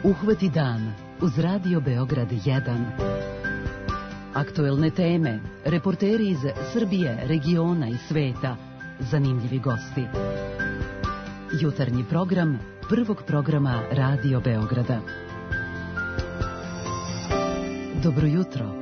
Uhvati dan uz Radio Beograd 1. Aktuelne teme, reporteri iz Srbije, regiona i sveta, zanimljivi gosti. Jutarnji program prvog programa Radio Beograda. Dobro jutro.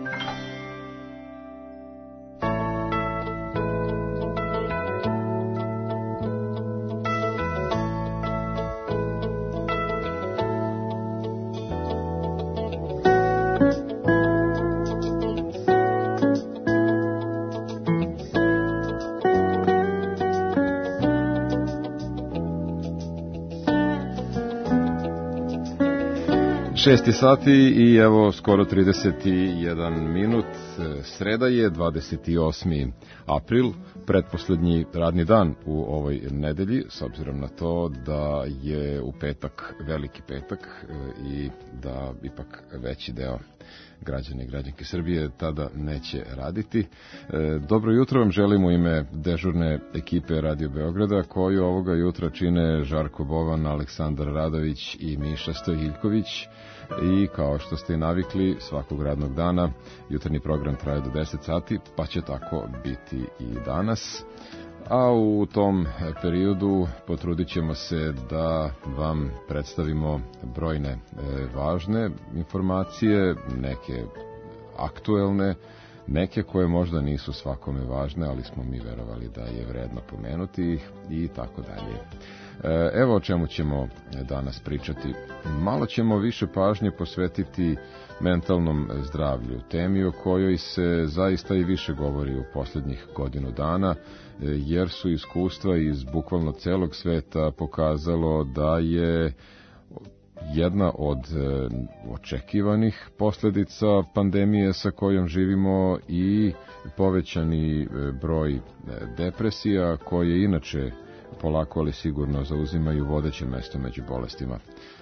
Šesti sati i evo skoro 31 minut, sreda je 28. april, pretposlednji radni dan u ovoj nedelji, s obzirom na to da je u petak veliki petak i da ipak veći deo građani i građanke Srbije tada neće raditi. Dobro jutro vam želim u ime dežurne ekipe Radio Beograda, koju ovoga jutra čine Žarko Bovan, Aleksandar Radović i Miša Stojiljković. I kao što ste navikli, svakog radnog dana jutarnji program traje do 10 sati, pa će tako biti i danas. A u tom periodu potrudit ćemo se da vam predstavimo brojne važne informacije, neke aktuelne, neke koje možda nisu svakome važne, ali smo mi verovali da je vredno pomenuti ih i tako dalje. Evo o čemu ćemo danas pričati. Malo ćemo više pažnje posvetiti mentalnom zdravlju, temi o kojoj se zaista i više govori u posljednjih godinu dana, jer su iskustva iz bukvalno celog sveta pokazalo da je jedna od očekivanih posljedica pandemije sa kojom živimo i povećani broj depresija, koje inače polako ali sigurno zauzimaju vodeće mesto među bolestima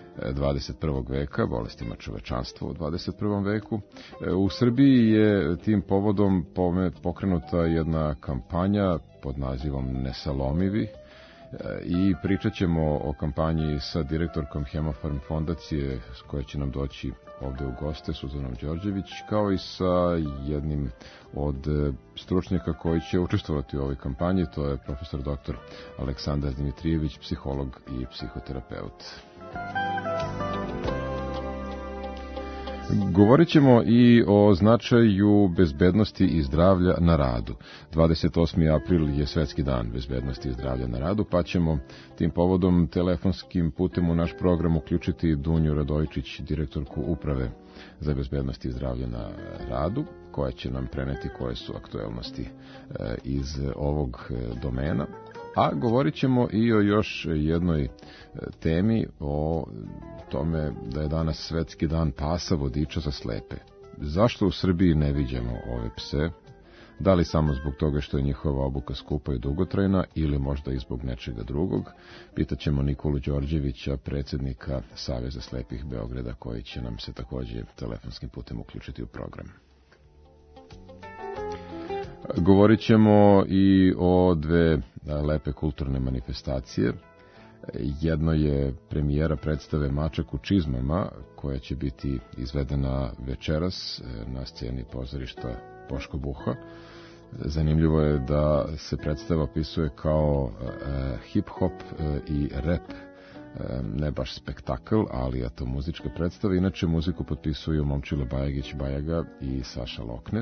21. veka, bolestima čovečanstva u 21. veku. U Srbiji je tim povodom pokrenuta jedna kampanja pod nazivom Nesalomivi i pričat ćemo o kampanji sa direktorkom Hemofarm fondacije, s koje će nam doći ovde u goste, Suzanom Đorđević, kao i sa jednim od stručnjaka koji će učestvovati u ovoj kampanji, to je profesor dr. Aleksandar Dimitrijević, psiholog i psihoterapeut. Govorit ćemo i o značaju bezbednosti i zdravlja na radu. 28. april je Svetski dan bezbednosti i zdravlja na radu, pa ćemo tim povodom telefonskim putem u naš program uključiti Dunju Radojičić, direktorku Uprave za bezbednost i zdravlje na radu, koja će nam preneti koje su aktuelnosti iz ovog domena. A govorit ćemo i o još jednoj temi, o tome da je danas Svetski dan pasa vodiča za slepe. Zašto u Srbiji ne viđamo ove pse? Da li samo zbog toga što je njihova obuka skupa i dugotrajna ili možda i zbog nečega drugog? Pitaćemo Nikolu Đorđevića, predsjednika Saveza slepih Beograda, koji će nam se također telefonskim putem uključiti u program. Govorit ćemo i o dve lepe kulturne manifestacije. Jedno je premijera predstave Mačak u čizmama, koja će biti izvedena večeras na sceni pozorišta Boško Buha. Zanimljivo je da se predstava opisuje kao hip-hop i rap, ne baš spektakl, ali je to muzička predstava. Inače, muziku potpisuju Momčilo Bajagić-Bajaga i Saša Lokner.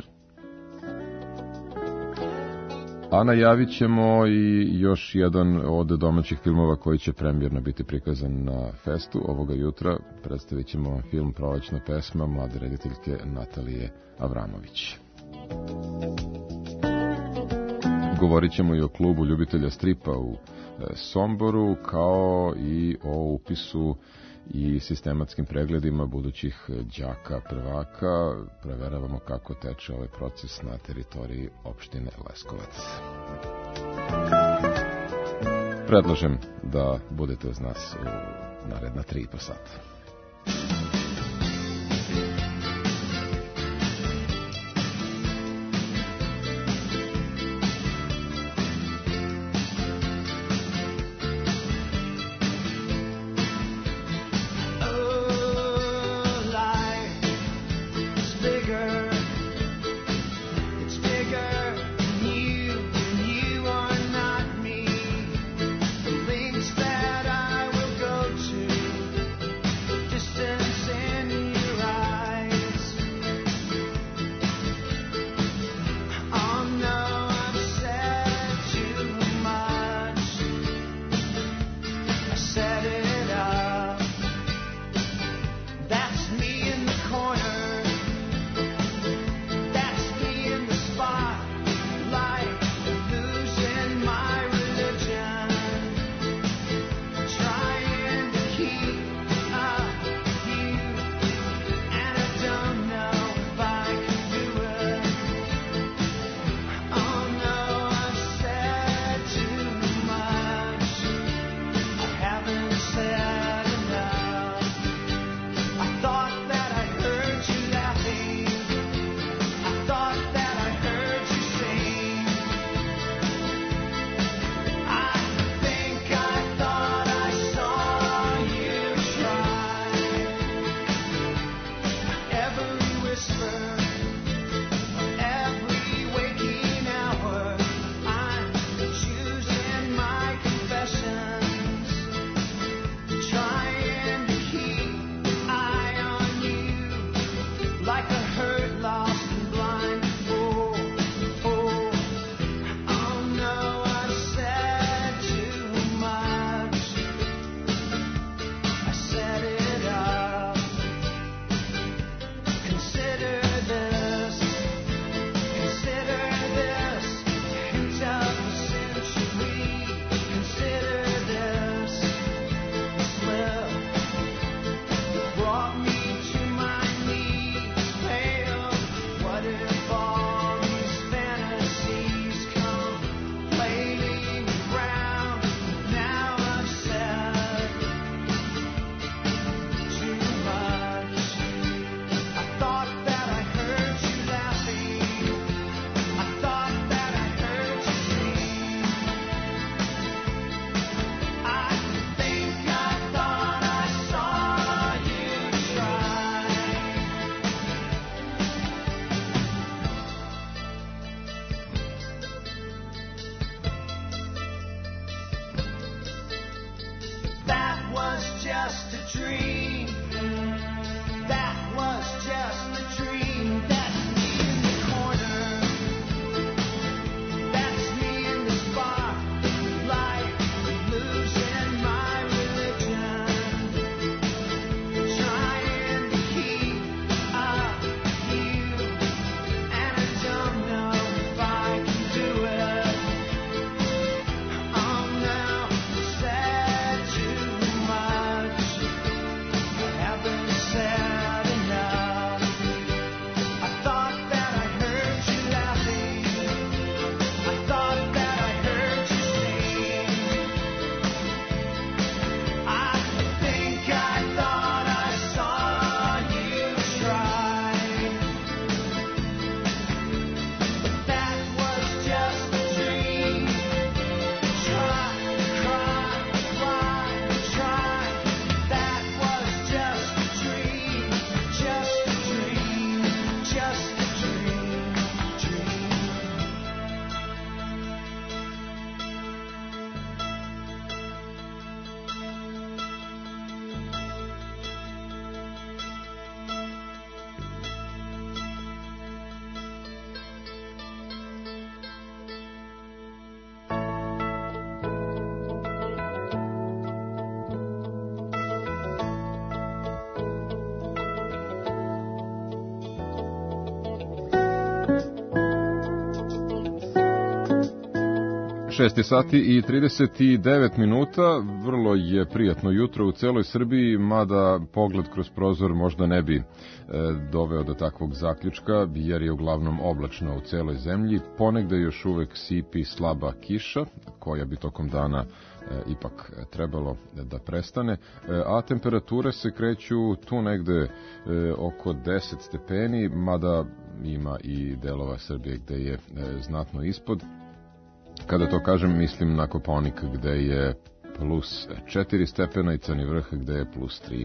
A najavit ćemo i još jedan od domaćih filmova koji će premijerno biti prikazan na festu. Ovoga jutra predstavit ćemo film Prolećna pesma mlade rediteljke Natalije Avramović. Govorit ćemo i o klubu ljubitelja stripa u Somboru, kao i o upisu i sistematskim pregledima budućih đaka prvaka. Proveravamo kako teče ovaj proces na teritoriji opštine Leskovac. Predlažem da budete uz nas u naredna 3,5 sata. Oh 6 sati i 39 minuta, vrlo je prijatno jutro u celoj Srbiji, mada pogled kroz prozor možda ne bi doveo do takvog zaključka, jer je uglavnom oblačno u celoj zemlji, ponegde još uvek sipi slaba kiša, koja bi tokom dana ipak trebalo da prestane, a temperature se kreću tu negde oko 10 stepeni, mada ima i delova Srbije gde je znatno ispod. Kada to kažem, mislim na Kopaonik gde je plus 4 stepena i Crni vrh gde je plus 3.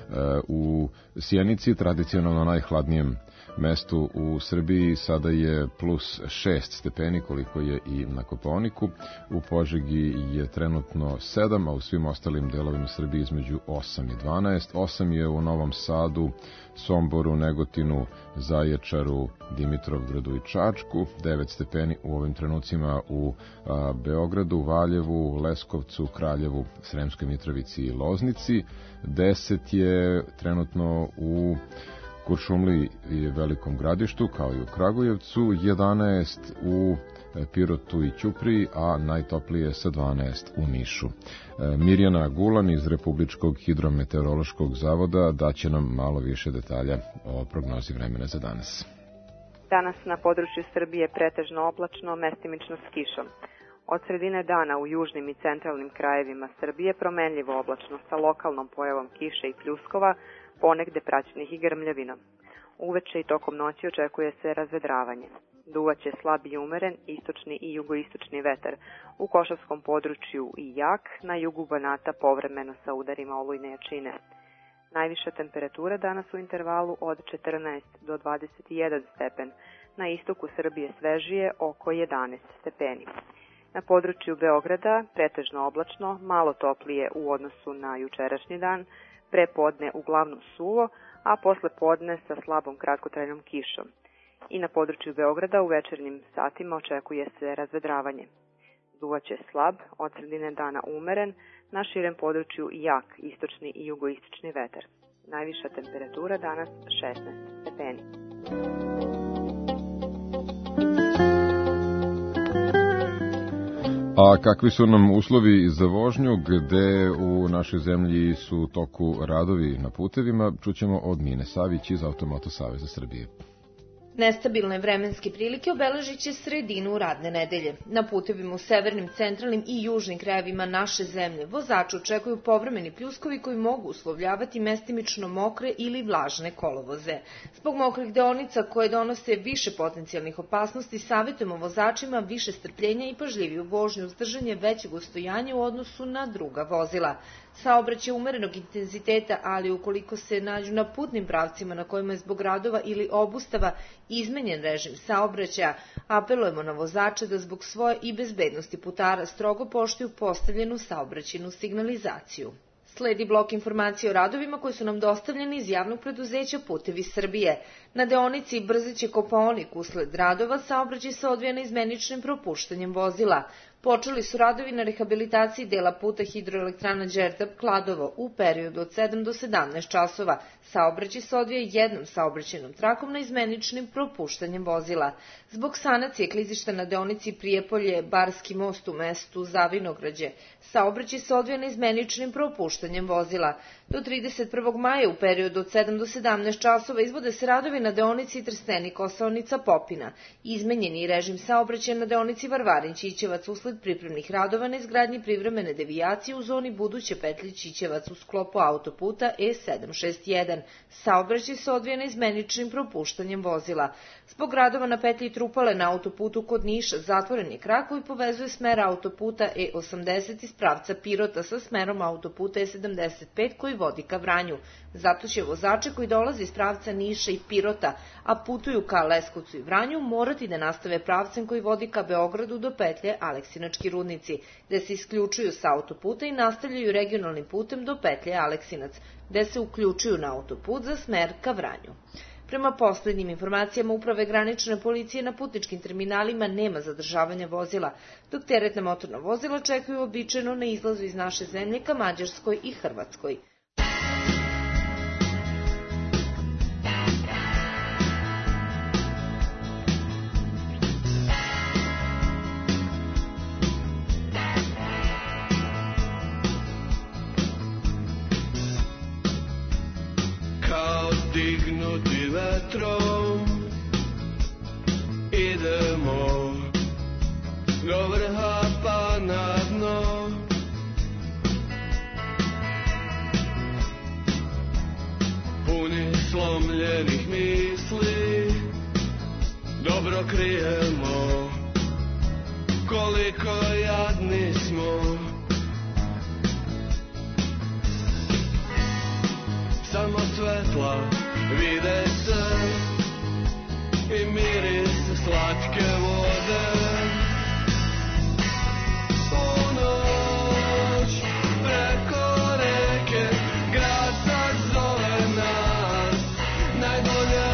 U Sjenici, tradicionalno najhladnijem mestu u Srbiji, sada je plus 6 stepeni koliko je i na Kopaoniku. U Požegi je trenutno 7, a u svim ostalim delovima Srbije između 8 i 12. 8 je u Novom Sadu, Somboru, Negotinu, Zaječaru, Dimitrovgradu i Čačku. 9 stepeni u ovim trenucima u Beogradu, Valjevu, Leskovcu, Kraljevu, Sremskoj Mitrovici i Loznici. 10 je trenutno u Kuršumliji i Velikom Gradištu, kao i u Kragujevcu, 11 u Pirotu i Ćupriji, a najtoplije sa 12 u Nišu. Mirjana Gulan iz Republičkog hidrometeorološkog zavoda daće nam malo više detalja o prognozi vremena za danas. Danas na području Srbije pretežno oblačno, mestimično s kišom. Od sredine dana u južnim i centralnim krajevima Srbije promenljivo oblačno sa lokalnom pojavom kiše i pljuskova, ponegde praćenih i grmljavinom. Uveče i tokom noći očekuje se razvedravanje. Duvaće slab i umeren istočni i jugoistočni vetar, u Košavskom području i jak, na jugu Banata povremeno sa udarima olujne jačine. Najviša temperatura danas u intervalu od 14 do 21 stepen, na istoku Srbije svežije oko 11 stepeni. Na području Beograda pretežno oblačno, malo toplije u odnosu na jučerašnji dan, prepodne uglavnom suvo, a posle podne sa slabom kratkotrajnom kišom. I na području Beograda u večernjim satima očekuje se razvedravanje. Duvaće slab, od sredine dana umeren, na širem području jak istočni i jugoistočni vetar. Najviša temperatura danas 16 stepeni. A kakvi su nam uslovi za vožnju, gde u našoj zemlji su u toku radovi na putevima, čućemo od Mine Savić iz Automoto Saveza Srbije. Nestabilne vremenske prilike obeležit će sredinu radne nedelje. Na putevima u severnim, centralnim i južnim krajevima naše zemlje vozači očekuju povremeni pljuskovi koji mogu uslovljavati mestimično mokre ili vlažne kolovoze. Zbog mokrih deonica koje donose više potencijalnih opasnosti, savjetujemo vozačima više strpljenja i pažljiviju vožnju uz držanje većeg ustojanja u odnosu na druga vozila. Saobraćaj umerenog intenziteta, ali ukoliko se nađu na putnim pravcima na kojima je zbog radova ili obustava izmenjen režim saobraćaja, apelujemo na vozače da zbog svoje i bezbednosti putara strogo poštuju postavljenu saobraćajnu signalizaciju. Sledi blok informacije o radovima koji su nam dostavljeni iz javnog preduzeća Putevi Srbije. Na deonici Brzeće Kopaonik usled radova saobraćaj se odvija neizmeničnim propuštanjem vozila. Počeli su radovi na rehabilitaciji dela puta hidroelektrana Đerdap-Kladovo u periodu od 7 do 17 časova. Saobraćaj se odvija jednom saobraćajnom trakom na izmeničnim propuštanjem vozila. Zbog sanacije klizišta na deonici Prijepolje-Barski most u mestu Zavinograđe, saobraćaj se odvija na izmeničnim propuštanjem vozila. Do 31. maja u periodu od 7 do 17 časova izvode se radovi na deonici Trstenik-Kosaonica-Popina. Izmenjeni režim saobraćaja na deonici Varvarin-Ćićevac usled pripremnih radova na izgradnji privremene devijacije u zoni buduće petlje Ćićevac u sklopu autoputa E761. Saobraćaj se odvija na izmeničnim propuštanjem vozila. Zbog radova na petlji Trupale na autoputu kod Niša zatvoren je krak koji povezuje smer autoputa E80 iz pravca Pirota sa smerom autoputa E75 koji vodi ka Vranju. Zato će vozači koji dolaze iz pravca Niša i Pirota, a putuju ka Leskovcu i Vranju, morati da nastave pravcem koji vodi ka Beogradu do petlje Aleksinački rudnici, gde se isključuju sa autoputa i nastavljaju regionalnim putem do petlje Aleksinac, gde se uključuju na autoput za smer ka Vranju. Prema poslednjim informacijama Uprave granične policije na putničkim terminalima nema zadržavanja vozila, dok teretna motorna vozila čekaju uobičajeno na izlazu iz naše zemlje ka Mađarskoj i Hrvatskoj. razorenih misli dobro krijemo, koliko jadni smo. Samo svetla vide se i miris slatke vode. U noć preko reke grad sad zove nas. Najbolje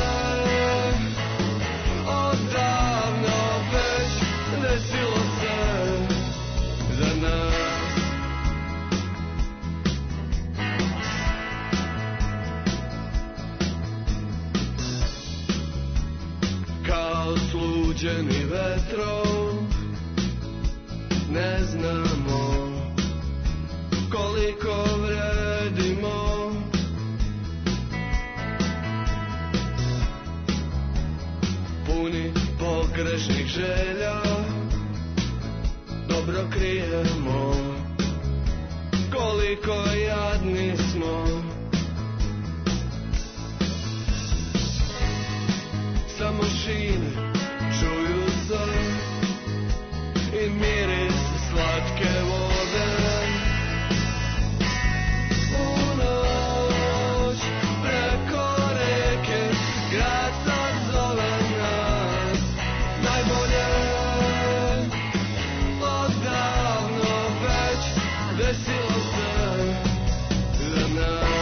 odavno već desilo se za nas. Kao sluđeni vetrom ne znamo koliko vredimo. Puni pogrešnih želja dobro krijemo, koliko jadni smo. Samo šine čuju se i miris slatke vode. U noć preko reke grad sad zove nas. Najbolje odavno već desilo se za nas.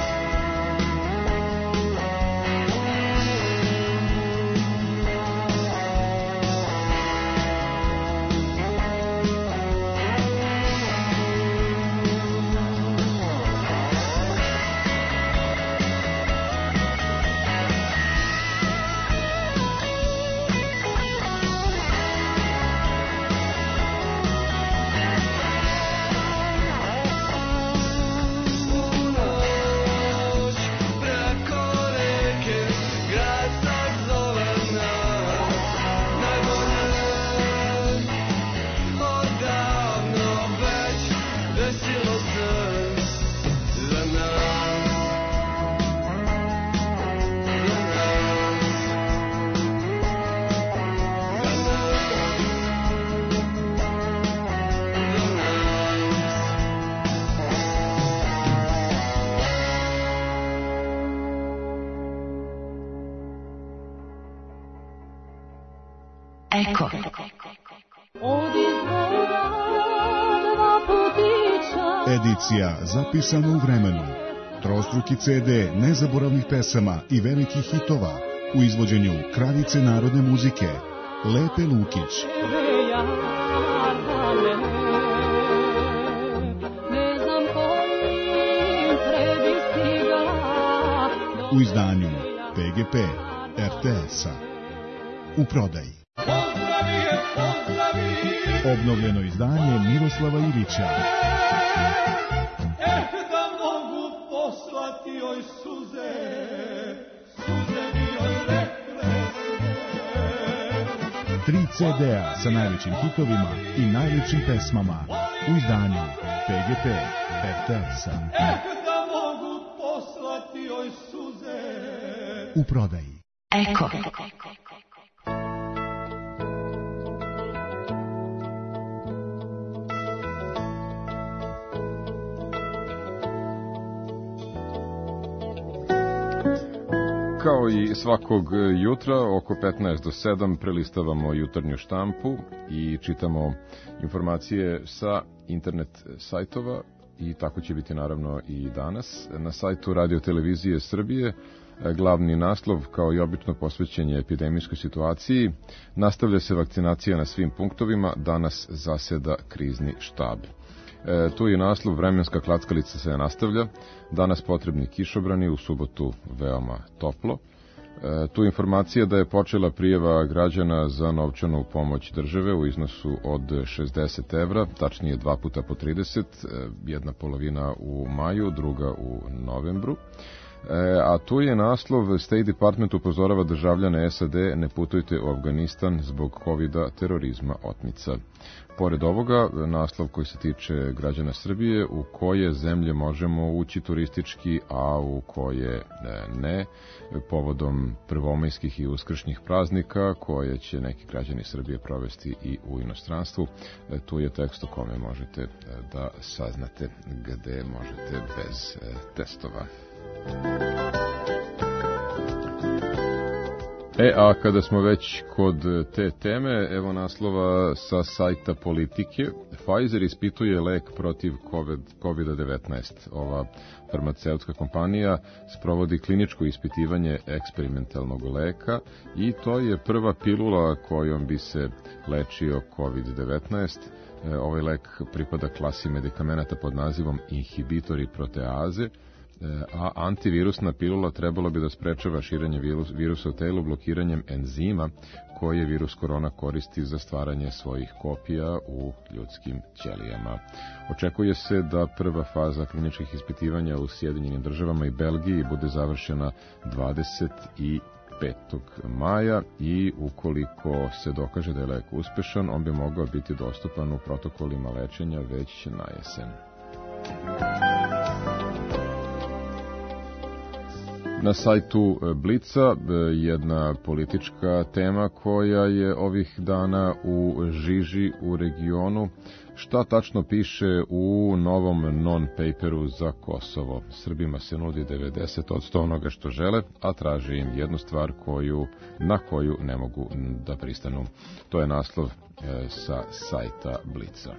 Eko. Edicija zapisana u vremenu. Trostruki CD nezaboravnih pesama i velikih hitova u izvođenju kraljice narodne muzike Lepe Lukić. U izdanju PGP RTS-a. U prodaji. Obnovljeno izdanje Miroslava Ilića. Da mogu poslati joj suze, suze mi joj rekle sve. 3 CD-a sa najvećim hitovima i najljepšim pesmama u izdanju PGP RTS-a. Da mogu poslati joj suze. U prodaji. Eko. Kao i svakog jutra, oko 15 do 7, prelistavamo jutarnju štampu i čitamo informacije sa internet sajtova i tako će biti naravno i danas. Na sajtu Radio Televizije Srbije glavni naslov, kao i obično, posvećen je epidemijskoj situaciji. Nastavlja se vakcinacija na svim punktovima, danas zaseda krizni štab. Tu je naslov, vremenska klackalica se nastavlja, danas potrebni kišobrani, u subotu veoma toplo. Tu je informacija da je počela prijava građana za novčanu pomoć države u iznosu od 60 evra, tačnije 2 puta po 30, jedna polovina u maju, druga u novembru. A tu je naslov: State Department upozorava državljane SAD ne putujte u Afganistan zbog COVID-a, terorizma, otmica. Pored ovoga, naslov koji se tiče građana Srbije, u koje zemlje možemo ući turistički, a u koje ne, povodom prvomajskih i uskršnjih praznika koje će neki građani Srbije provesti i u inostranstvu. Tu je tekst o kome možete da saznate gde možete bez testova. A kada smo već kod te teme, evo naslova sa sajta Politike. Pfizer ispituje lek protiv COVID-19. Ova farmaceutska kompanija sprovodi kliničko ispitivanje eksperimentalnog leka i to je prva pilula kojom bi se lečio COVID-19. Ovaj lek pripada klasi medikamenata pod nazivom inhibitori proteaze, a antivirusna pilula trebalo bi da sprečava širenje virusa u telu blokiranjem enzima koje virus korona koristi za stvaranje svojih kopija u ljudskim ćelijama. Očekuje se da prva faza kliničkih ispitivanja u Sjedinjenim Državama i Belgiji bude završena 25. maja i ukoliko se dokaže da je lek uspešan, on bi mogao biti dostupan u protokolima lečenja već na jesen. Na sajtu Blica jedna politička tema koja je ovih dana u žiži u regionu. Šta tačno piše u novom non-paperu za Kosovo? Srbima se nudi 90% onoga što žele, a traži im jednu stvar na koju ne mogu da pristanu. To je naslov sa sajta Blica.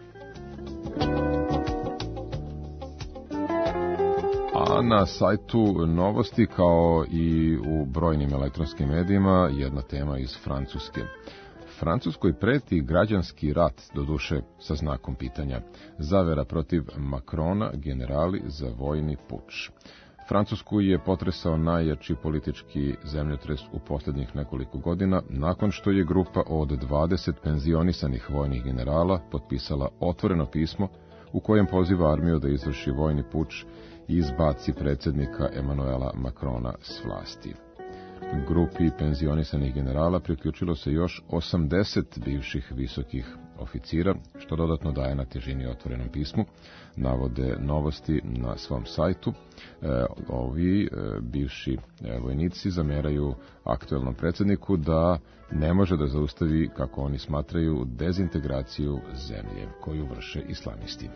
A na sajtu Novosti, kao i u brojnim elektronskim medijima, jedna tema iz Francuske. Francuskoj preti građanski rat, doduše sa znakom pitanja. Zavera protiv Macrona, generali za vojni puč. Francusku je potresao najjači politički zemljotres u posljednjih nekoliko godina, nakon što je grupa od 20 penzionisanih vojnih generala potpisala otvoreno pismo u kojem poziva armiju da izvrši vojni puč i izbaci predsjednika Emanuela Macrona s vlasti. Grupi penzionisanih generala priključilo se još 80 bivših visokih oficira, što dodatno daje na težini otvorenom pismu, navode Novosti na svom sajtu. Ovi bivši vojnici zameraju aktuelnom predsjedniku da ne može da zaustavi, kako oni smatraju, dezintegraciju zemlje koju vrše islamisti.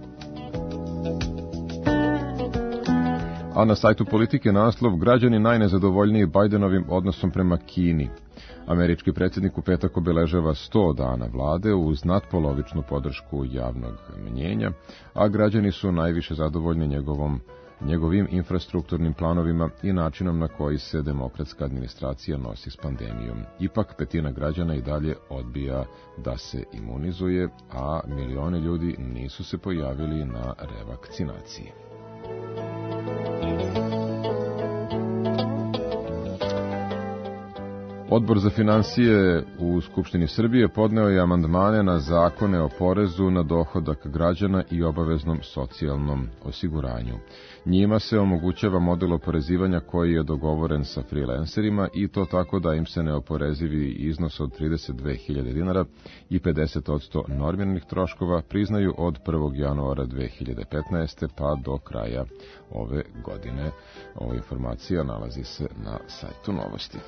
A na sajtu Politike naslov: građani najnezadovoljniji Bajdenovim odnosom prema Kini. Američki predsjednik u petak obeležava 100 dana vlade uz natpolovičnu podršku javnog mnjenja, a građani su najviše zadovoljni njegovim infrastrukturnim planovima i načinom na koji se demokratska administracija nosi s pandemijom. Ipak petina građana i dalje odbija da se imunizuje, a milioni ljudi nisu se pojavili na revakcinaciji. Odbor za finansije u Skupštini Srbije podneo je amandmane na zakone o porezu na dohodak građana i obaveznom socijalnom osiguranju. Njima se omogućava model oporezivanja koji je dogovoren sa freelancerima i to tako da im se neoporezivi iznos od 32.000 dinara i 50% normiranih troškova priznaju od 1. januara 2015. pa do kraja ove godine. Ova informacija nalazi se na sajtu Novosti.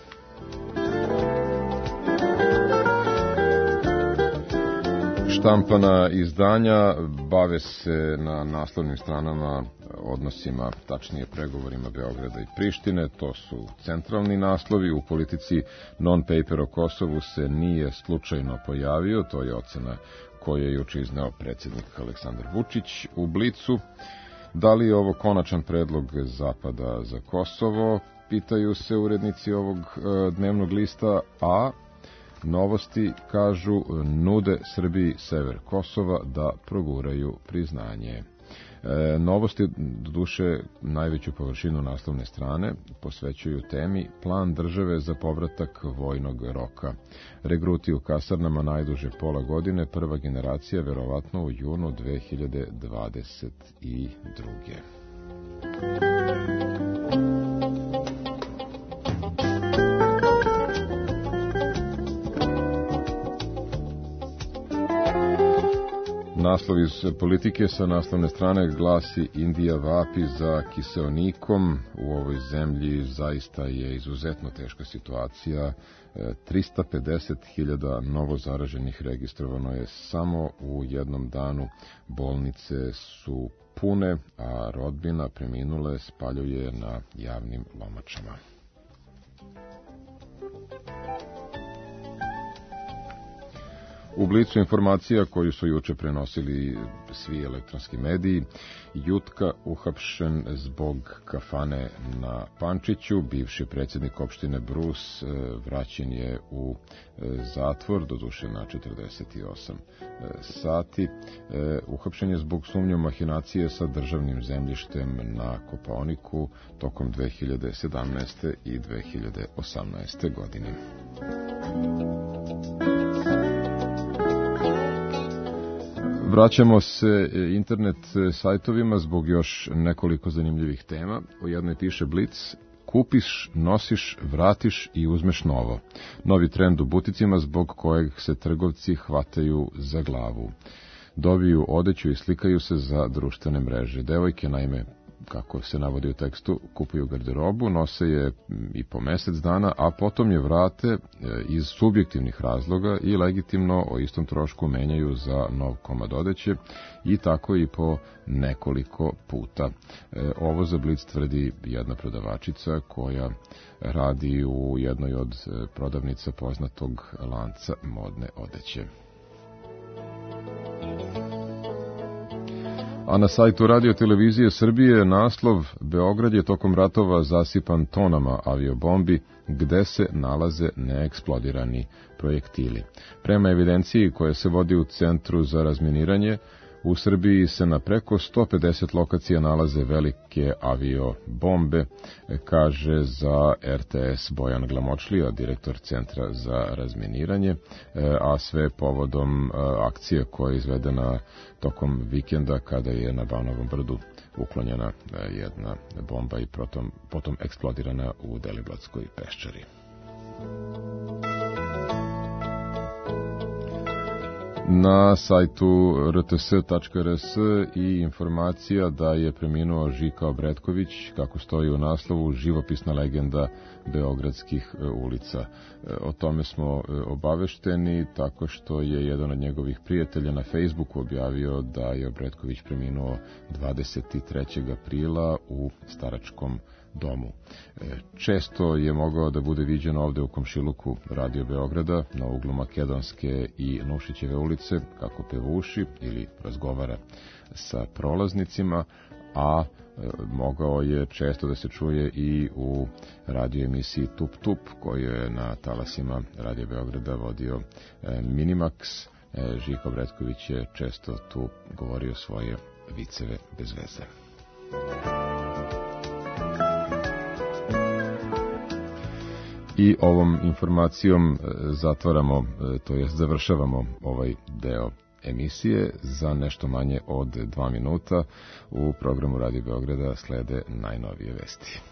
Štampana izdanja bave se na naslovnim stranama odnosima, tačnije pregovorima Beograda i Prištine. To su centralni naslovi. U Politici non-paper o Kosovu se nije slučajno pojavio. To je ocena koju je juče izneo predsjednik Aleksandar Vučić. U Blicu: da li je ovo konačan predlog Zapada za Kosovo? Pitaju se urednici ovog dnevnog lista, a Novosti kažu nude Srbiji sever Kosova da proguraju priznanje. Novosti, doduše najveću površinu naslovne strane, posvećuju temi plan države za povratak vojnog roka. Regruti u kasarnama najduže pola godine, prva generacija verovatno u junu 2022. Naslov iz Politike sa naslovne strane glasi: Indija vapi za kiseonikom. U ovoj zemlji zaista je izuzetno teška situacija. 350.000 novozaraženih registrovano je samo u jednom danu. Bolnice su pune, a rodbina preminule spaljuje na javnim lomačama. U Blicu informacija koju su juče prenosili svi elektronski mediji: Jutka uhapšen zbog kafane na Pančiću. Bivši predsjednik opštine Brus vraćen je u zatvor, doduše na 48 sati. Uhapšen je zbog sumnje mahinacije sa državnim zemljištem na Kopaoniku tokom 2017. i 2018. godine. Vraćamo se internet sajtovima zbog još nekoliko zanimljivih tema. O jednoj piše Blic: kupiš, nosiš, vratiš i uzmeš novo. Novi trend u buticima zbog kojeg se trgovci hvataju za glavu. Dobiju odeću i slikaju se za društvene mreže. Devojke, naime, kako se navodi u tekstu, kupuju garderobu, nose je i po mesec dana, a potom je vrate iz subjektivnih razloga i legitimno o istom trošku menjaju za nov komad odeće, i tako i po nekoliko puta. Ovo za Blic tvrdi jedna prodavačica koja radi u jednoj od prodavnica poznatog lanca modne odeće. A na sajtu Radio televizije Srbije naslov: Beograd je tokom ratova zasipan tonama aviobombi, gde se nalaze neeksplodirani projektili. Prema evidenciji koja se vodi u Centru za razminiranje, u Srbiji se na preko 150 lokacija nalaze velike aviobombe, kaže za RTS Bojan Glamočlija, direktor Centra za razminiranje, a sve povodom akcije koja je izvedena tokom vikenda kada je na Banovom brdu uklonjena jedna bomba i potom eksplodirana u Deliblatskoj peščari. Na sajtu rts.rs i informacija da je preminuo Žika Obretković, kako stoji u naslovu, živopisna legenda beogradskih ulica. O tome smo obavešteni tako što je jedan od njegovih prijatelja na Facebooku objavio da je Obretković preminuo 23. aprila u staračkom domu. Često je mogao da bude viđen ovde u komšiluku Radio Beograda, na uglu Makedonske i Nušićeve ulice, kako pevuši ili razgovara sa prolaznicima, a mogao je često da se čuje i u radio emisiji Tup Tup, koju je na talasima Radio Beograda vodio Minimax. Žika Obretković je često tu govorio svoje viceve bez veze. I ovom informacijom zatvaramo, to jest završavamo ovaj deo emisije. Za nešto manje od 2 minuta u programu Radio Beograda slede najnovije vesti.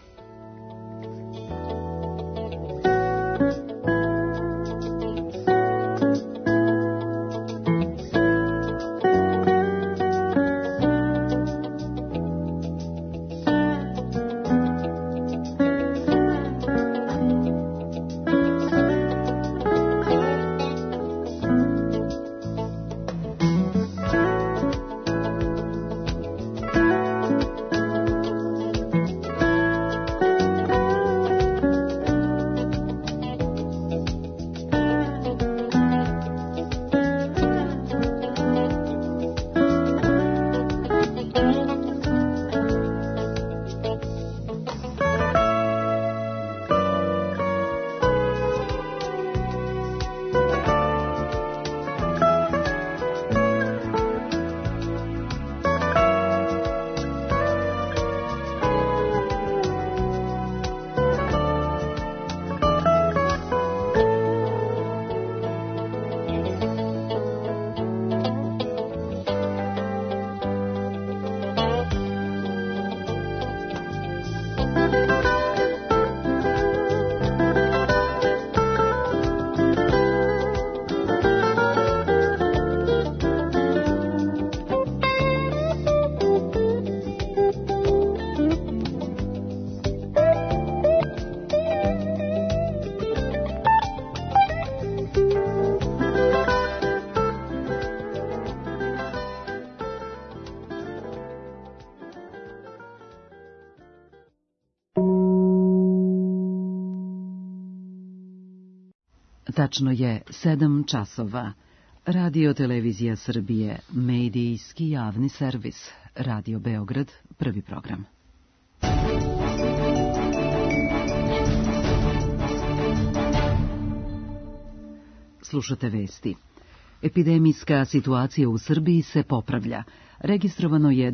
Tačno je 7 časova. Radio Televizija Srbije, medijski javni servis. Radio Beograd, prvi program. Slušate vesti. Epidemijska situacija u Srbiji se popravlja. Registrovano je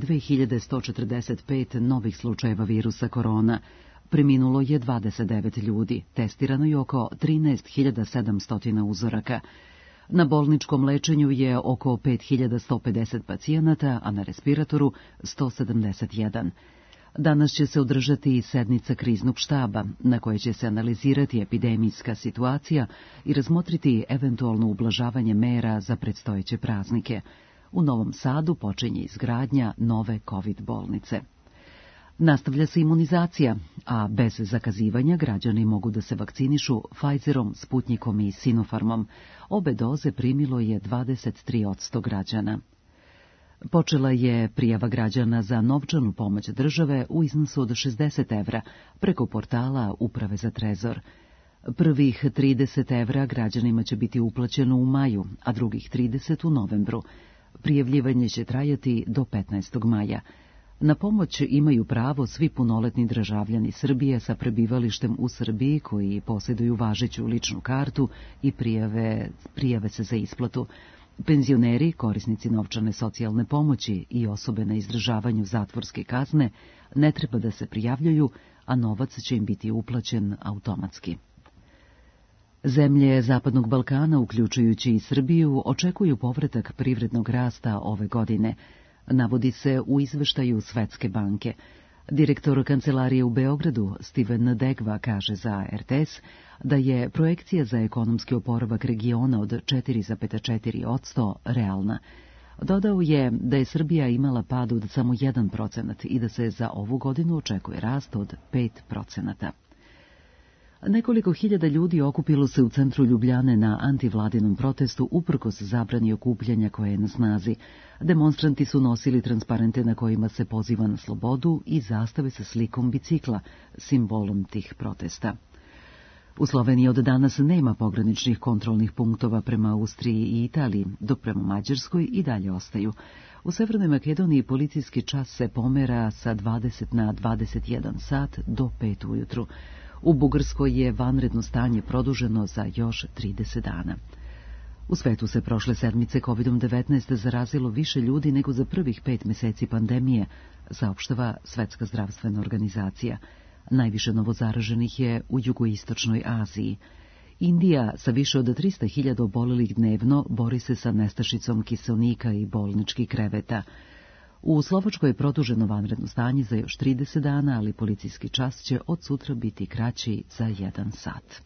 2145 novih slučajeva virusa korona. Preminulo je 29 ljudi, testirano je oko 13.700 uzoraka. Na bolničkom lečenju je oko 5150 pacijenata, a na respiratoru 171. Danas će se održati sednica kriznog štaba, na kojoj će se analizirati epidemijska situacija i razmotriti eventualno ublažavanje mera za predstojeće praznike. U Novom Sadu počinje izgradnja nove COVID bolnice. Nastavlja se imunizacija, a bez zakazivanja građani mogu da se vakcinišu Pfizerom, Sputnikom i Sinopharmom. Obe doze primilo je 23% građana. Počela je prijava građana za novčanu pomoć države u iznosu od 60 evra preko portala Uprave za trezor. Prvih 30 evra građanima će biti uplaćeno u maju, a drugih 30 u novembru. Prijavljivanje će trajati do 15. maja. Na pomoć imaju pravo svi punoletni državljani Srbije sa prebivalištem u Srbiji koji posjeduju važeću ličnu kartu i prijave se za isplatu. Penzioneri, korisnici novčane socijalne pomoći i osobe na izdržavanju zatvorske kazne ne treba da se prijavljuju, a novac će im biti uplaćen automatski. Zemlje Zapadnog Balkana, uključujući i Srbiju, očekuju povratak privrednog rasta ove godine, navodi se u izveštaju Svetske banke. Direktor kancelarije u Beogradu, Steven Degva, kaže za RTS da je projekcija za ekonomski oporavak regiona od 4,4% realna. Dodao je da je Srbija imala pad od samo 1% i da se za ovu godinu očekuje rast od 5%. Nekoliko hiljada ljudi okupilo se u centru Ljubljane na antivladinom protestu uprkos zabrani okupljanja koje je na snazi. Demonstranti su nosili transparente na kojima se poziva na slobodu i zastave sa slikom bicikla, simbolom tih protesta. U Sloveniji od danas nema pograničnih kontrolnih punktova prema Austriji i Italiji, dok prema Mađarskoj i dalje ostaju. U Severnoj Makedoniji policijski čas se pomera sa 20 na 21 sat do 5 ujutru. U Bugarskoj je vanredno stanje produženo za još 30 dana. U svetu se prošle sedmice COVID-19 zarazilo više ljudi nego za prvih 5 meseci pandemije, saopštava Svetska zdravstvena organizacija. Najviše novozaraženih je u jugoistočnoj Aziji. Indija sa više od 300.000 obolelih dnevno bori se sa nestašicom kiseonika i bolničkih kreveta. U Slovačkoj je produženo vanredno stanje za još 30 dana, ali policijski čas će od sutra biti kraći za 1 sat.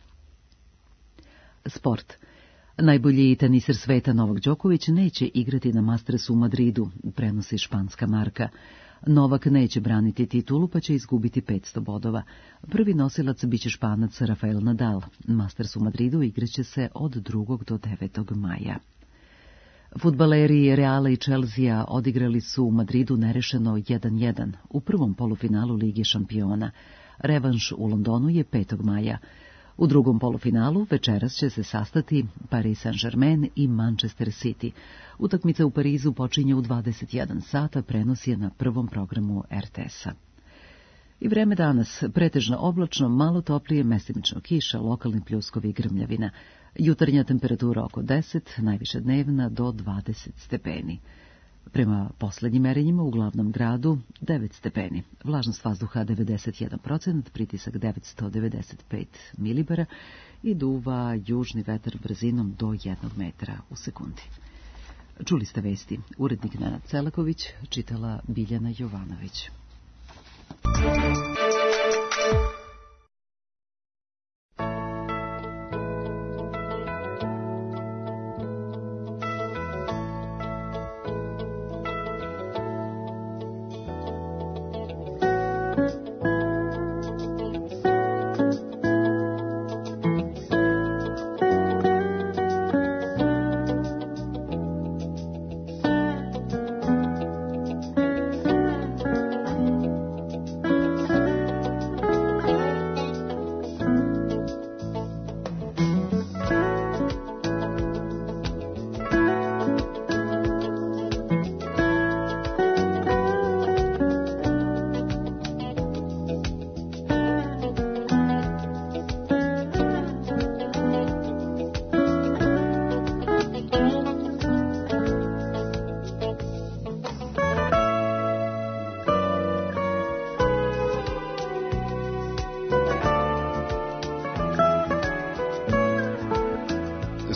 Sport. Najbolji teniser sveta Novak Đoković neće igrati na Mastersu u Madridu, prenosi španska marka. Novak neće braniti titulu, pa će izgubiti 500 bodova. Prvi nosilac biće Španac Rafael Nadal. Masters u Madridu igraće se od 2. do 9. maja. Fudbaleri Reala i Chelsea odigrali su u Madridu nerešeno 1:1 u prvom polufinalu Lige šampiona. Revanš u Londonu je 5. maja. U drugom polufinalu večeras će se sastati Paris Saint-Germain i Manchester City. Utakmica u Parizu počinje u 21 sata, prenos je na prvom programu RTS-a. I vreme danas, pretežno oblačno, malo toplije, mestimično kiša, lokalni pljuskovi i grmljavina. Jutarnja temperatura oko 10, najviše dnevna do 20 stepeni. Prema poslednjim merenjima u glavnom gradu 9 stepeni. Vlažnost vazduha 91%, pritisak 995 milibara i duva južni vetar brzinom do 1 metra u sekundi. Čuli ste vesti. Urednik Nenad Celaković, čitala Biljana Jovanović.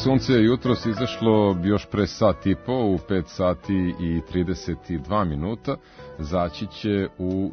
sunce je jutros izašlo još pre sat i po, u 5 sati i 32 minuta, zaći će u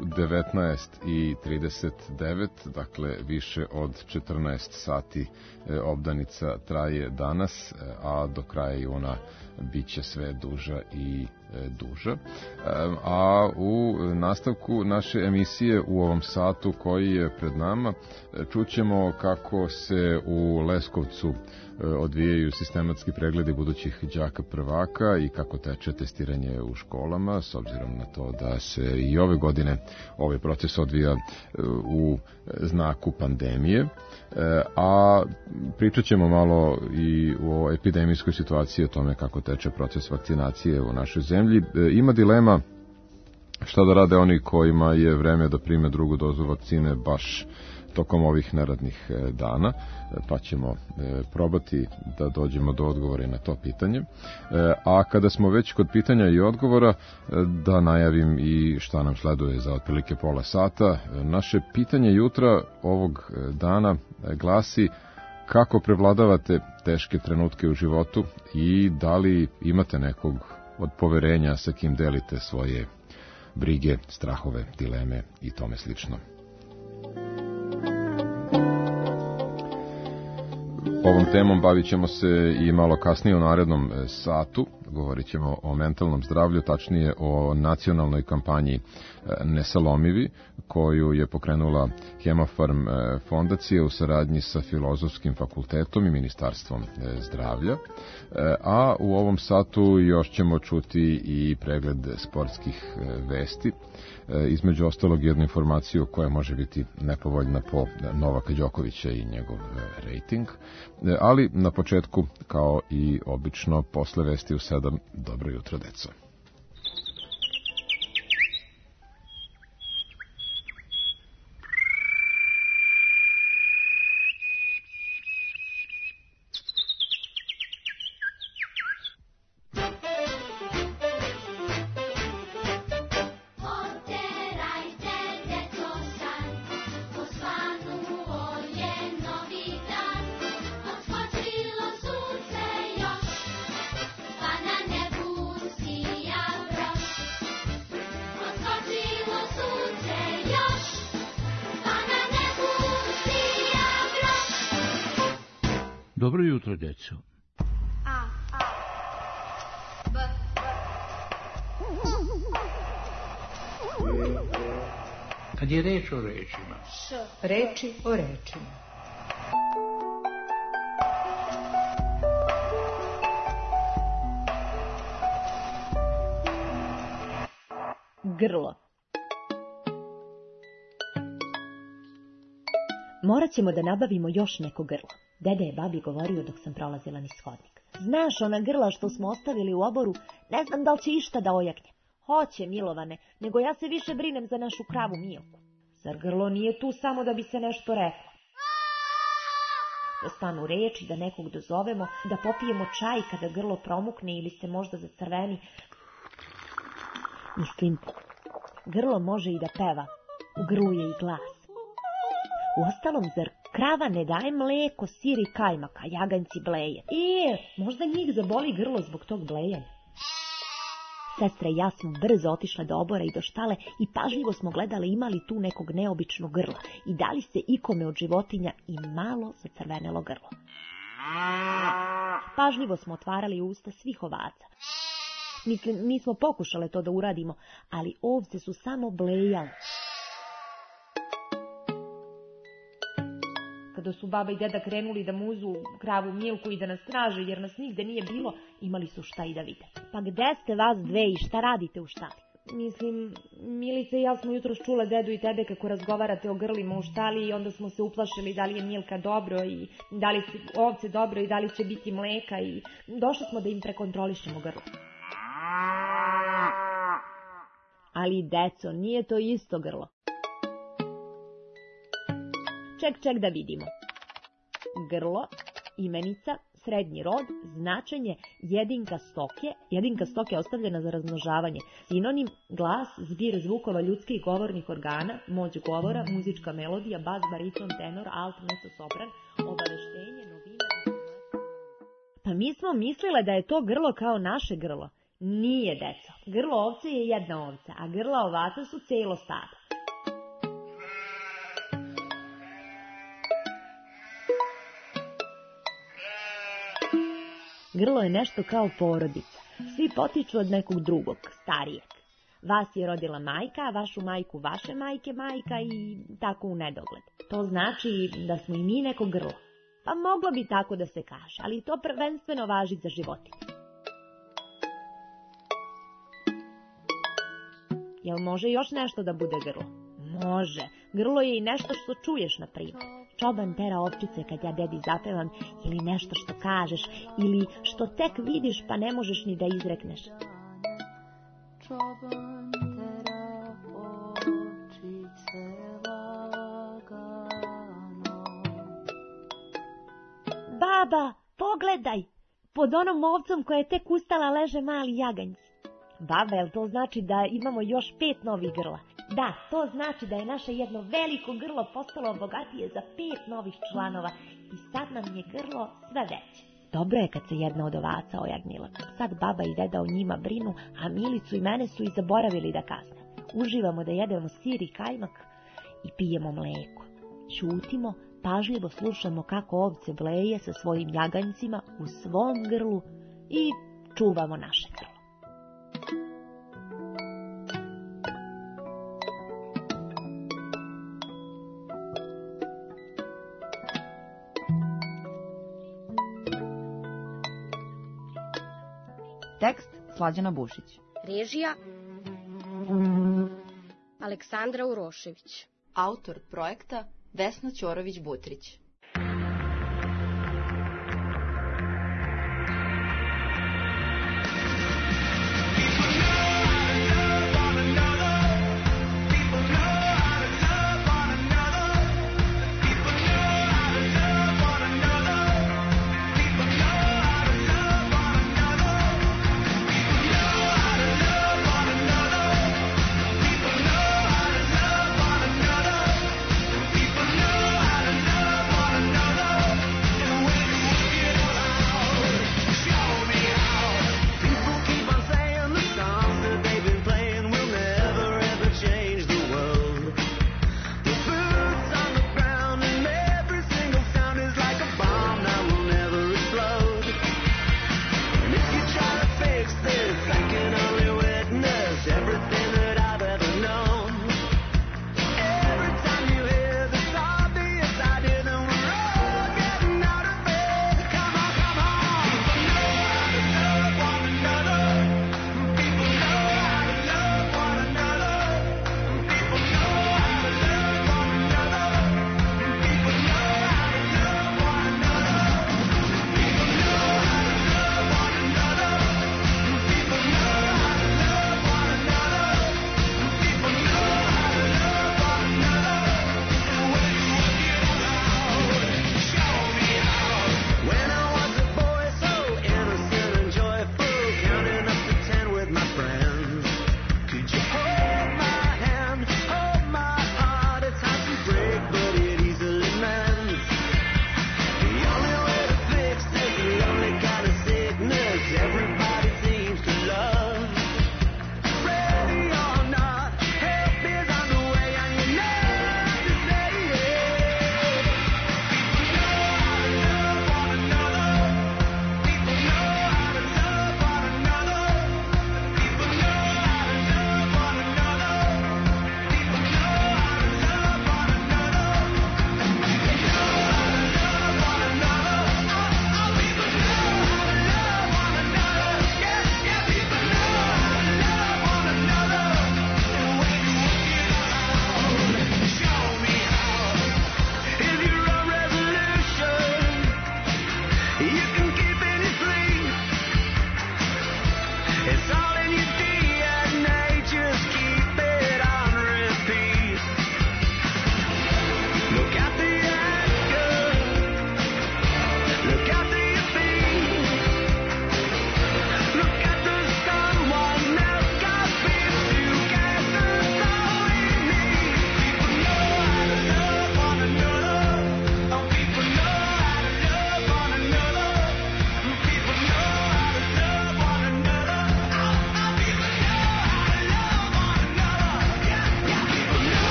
19:39, dakle više od 14 sati obdanica traje danas, a do kraja juna biće sve duža i duža. A u nastavku naše emisije u ovom satu koji je pred nama čućemo kako se u Leskovcu odvijaju sistematski pregledi budućih đaka prvaka i kako teče testiranje u školama, s obzirom na to da se i ove godine ovaj proces odvija u znaku pandemije. A pričat ćemo malo i o epidemijskoj situaciji, o tome kako teče proces vakcinacije u našoj zemlji. Ima dilema šta da rade oni kojima je vreme da prime drugu dozu vakcine baš tokom ovih neradnih dana, pa ćemo probati da dođemo do odgovora na to pitanje. A kada smo već kod pitanja i odgovora, da najavim i šta nam sleduje za otprilike pola sata. Naše pitanje jutra ovog dana glasi: kako prevladavate teške trenutke u životu i da li imate nekog od poverenja sa kim delite svoje brige, strahove, dileme i tome slično. Ovom temom bavit ćemo se i malo kasnije u narednom satu. Govorit ćemo o mentalnom zdravlju, tačnije o nacionalnoj kampanji Nesalomivi, koju je pokrenula Hemofarm fondacija u saradnji sa Filozofskim fakultetom i Ministarstvom zdravlja. A u ovom satu još ćemo čuti i pregled sportskih vesti. Između ostalog jednu informaciju koja može biti nepovoljna po Novaka Đokovića i njegov rejting. Ali na početku, kao i obično, posle vesti u 7, dobro jutro, deco. Dobro jutro, deco. Kad je reč o rečima. Reči o rečima. Grlo. Morat ćemo da nabavimo još neko grlo. Dede je babi govorio dok sam prolazila niz hodnik. Znaš, ona grla što smo ostavili u oboru, ne znam da li će išta da ojakne. Hoće, Milovane, nego ja se više brinem za našu kravu Milku. Zar grlo nije tu samo da bi se nešto reklo? Da stanu reči, da nekog dozovemo, da popijemo čaj kada grlo promukne ili se možda zacrveni. Mislim, grlo može i da peva, u grlu je i glas. Uostalom, zar krava ne daje mleko, sir i kajmak, a jaganjci bleje? Možda njih zaboli grlo zbog tog blejanja. Sestra i ja smo brzo otišle do obora i do štale i pažljivo smo gledale ima li tu nekog neobičnog grla i da li se ikome od životinja i malo zacrvenelo grlo. Pažljivo smo otvarali usta svih ovaca. Mislim, mi smo pokušale to da uradimo, ali ovce su samo blejale. Kada su baba i deda krenuli da muzu kravu Milku i da nas traže jer nas nigde nije bilo, imali su šta i da vide. Pa gde ste vas dve i šta radite u štali? Mislim, Milica i ja smo jutros čule dedu i tebe kako razgovarate o grlima u štali i onda smo se uplašili da li je Milka dobro i da li su ovce dobro i da li će biti mleka i došli smo da im prekontrolišemo grlo. Ali deco, nije to isto grlo. Ček da vidimo. Grlo, imenica, srednji rod, značenje, jedinka stoke. Jedinka stoke je ostavljena za razmnožavanje. Sinonim, glas, zbir zvukova ljudskih govornih organa, moć govora, muzička melodija, bas, bariton, tenor, alt, meso, sopran, obaveštenje, novina. Pa Pa mi smo mislile da je to grlo kao naše grlo. Nije, deco. Grlo ovce je jedna ovca, a grla ovaca su celo stado. Grlo je nešto kao porodica. Svi potiču od nekog drugog, starijeg. Vas je rodila majka, vašu majku vaše majke majka i tako u nedogled. To znači da smo i mi neko grlo. Pa moglo bi tako da se kaže, ali to prvenstveno važi za životinje. Jel može još nešto da bude grlo? Može. Grlo je i nešto što čuješ, na primjer. Čoban tera ovčice kad ja dedi zapevam, ili nešto što kažeš, ili što tek vidiš pa ne možeš ni da izrekneš. Čoban tera ovčice lagano. Baba, pogledaj! Pod onom ovcom koja je tek ustala leže mali jaganjci. Baba, jel to znači da imamo još 5 novih grla? Da, to znači da je naše jedno veliko grlo postalo bogatije za 5 novih članova i sad nam je grlo sve veće. Dobro je kad se jedna od ovaca ojagnila. Sad baba i deda o njima brinu, a Milicu i mene su i zaboravili da kazne. Uživamo da jedemo sir i kajmak i pijemo mleko. Ćutimo, pažljivo slušamo kako ovce bleje sa svojim jaganjcima u svom grlu i čuvamo naše grlo. Tekst Slađana Bušić. Režija Aleksandra Urošević. Autor projekta Vesna Ćorović-Butrić. People know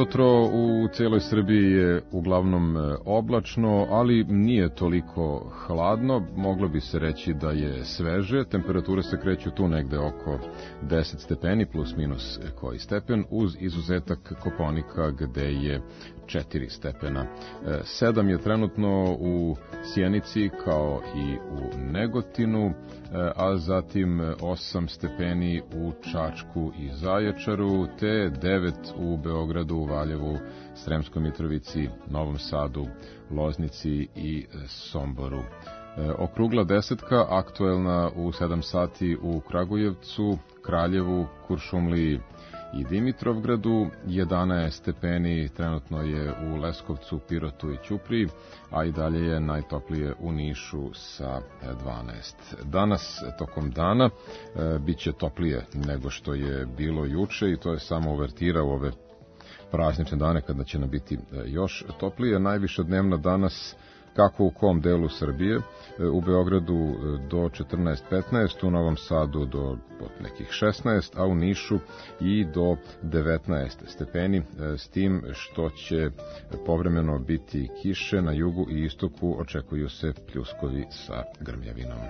jutro u cijeloj Srbiji je uglavnom oblačno, ali nije toliko hladno. Moglo bi se reći da je sveže. Temperature se kreću tu negde oko 10 stepeni, plus minus koji stepen, uz izuzetak Kopaonika gde je 4 stepena. 7 je trenutno u Sjenici kao i u Negotinu, a zatim 8 stepeni u Čačku i Zaječaru, te 9 u Beogradu, Valjevu, Sremskoj Mitrovici, Novom Sadu, Loznici i Somboru. Okrugla desetka aktuelna u 7 sati u Kragujevcu, Kraljevu, Kuršumliji i Dimitrovgradu, 11 stepeni trenutno je u Leskovcu, Pirotu i Ćupriji, a i dalje je najtoplije u Nišu sa 12. Danas, tokom dana, bit će toplije nego što je bilo juče i to je samo uvertira u ove praznične dane kada će nam biti još toplije. Najviša dnevna danas kako u kom delu Srbije, u Beogradu do 14-15, u Novom Sadu do nekih 16, a u Nišu i do 19 stepeni, s tim što će povremeno biti kiše, na jugu i istoku očekuju se pljuskovi sa grmljavinom.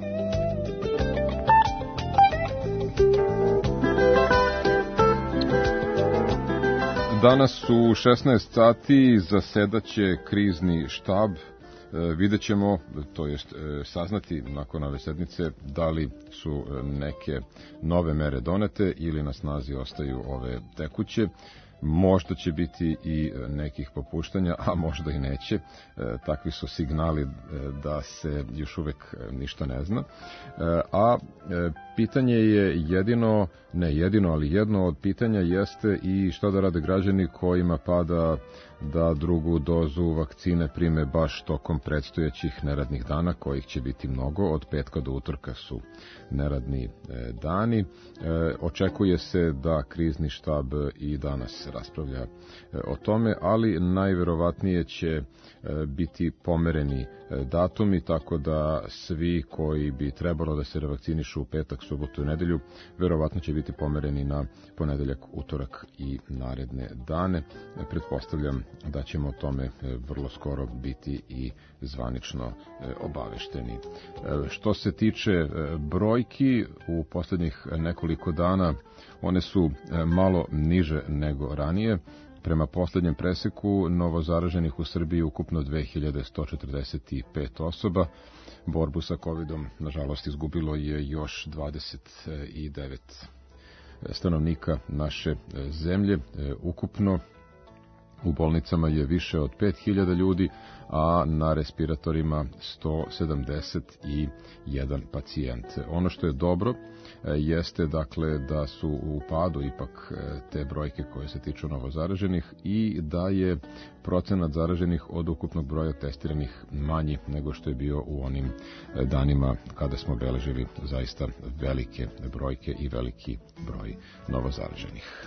Danas u 16 sati zasedaće krizni štab. Vidjet ćemo, to jest saznati nakon ove sednice, da li su neke nove mere donete ili na snazi ostaju ove tekuće. Možda će biti i nekih popuštanja, a možda i neće. Takvi su signali da se još uvek ništa ne zna. A pitanje je jedino, ne jedino, ali jedno od pitanja jeste i šta da rade građani kojima pada da drugu dozu vakcine prime baš tokom predstojećih neradnih dana, kojih će biti mnogo. Od petka do utorka su neradni dani. Očekuje se da krizni štab i danas raspravlja o tome, ali najverovatnije će biti pomereni datumi, tako da svi koji bi trebalo da se revakcinišu u petak, subotu i nedelju, verovatno će biti pomereni na ponedeljak, utorak i naredne dane. Pretpostavljam da ćemo o tome vrlo skoro biti i zvanično obavešteni. Što se tiče brojki, u poslednjih nekoliko dana one su malo niže nego ranije. Prema poslednjem preseku, novozaraženih u Srbiji ukupno 2145 osoba. Borbu sa COVID-om, nažalost, izgubilo je još 29 stanovnika naše zemlje. Ukupno u bolnicama je više od 5000 ljudi, a na respiratorima 171 pacijent. Ono što je dobro jeste dakle da su u padu ipak te brojke koje se tiču novozaraženih i da je procenat zaraženih od ukupnog broja testiranih manji nego što je bio u onim danima kada smo beležili zaista velike brojke i veliki broj novozaraženih.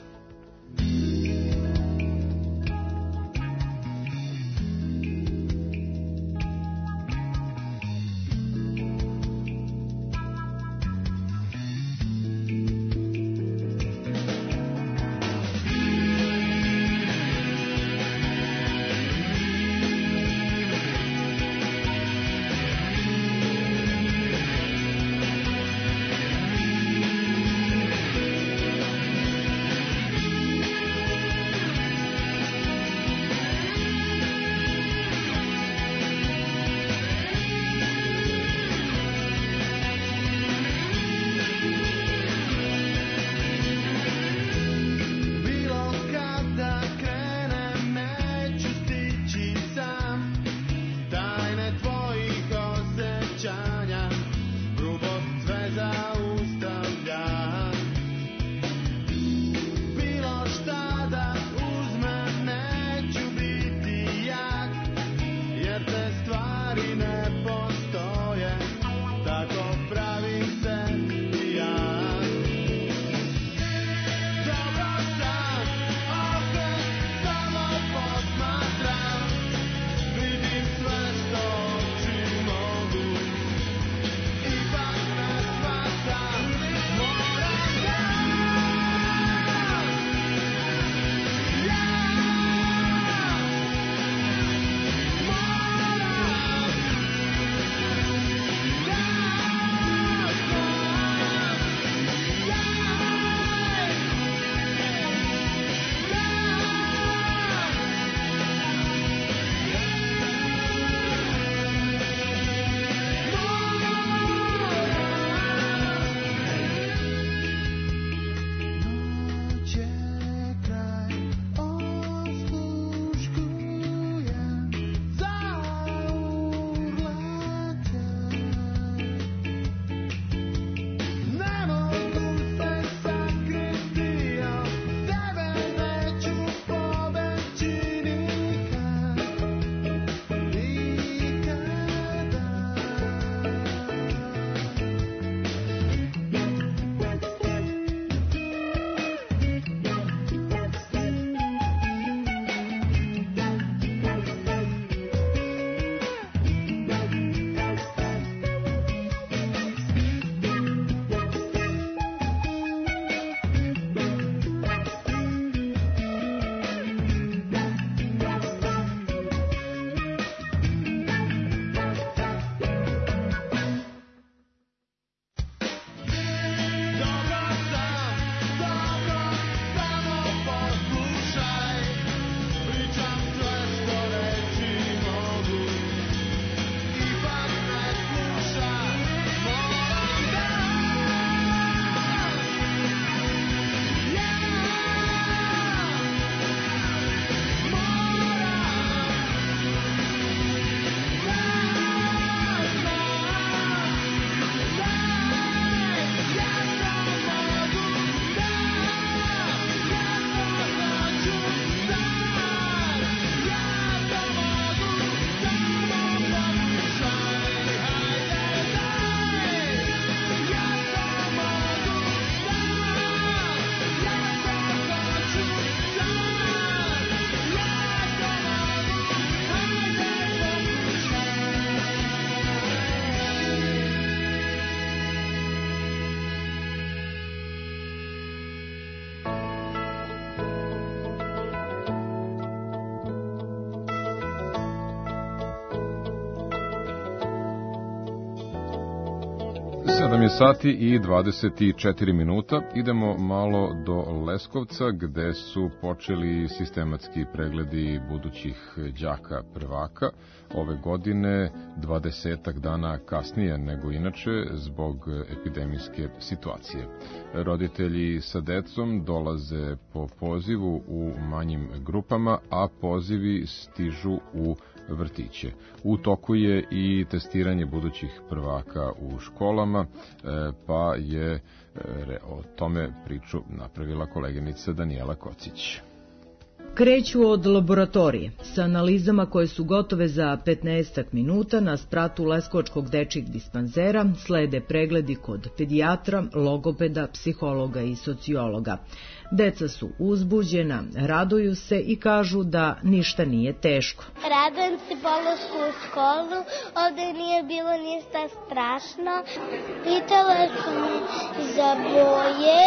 7 je sati i 24 minuta. Idemo malo do Leskovca gde su počeli sistematski pregledi budućih đaka prvaka. Ove godine 20 dana kasnije nego inače zbog epidemijske situacije. Roditelji sa decom dolaze po pozivu u manjim grupama, a pozivi stižu u vrtiće. U toku je i testiranje budućih prvaka u školama, pa je o tome priču napravila koleginica Danijela Kocić. Kreću od laboratorije sa analizama koje su gotove za 15 minuta na spratu Leskovačkog dečijeg dispanzera, slede pregledi kod pedijatra, logopeda, psihologa i sociologa. Deca su uzbuđena, raduju se i kažu da ništa nije teško. Radujem se polasku u školu, ovde nije bilo ništa strašno. Pitala su me za boje,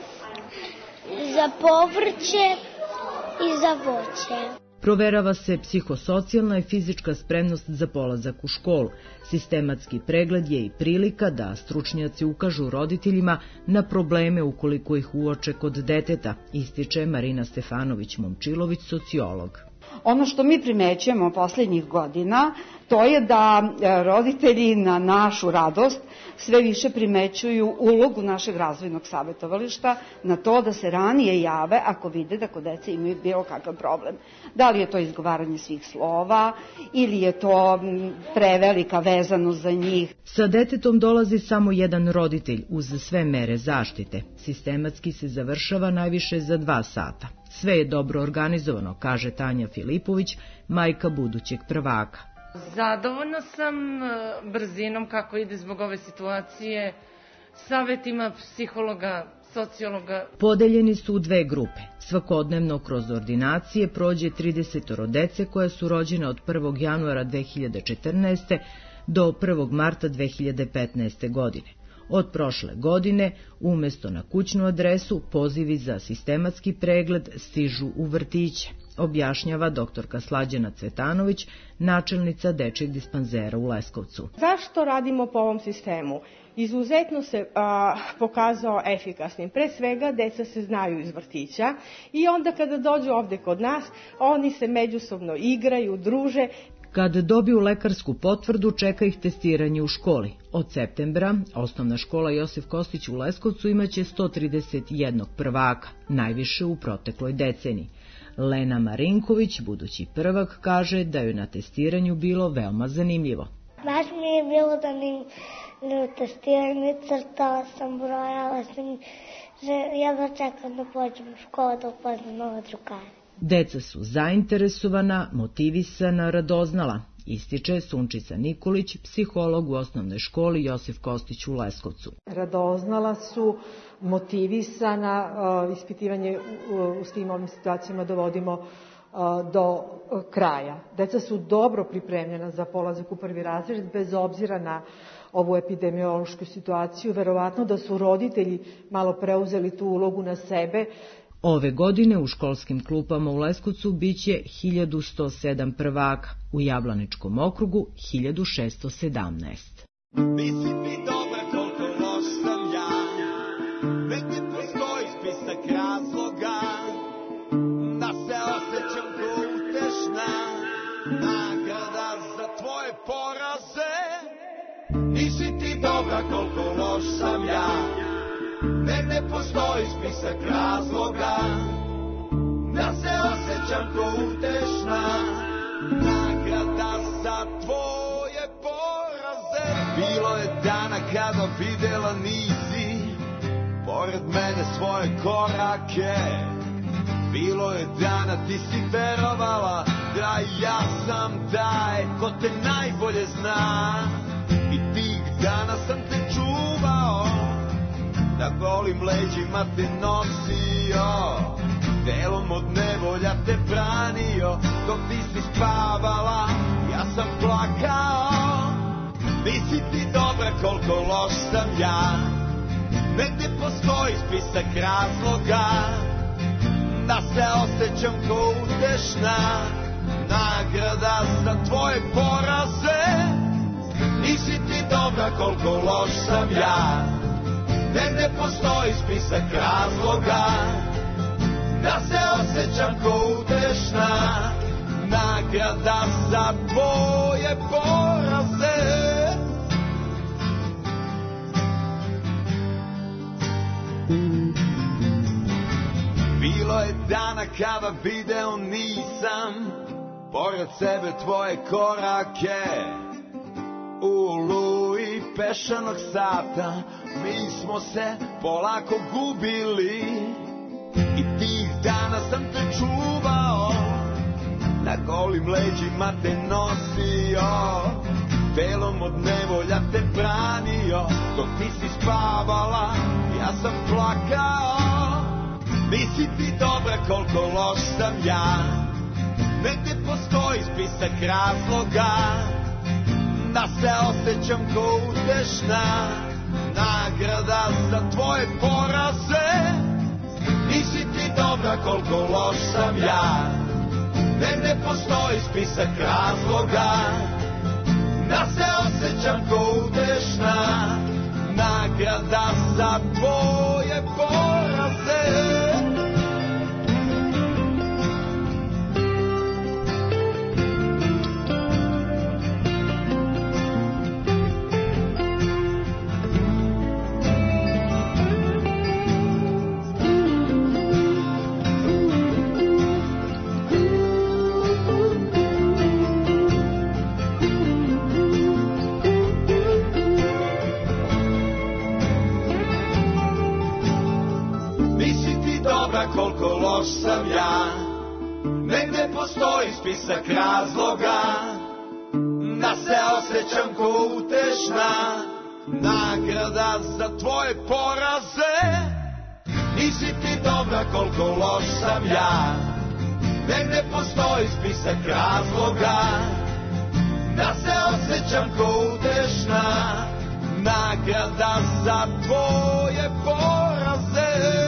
za povrće i za voće. Proverava se psihosocijalna i fizička spremnost za polazak u školu. Sistematski pregled je i prilika da stručnjaci ukažu roditeljima na probleme ukoliko ih uoče kod deteta, ističe Marina Stefanović-Momčilović, sociolog. Ono što mi primećujemo poslednjih godina, to je da roditelji na našu radost sve više primećuju ulogu našeg razvojnog savjetovališta na to da se ranije jave ako vide da kod dece imaju bilo kakav problem. Da li je to izgovaranje svih slova ili je to prevelika vezanost za njih. Sa detetom dolazi samo jedan roditelj uz sve mere zaštite. Sistematski se završava najviše za 2 sata. Sve je dobro organizovano, kaže Tanja Filipović, majka budućeg prvaka. Zadovoljna sam brzinom kako ide zbog ove situacije, savetima psihologa, sociologa. Podeljeni su u 2 grupe. Svakodnevno kroz ordinacije prođe 30 dece koja su rođene od 1. januara 2014. do 1. marta 2015. godine. Od prošle godine, umesto na kućnu adresu, pozivi za sistematski pregled stižu u vrtiće, objašnjava doktorka Slađana Cvetanović, načelnica dečijeg dispanzera u Leskovcu. Zašto radimo po ovom sistemu? Izuzetno se pokazao efikasnim. Pre svega, deca se znaju iz vrtića i onda kada dođu ovde kod nas, oni se međusobno igraju, druže. Kad dobiju lekarsku potvrdu, čeka ih testiranje u školi. Od septembra, osnovna škola Josif Kostić u Leskovcu imaće 131 prvaka, najviše u protekloj deceniji. Lena Marinković, budući prvak, kaže da joj na testiranju bilo veoma zanimljivo. Baš mi je bilo da mi testiranje, crtala sam, brojala sam, že jedva čekam da pođem u školu da upoznam nove drugare. Deca su zainteresovana, motivisana, radoznala, ističe Sunčica Nikolić, psiholog u osnovnoj školi Josif Kostić u Leskovcu. Radoznala su, motivisana, ispitivanje u svim ovim situacijama dovodimo do kraja. Deca su dobro pripremljena za polazak u prvi razred, bez obzira na ovu epidemiološku situaciju. Verovatno da su roditelji malo preuzeli tu ulogu na sebe. Ove godine u školskim klupama u Leskovcu biće 1107 prvaka, u Jablaničkom okrugu 1617. Nisi mi dobra koliko loš sam ja, već ne postoji spisak razloga da se osjećam ko utešna nagrada za tvoje poraze. Nisi ti dobra koliko loš sam ja, ne postoji spisak razloga da se osjećam ko utešna nagrada za tvoje poraze. Bilo je dana kada videla nisi pored mene svoje korake. Bilo je dana ti si verovala da ja sam taj ko te najbolje zna. I tih dana sam te čuvao, da golim leđima te nosio, delom od nevolja te branio. Dok ti si spavala, ja sam plakao. Nisi ti dobra koliko loš sam ja, negde postoji spisak razloga da se osjećam ko utešna nagrada za tvoje poraze. Nisi ti dobra koliko loš sam ja. Ne postoji spisak razloga da se osjećam ko utešna nagrada za tvoje poraze. Bilo je dana kada video nisam pored sebe tvoje korake. U oluji pešanog sata mi smo se polako gubili i tih dana sam te čuvao, na golim leđima te nosio, telom od nevolja te branio, dok ti si spavala ja sam plakao. Nisi ti dobra koliko loš sam ja, negde postoji spisak razloga da se osjećam ko utešna nagrada za tvoje poraze. Nisi ti dobra koliko loš sam ja, negde postoji spisak razloga da se osjećam ko utešna nagrada za tvoje poraze. Koliko loš sam ja, negde postoji spisak razloga da se osjećam ko utešna nagrada za tvoje poraze. Nisi ti dobra koliko loš sam ja, negde postoji spisak razloga da se osjećam ko utešna nagrada za tvoje poraze.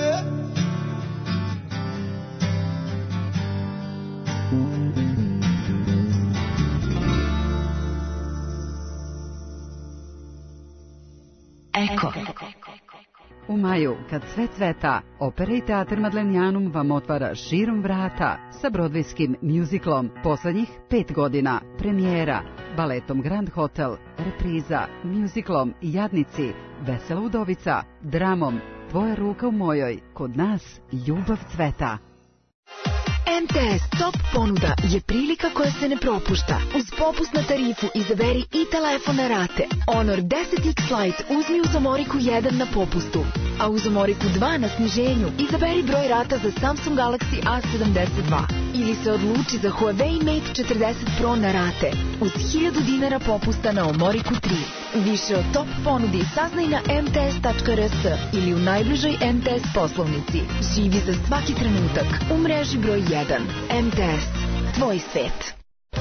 Eko. U maju, kad sve cveta, Opera i teatr Madlenjanum vam otvara širom vrata sa brodvejskim mjuziklom poslednjih 5 godina, premijera, baletom Grand Hotel, repriza, mjuziklom Jadnici, Vesela udovica, dramom Tvoja ruka u mojoj, kod nas ljubav cveta. MTS Top ponuda je prilika koja se ne propušta. Uz popust na tarifu izaberi i telefon na rate. Honor 10X Lite uzmi uz Omoriku 1 na popustu, a uz Omoriku 2 na sniženju izaberi broj rata za Samsung Galaxy A72 ili se odluči za Huawei Mate 40 Pro na rate uz 1000 dinara popusta na Omoriku 3. Više o top ponudi saznaj na mts.rs ili u najbližoj MTS poslovnici. Živi za svaki trenutak u mreži broj 1. MTS. Tvoj svet.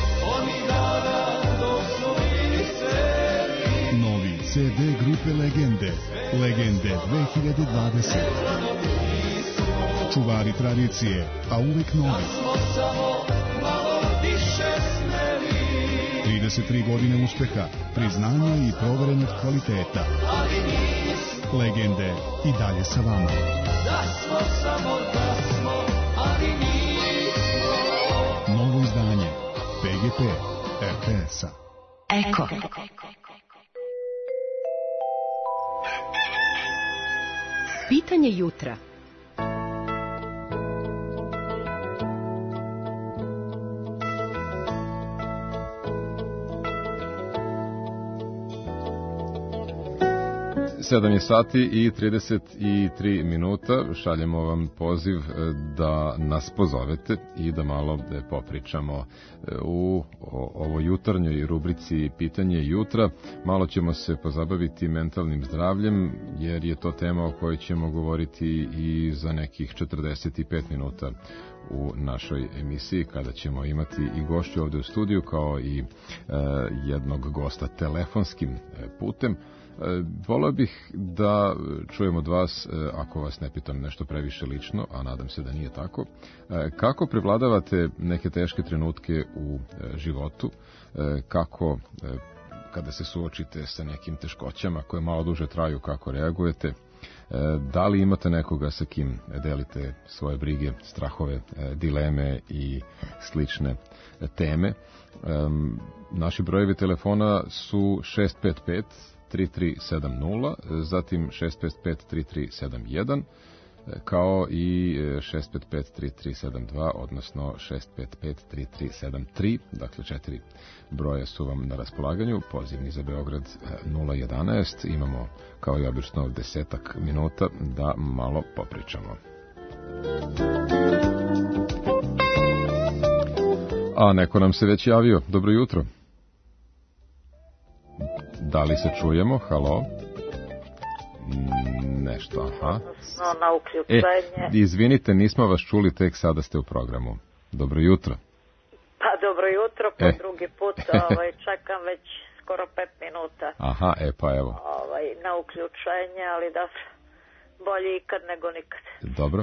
Novi CD grupe Legende. Legende 2020. Čuvari tradicije, a uvek novi. 33 godine uspeha, priznanja i proverenog kvaliteta. Legende i dalje sa vama. Novo izdanje PGP RTS-a. Eko. Pitanje jutra. Sedam je sati i 33 minuta. Šaljemo vam poziv da nas pozovete i da malo popričamo u ovoj jutarnjoj rubrici Pitanje jutra. Malo ćemo se pozabaviti mentalnim zdravljem, jer je to tema o kojoj ćemo govoriti i za nekih 45 minuta u našoj emisiji, kada ćemo imati i gošću ovde u studiju, kao i jednog gosta telefonskim putem. Voleo bih da čujem od vas, ako vas ne pitam nešto previše lično, a nadam se da nije tako, kako prevladavate neke teške trenutke u životu, kada se suočite sa nekim teškoćama koje malo duže traju, kako reagujete? Da li imate nekoga sa kim delite svoje brige, strahove, dileme i slične teme? Naši brojevi telefona su 655-3370, zatim 655-3371, kao i 655-3372, odnosno 655-3373, dakle 4 broje su vam na raspolaganju, pozivni za Beograd 011, imamo kao i obično 10 minuta da malo popričamo. A neko nam se već javio, dobro jutro. Da li se čujemo, halo? Nešto, aha. Na uključenje. Izvinite, nismo vas čuli, tek sada ste u programu. Dobro jutro. Pa dobro jutro, drugi put, čekam već skoro 5 minuta. Aha, pa evo. Na uključenje, ali dobro, bolje ikad nego nikad. Dobro.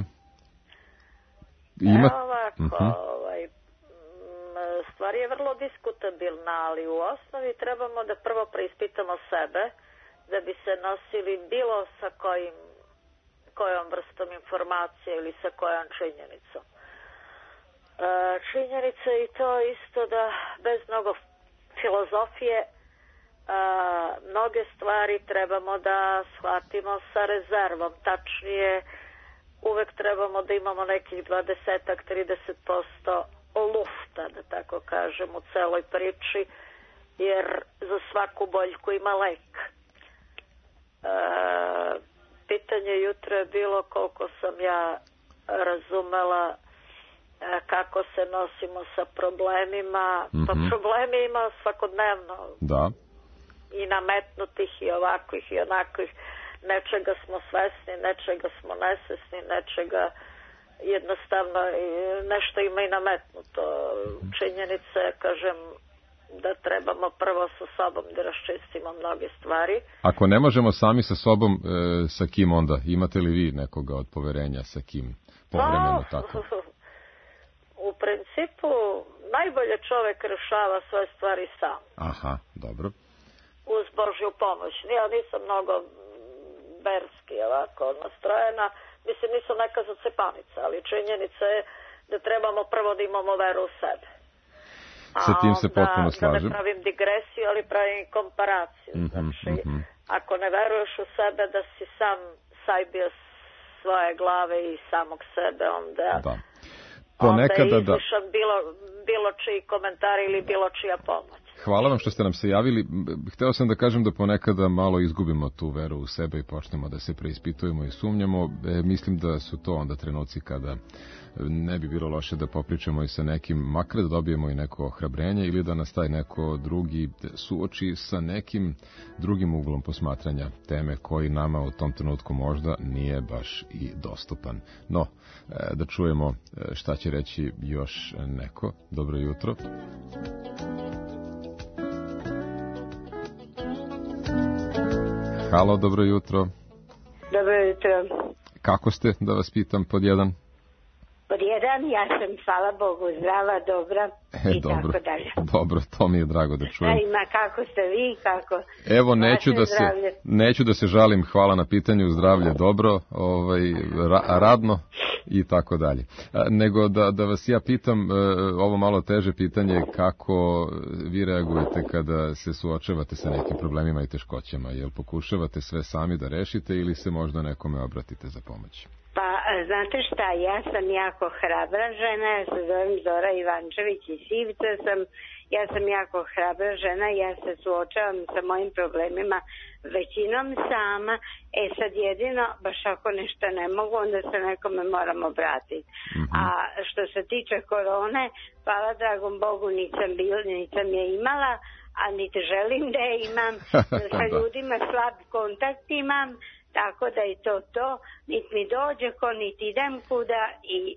Stvar je vrlo diskutabilna, ali u osnovi trebamo da prvo preispitamo sebe, da bi se nosili bilo sa kojom vrstom informacije ili sa kojom činjenicom. Činjenica je i to isto da bez mnogo filozofije mnoge stvari trebamo da shvatimo sa rezervom. Tačnije, uvek trebamo da imamo nekih 20-30% lufta, da tako kažem, u celoj priči, jer za svaku boljku ima lek. Pitanje jutra je bilo koliko sam ja razumela kako se nosimo sa problemima. Pa problemi ima svakodnevno. Da. I nametnutih i ovakvih i onakvih. Nečega smo svesni, nečega smo nesvesni, nečega jednostavno nešto ima i nametnuto. Činjenica je, kažem, da trebamo prvo sa sobom da raščistimo mnoge stvari. Ako ne možemo sami sa sobom, sa kim onda? Imate li vi nekoga od poverenja sa kim? Povremeno tako. U principu, najbolje čovek rešava svoje stvari sam. Aha, dobro. Uz Božju pomoć. Ja nisam mnogo verski ovako nastrojena. Mislim, nisam neka zacepanica, ali činjenica je da trebamo prvo da imamo veru u sebe. Sa tim se potpuno slažem. Da ne pravim digresiju, ali pravim komparaciju. Znači, ako ne veruješ u sebe da si sam sajbio svoje glave i samog sebe, onda je izlišan bilo čiji komentar ili bilo čija pomoć. Hvala vam što ste nam se javili. Hteo sam da kažem da ponekada malo izgubimo tu veru u sebe i počnemo da se preispitujemo i sumnjamo. Mislim da su to onda trenuci kada ne bi bilo loše da popričamo i sa nekim, makar da dobijemo i neko ohrabrenje ili da nas taj neko drugi suoči sa nekim drugim uglom posmatranja teme koji nama u tom trenutku možda nije baš i dostupan. No, da čujemo šta će reći još neko. Dobro jutro. Halo, dobro jutro. Dobro jutro. Kako ste, da vas pitam, pod jedan? Pod jedan, ja sam, hvala Bogu, zdrava, dobra i dobro, tako dalje. Dobro, to mi je drago da čujem. Kako ste vi, kako? Evo, neću da se žalim, hvala na pitanju, zdravlje dobro, radno i tako dalje. Nego da vas ja pitam, ovo malo teže pitanje, kako vi reagujete kada se suočavate sa nekim problemima i teškoćama? Jel pokušavate sve sami da rešite ili se možda nekome obratite za pomoć? Pa, znate šta, ja sam jako hrabra žena, ja se zovem Zora Ivančević i Sivca sam, ja sam jako hrabra žena, ja se suočavam sa mojim problemima većinom sama, sad jedino, baš ako nešto ne mogu, onda se nekome moram obratiti. A što se tiče korone, hvala dragom Bogu, nisam je imala, a niti želim da je imam, sa ljudima slab kontakt imam, tako da je to, niti mi dođe ko, niti idem kuda i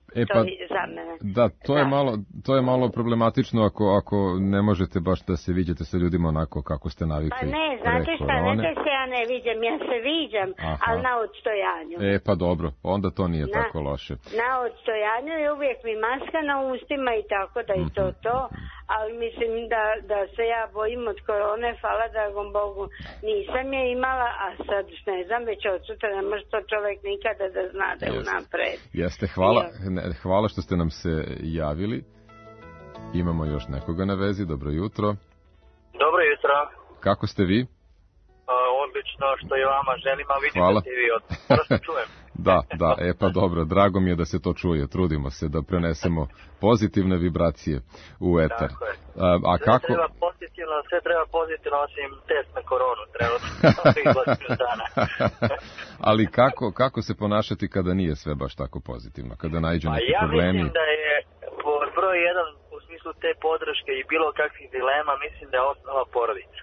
Pa, to je za mene. Da, to je malo problematično ako ne možete baš da se viđete sa ljudima onako kako ste navikli. Pa ne, znate šta, ne da se ja ne viđam, ja se viđam, ali na odstojanju. Pa dobro, onda to nije tako loše. Na odstojanju je uvijek mi maska na ustima i tako da i to, ali mislim da se ja bojim od korone, hvala dragom Bogu, nisam je imala, a sad ne znam, već od sutra ne može to čovjek nikada da zna da je unapred. Jeste, hvala što ste nam se javili. Imamo još nekoga na vezi, dobro jutro. Dobro jutro. Kako ste vi? Odlično, što je vama želim, a vidim da ste vi prosto čujem. Da, pa dobro, drago mi je da se to čuje, trudimo se da prenesemo pozitivne vibracije u etar. Tako je. A kako? Sve treba pozitivno, osim test na koronu, treba dana. Ali kako se ponašati kada nije sve baš tako pozitivno, kada naiđu neki problemi? Ja mislim da je broj jedan u smislu te podrške i bilo kakvih dilema, mislim da je osnova porodica.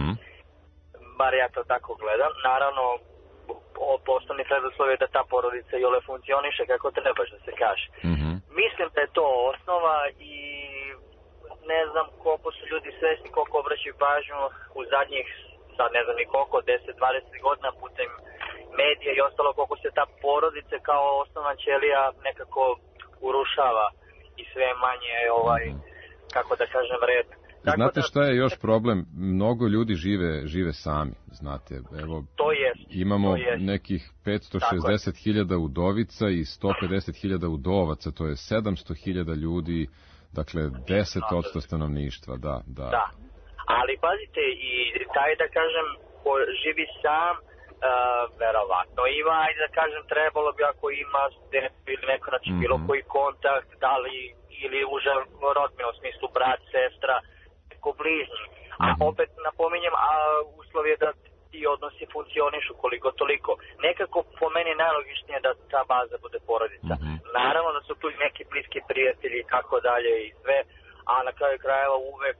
Bar ja to tako gledam. Naravno, osnovni preduslov je da ta porodica i ole funkcioniše kako treba, što se kaže. Mislim da je to osnova i ne znam koliko su ljudi svesni, koliko obraćaju pažnju u zadnjih, sad ne znam ni koliko, 10-20 godina putem medija i ostalo, koliko se ta porodica kao osnovna ćelija nekako urušava i sve manje kako da kažem, red. Znate šta je još problem? Mnogo ljudi žive sami, znate. Evo, imamo nekih 560.000 udovica i 150.000 udovaca, to je 700.000 ljudi, dakle 10% stanovništva, da. Ali pazite, i taj da kažem, ko živi sam, verovatno ima, ajde da kažem, trebalo bi ako ima ili neko, znači bilo koji kontakt, da li ili uža rodbina, u smislu brat, sestra, neko bližnji. A opet napominjem, uslov je da ti odnosi funkcionišu koliko toliko. Nekako po meni najlogičnije da ta baza bude porodica. Naravno da su tu neki bliski prijatelji i tako dalje i sve, a na kraju krajeva uvek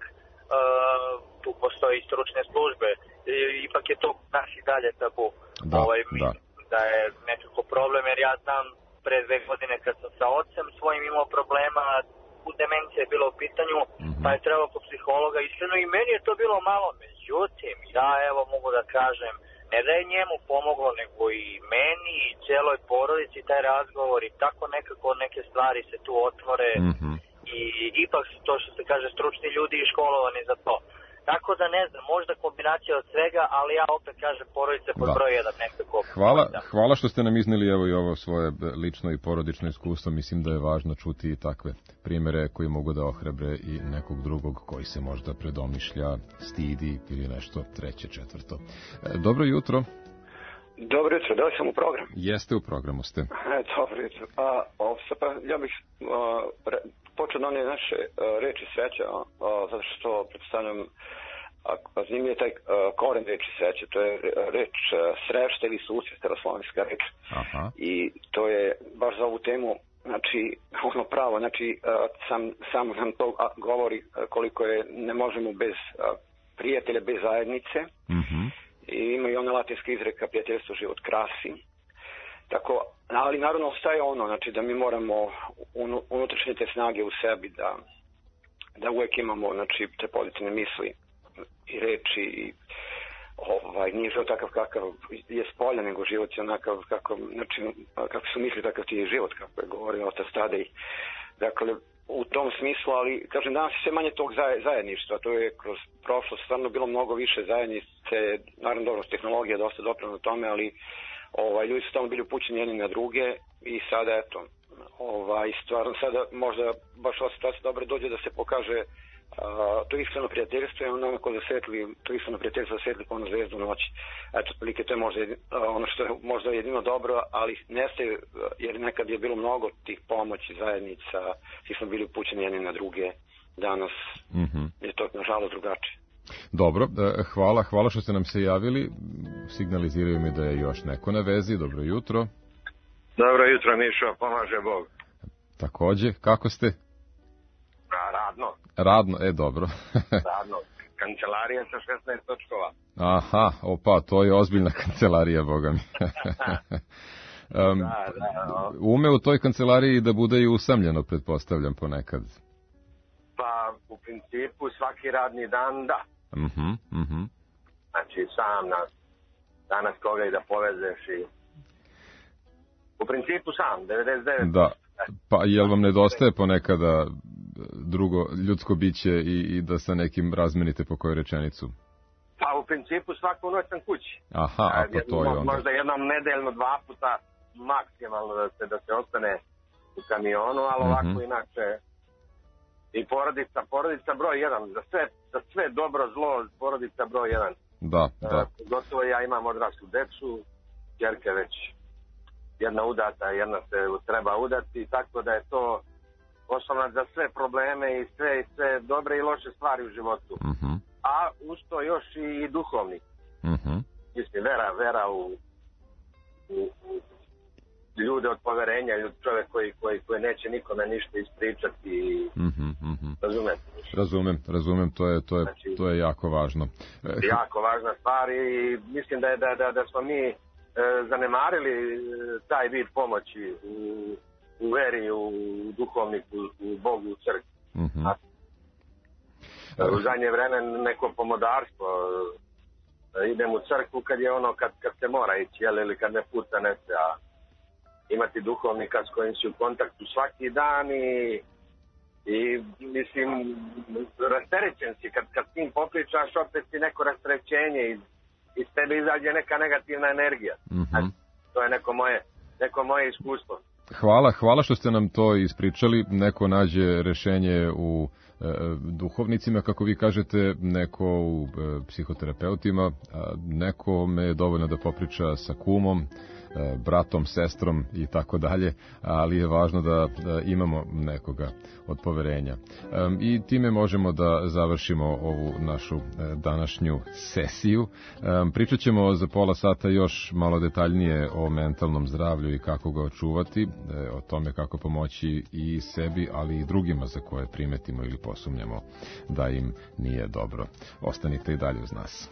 tu postoji i stručne službe. Ipak je to naš i dalje tabu. Da je nekako problem, jer ja znam pre 2 godine kad sam sa ocem svojim imao problema, demencija je bila u pitanju, pa je trebalo kod psihologa, iskreno i meni je to bilo malo, međutim, ja evo mogu da kažem, ne da je njemu pomoglo, nego i meni i cijeloj porodici taj razgovor i tako nekako neke stvari se tu otvore i ipak su to što se kaže stručni ljudi i školovani za to. Tako da ne znam, možda kombinacija od svega, ali ja opet kažem porodice pod broj 1 nekako. Hvala što ste nam izneli evo i ovo svoje lično i porodično iskustvo. Mislim da je važno čuti i takve primere koji mogu da ohrabre i nekog drugog koji se možda predomišlja, stidi ili nešto treće, četvrto. Dobro jutro. Dobro jutro, da li sam u programu? Jeste, u programu ste. Dobro jutro. Ja bih počeo na one naše reči sreća, zato što pretpostavljam, zanimljiv je taj koren reči sreće, to je reč srešta ili susret, staroslovenska reč. I to je baš za ovu temu, znači, ono pravo, znači, samo nam to govori koliko je, ne možemo bez prijatelja, bez zajednice. I ima i ona latinska izreka, prijateljstvo život krasi. Tako, ali naravno ostaje ono, znači da mi moramo unutrašnje te snage u sebi, da uvijek imamo, znači, te pozitivne misli i reči i nije život takav kakav je spolja, nego život je onakav kako su misli, takav ti je život, kako je govorio otac Tadej. Dakle, u tom smislu, ali kažem, danas je sve manje tog zajedništva, to je kroz prošlost stvarno bilo mnogo više zajednice, naravno dobro, tehnologija dosta doprava na tome, ali ljudi su tamo bili upućeni jedni na druge i sada eto, stvarno sada možda baš ova situacija dobro dođe da se pokaže to iskreno prijateljstvo i ono ko zasvetli, to iskreno prijateljstvo zasvetli po ono zvezdu noći. Eto, otprilike to je možda ono što je možda jedino dobro, ali nestaje, jer nekad je bilo mnogo tih pomoći zajednica, svi smo bili upućeni jedni na druge, danas je to nažalost drugačije. Dobro, hvala što ste nam se javili, signaliziraju mi da je još neko na vezi, dobro jutro. Dobro jutro, Mišo, pomaže Bog. Takođe, kako ste? Radno, dobro. Radno, kancelarija sa 16 točkova. Aha, to je ozbiljna kancelarija, boga mi. Ume u toj kancelariji da bude i usamljeno, pretpostavljam, ponekad. Pa, u principu, svaki radni dan, da. Znači, sam danas koga i da povezeš i... U principu sam, 99%. Da, pa jel vam nedostaje ponekada drugo ljudsko biće i da sa nekim razmenite po koju rečenicu? Pa u principu svaku noć sam kući. Aha, a pa to je onda. Možda jednom nedeljno, 2 puta maksimalno da se ostane u kamionu, ali ovako inače i porodica broj 1, za sve dobro zlo, porodica broj 1. Da. Gotovo ja imam odraslu decu, ćerke već jedna udata, jedna se treba udati, tako da je to osnovna za sve probleme i sve dobre i loše stvari u životu. A uz to još i duhovni. Mislim, vera u ljude od poverenja, čovjek koji neće nikome ništa ispričati. Razumem, to je jako važno. Jako važna stvar i mislim da smo mi zanemarili taj vid pomoći u veri, u duhovniku, u Bogu, u crkvi. U zadnje vreme neko pomodarstvo, idem u crkvu kad je kad se mora ići, ili kad ne puca nese, a imati duhovnika s kojim si u kontaktu svaki dan i mislim, rasterećen si, kad s njim popričaš, opet si neko rasterećenje iz tebe izađe neka negativna energija. To je neko moje iskustvo. Hvala što ste nam to ispričali. Neko nađe rešenje u duhovnicima, kako vi kažete, neko u psihoterapeutima, nekome je dovoljno da popriča sa kumom, bratom, sestrom i tako dalje, ali je važno da imamo nekoga od poverenja. I time možemo da završimo ovu našu današnju sesiju. Pričat ćemo za pola sata još malo detaljnije o mentalnom zdravlju i kako ga očuvati, o tome kako pomoći i sebi, ali i drugima za koje primetimo ili posumnjamo da im nije dobro. Ostanite i dalje uz nas.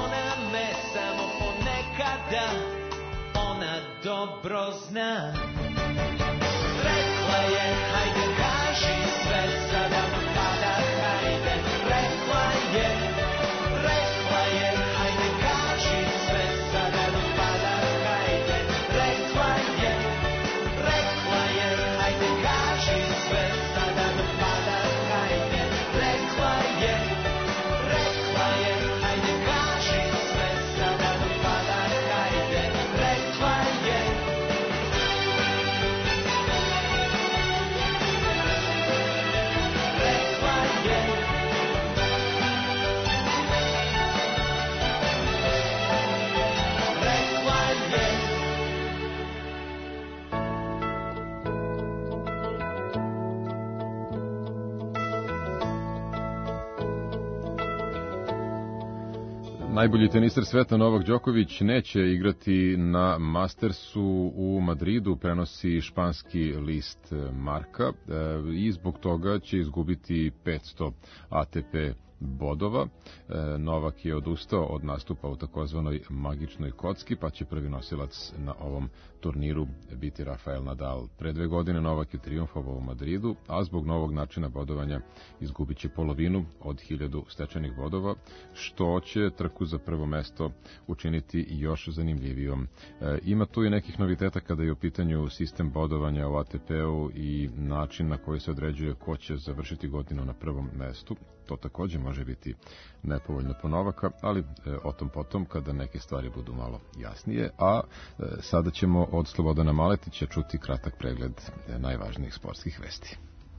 Ona dobro zna. Najbolji teniser sveta Novak Đoković neće igrati na Mastersu u Madridu, prenosi španski list Marca, i zbog toga će izgubiti 500 ATP bodova. Novak je odustao od nastupa u takozvanoj magičnoj kocki, pa će prvi nosilac na ovom turniru biti Rafael Nadal. Pre 2 godine Novak je trijumfovao u Madridu, a zbog novog načina bodovanja izgubit će polovinu od 1000 stečenih bodova, što će trku za prvo mesto učiniti još zanimljivijom. Ima tu i nekih noviteta kada je u pitanju sistem bodovanja u ATP-u i način na koji se određuje ko će završiti godinu na prvom mestu. To takođe može biti nepovoljno po Novaka, ali o tom potom kada neke stvari budu malo jasnije. A sada ćemo od Slobodana Maletića čuti kratak pregled najvažnijih sportskih vesti.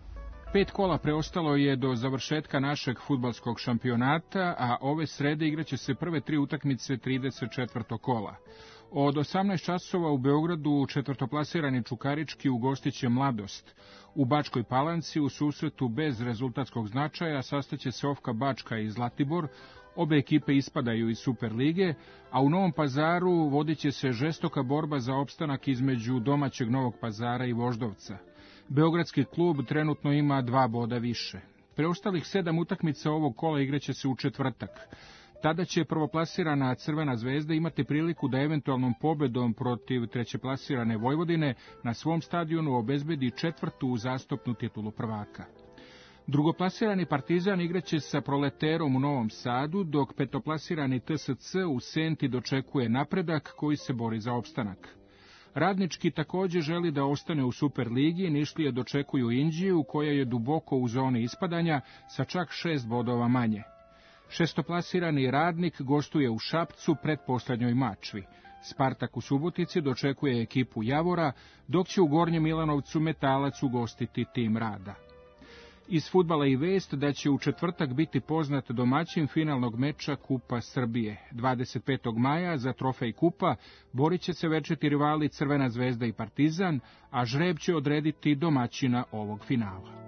5 kola preostalo je do završetka našeg fudbalskog šampionata, a ove srede igraće se prve 3 utakmice 34. kola. Od 18 časova u Beogradu četvrtoplasirani Čukarički ugostiće Mladost. U Bačkoj Palanci u susretu bez rezultatskog značaja sastaće se Ofka Bačka i Zlatibor. Obe ekipe ispadaju iz Superlige, a u Novom Pazaru vodit će se žestoka borba za opstanak između domaćeg Novog Pazara i Voždovca. Beogradski klub trenutno ima 2 boda više. Preostalih 7 utakmica ovog kola igraće se u četvrtak. Tada će prvoplasirana Crvena zvezda imati priliku da eventualnom pobedom protiv trećeplasirane Vojvodine na svom stadionu obezbedi 4. uzastopnu titulu prvaka. Drugoplasirani Partizan igraće sa Proleterom u Novom Sadu, dok petoplasirani TSC u Senti dočekuje Napredak koji se bori za opstanak. Radnički takođe želi da ostane u Superligi, Nišlije dočekuju Inđiju koja je duboko u zoni ispadanja sa čak 6 bodova manje. Šestoplasirani Radnik gostuje u Šapcu pretposlednjoj Mačvi. Spartak u Subotici dočekuje ekipu Javora, dok će u Gornjem Milanovcu Metalac ugostiti tim Rada. Iz fudbala i vest da će u četvrtak biti poznat domaćin finalnog meča Kupa Srbije. 25. maja za trofej Kupa borit će se večiti rivali Crvena zvezda i Partizan, a žreb će odrediti domaćina ovog finala.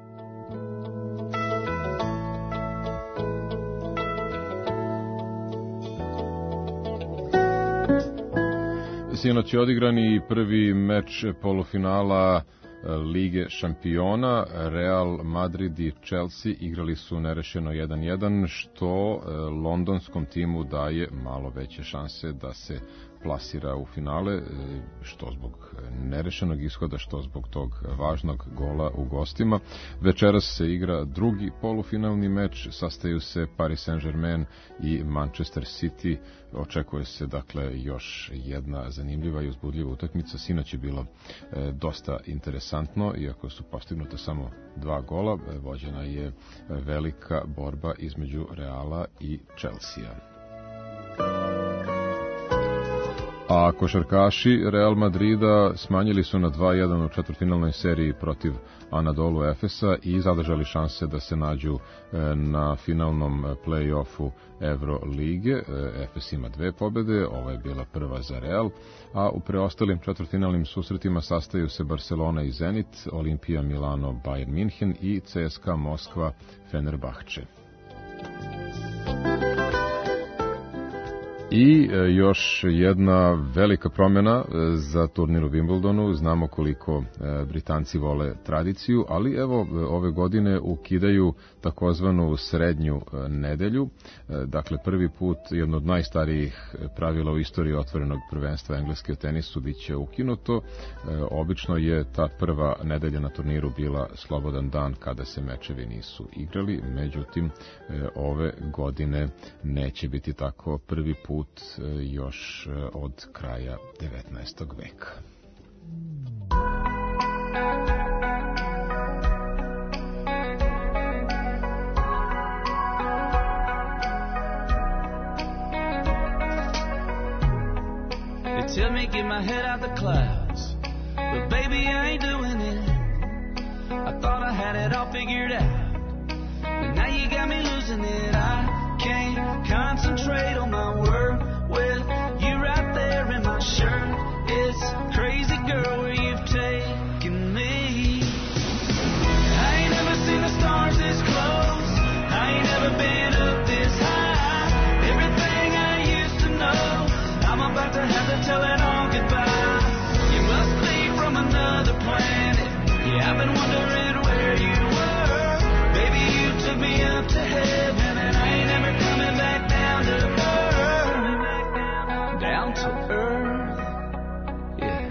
Sinoć je odigrani prvi meč polufinala Lige šampiona. Real Madrid i Chelsea igrali su nerešeno 1-1, što londonskom timu daje malo veće šanse da se plasira u finale, što zbog nerešenog ishoda, što zbog tog važnog gola u gostima. Večeras se igra drugi polufinalni meč, sastaju se Paris Saint-Germain i Manchester City. Očekuje se dakle još jedna zanimljiva i uzbudljiva utakmica. Sinoć je bilo dosta interesantno, iako su postignuta samo 2 gola, vođena je velika borba između Reala i Chelsea. A košarkaši Real Madrida smanjili su na 2-1 u četvrtfinalnoj seriji protiv Anadolu Efesa i zadržali šanse da se nađu na finalnom play-offu Evrolige. Efes ima 2 pobede, ovo je bila prva za Real, a u preostalim četvrtfinalnim susretima sastaju se Barcelona i Zenit, Olimpija Milano, Bayern München i CSKA Moskva Fenerbahče. I još jedna velika promjena za turnir u Wimbledonu. Znamo koliko Britanci vole tradiciju, ali evo ove godine ukidaju takozvanu srednju nedelju. Dakle, prvi put jedno od najstarijih pravila u istoriji otvorenog prvenstva engleske u tenisu biće ukinuto. Obično je ta prva nedelja na turniru bila slobodan dan kada se mečevi nisu igrali, međutim ove godine neće biti tako, prvi put još od kraja 19. veka. They tell me get my head out the clouds, but baby I ain't doing it. I thought I had it all figured out, but now you got me losing it. I can't concentrate on my work with you right there in my shirt. It's crazy, girl, where you've taken me. I ain't never seen the stars this close. I ain't never been up this high. Everything I to earth. Yeah.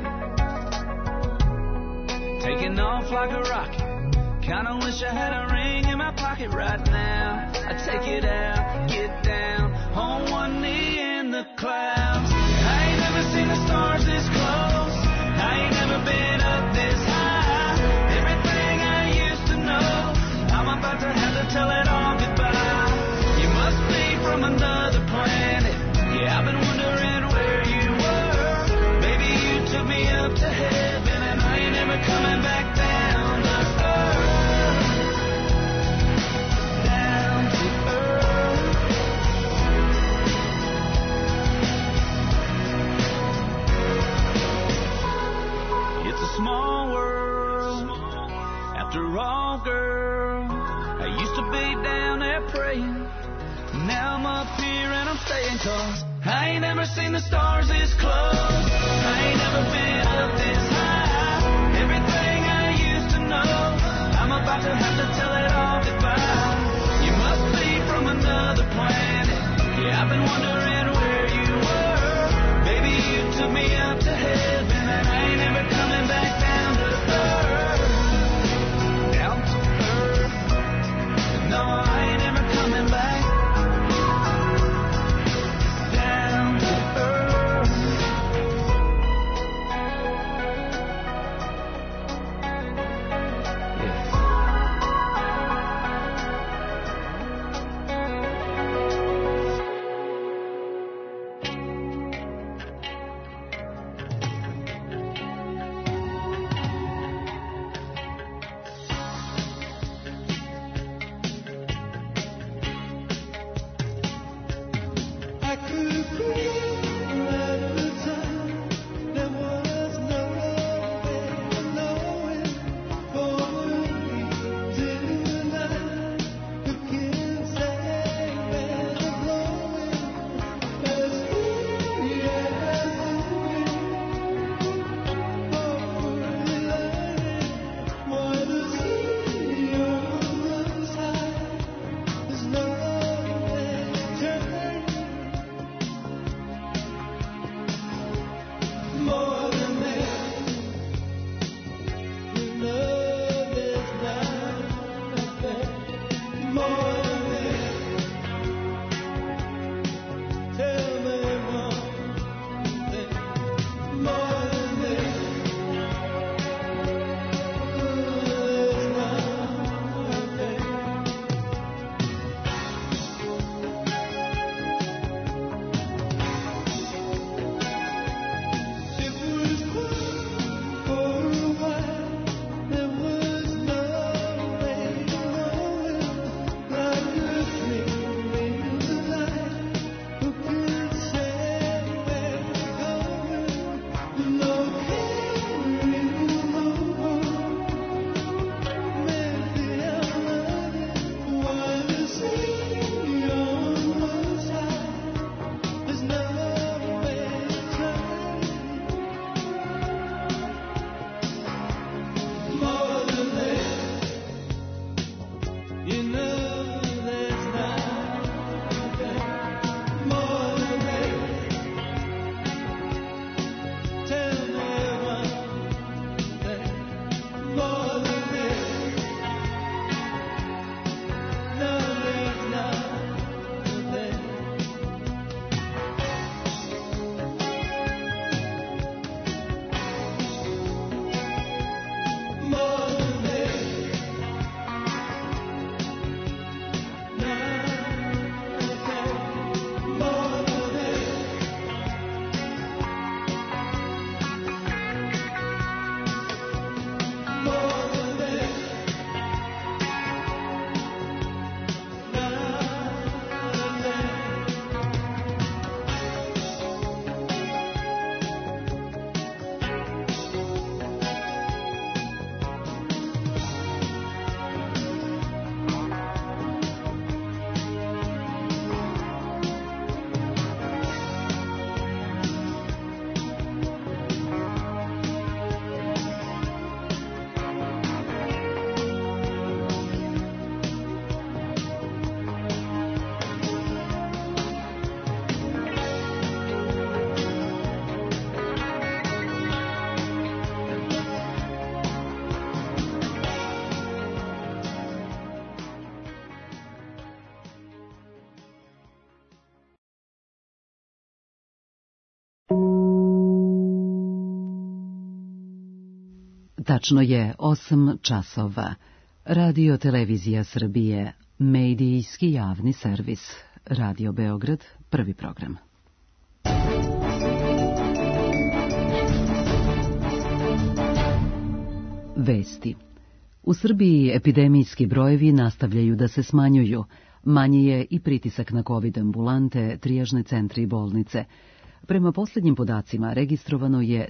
Taking off like a rocket. Kinda wish I had a ring in my pocket right now. I take it out, get down, on one knee in the clouds. I ain't never seen the stars this close. I ain't never been up this high. Everything I used to know, I'm about to have to tell it all goodbye. You must be from another planet. Yeah, I've been wondering where you were. Maybe you took me up to heaven, and I ain't never coming back down to earth. Down to earth. It's a small world. After all, girl, I used to be down there praying. Now I'm up here and I'm staying, 'cause I ain't never seen the stars this close. I ain't never been up this high. Everything I used to know, I'm about to have to tell it all goodbye. You must be from another planet. Yeah, I've been wondering where you were. Maybe you took me up to heaven, and I ain't never coming back down to earth. Down to earth. No, I ain't never coming back. Tačno je 8 časova. Radio Televizija Srbije, medijski javni servis. Radio Beograd, prvi program. Vesti. U Srbiji epidemijski brojevi nastavljaju da se smanjuju. Manji je i pritisak na COVID ambulante, trijažne centre i bolnice. Prema posljednjim podacima registrovano je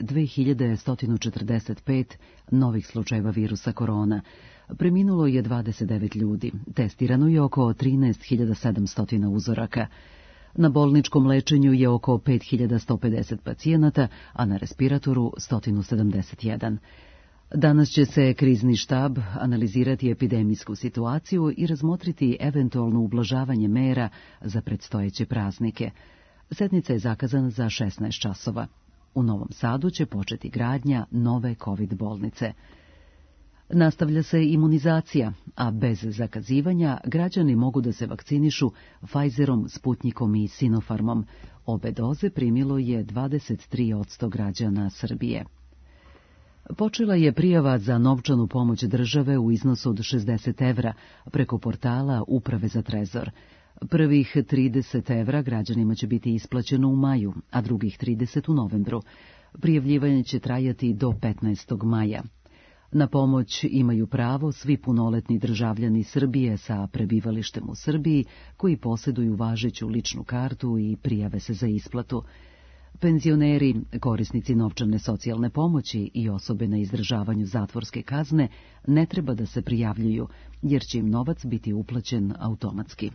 2145 novih slučajeva virusa korona. Preminulo je 29 ljudi. Testirano je oko 13.700 uzoraka. Na bolničkom lečenju je oko 5150 pacijenata, a na respiratoru 171. Danas će se krizni štab analizirati epidemijsku situaciju i razmotriti eventualno ublažavanje mera za predstojeće praznike. Sednica je zakazana za 16 časova. U Novom Sadu će početi gradnja nove COVID bolnice. Nastavlja se imunizacija, a bez zakazivanja građani mogu da se vakcinišu Pfizerom, Sputnikom i Sinopharmom. Obe doze primilo je 23% građana Srbije. Počela je prijava za novčanu pomoć države u iznosu od 60 evra preko portala Uprave za trezor. Prvih 30 evra građanima će biti isplaćeno u maju, a drugih 30 u novembru. Prijavljivanje će trajati do 15. maja. Na pomoć imaju pravo svi punoletni državljani Srbije sa prebivalištem u Srbiji koji posjeduju važeću ličnu kartu i prijave se za isplatu. Penzioneri, korisnici novčane socijalne pomoći i osobe na izdržavanju zatvorske kazne ne treba da se prijavljuju, jer će im novac biti uplaćen automatski.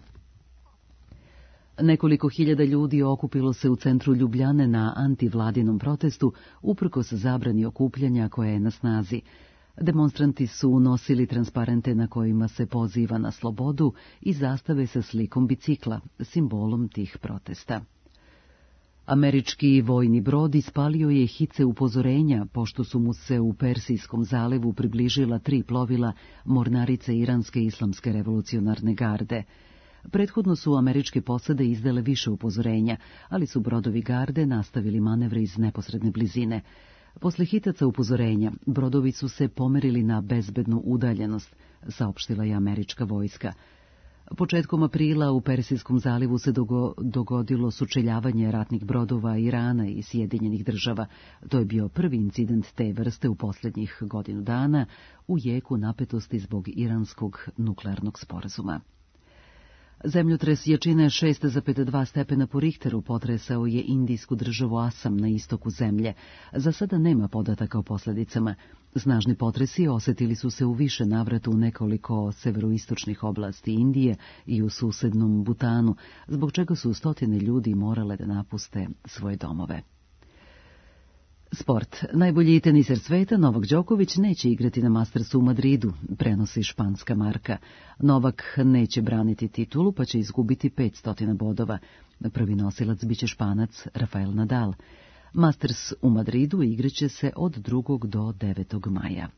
Nekoliko hiljada ljudi okupilo se u centru Ljubljane na antivladinom protestu uprkos zabrani okupljanja koja je na snazi. Demonstranti su nosili transparente na kojima se poziva na slobodu i zastave sa slikom bicikla, simbolom tih protesta. Američki vojni brod ispalio je hice upozorenja, pošto su mu se u Persijskom zalivu približila 3 plovila mornarice Iranske islamske revolucionarne garde. Prethodno su američke posade izdale više upozorenja, ali su brodovi garde nastavili manevre iz neposredne blizine. Posle hitaca upozorenja, brodovi su se pomerili na bezbednu udaljenost, saopštila je američka vojska. Početkom aprila u Persijskom zalivu se dogodilo sučeljavanje ratnih brodova Irana i Sjedinjenih država. To je bio prvi incident te vrste u posljednjih godinu dana u jeku napetosti zbog iranskog nuklearnog sporazuma. Zemljotres jačine 6,2 stepena po Richteru potresao je indijsku državu Asam na istoku zemlje. Za sada nema podataka o posljedicama. Snažni potresi osetili su se u više navrata u nekoliko severoistočnih oblasti Indije i u susednom Butanu, zbog čega su stotine ljudi morale da napuste svoje domove. Sport. Najbolji teniser sveta Novak Đoković neće igrati na Mastersu u Madridu, prenosi španska marka. Novak neće braniti titulu, pa će izgubiti 500 bodova. Prvi nosilac biće Španac Rafael Nadal. Masters u Madridu igraće se od 2. do 9. maja.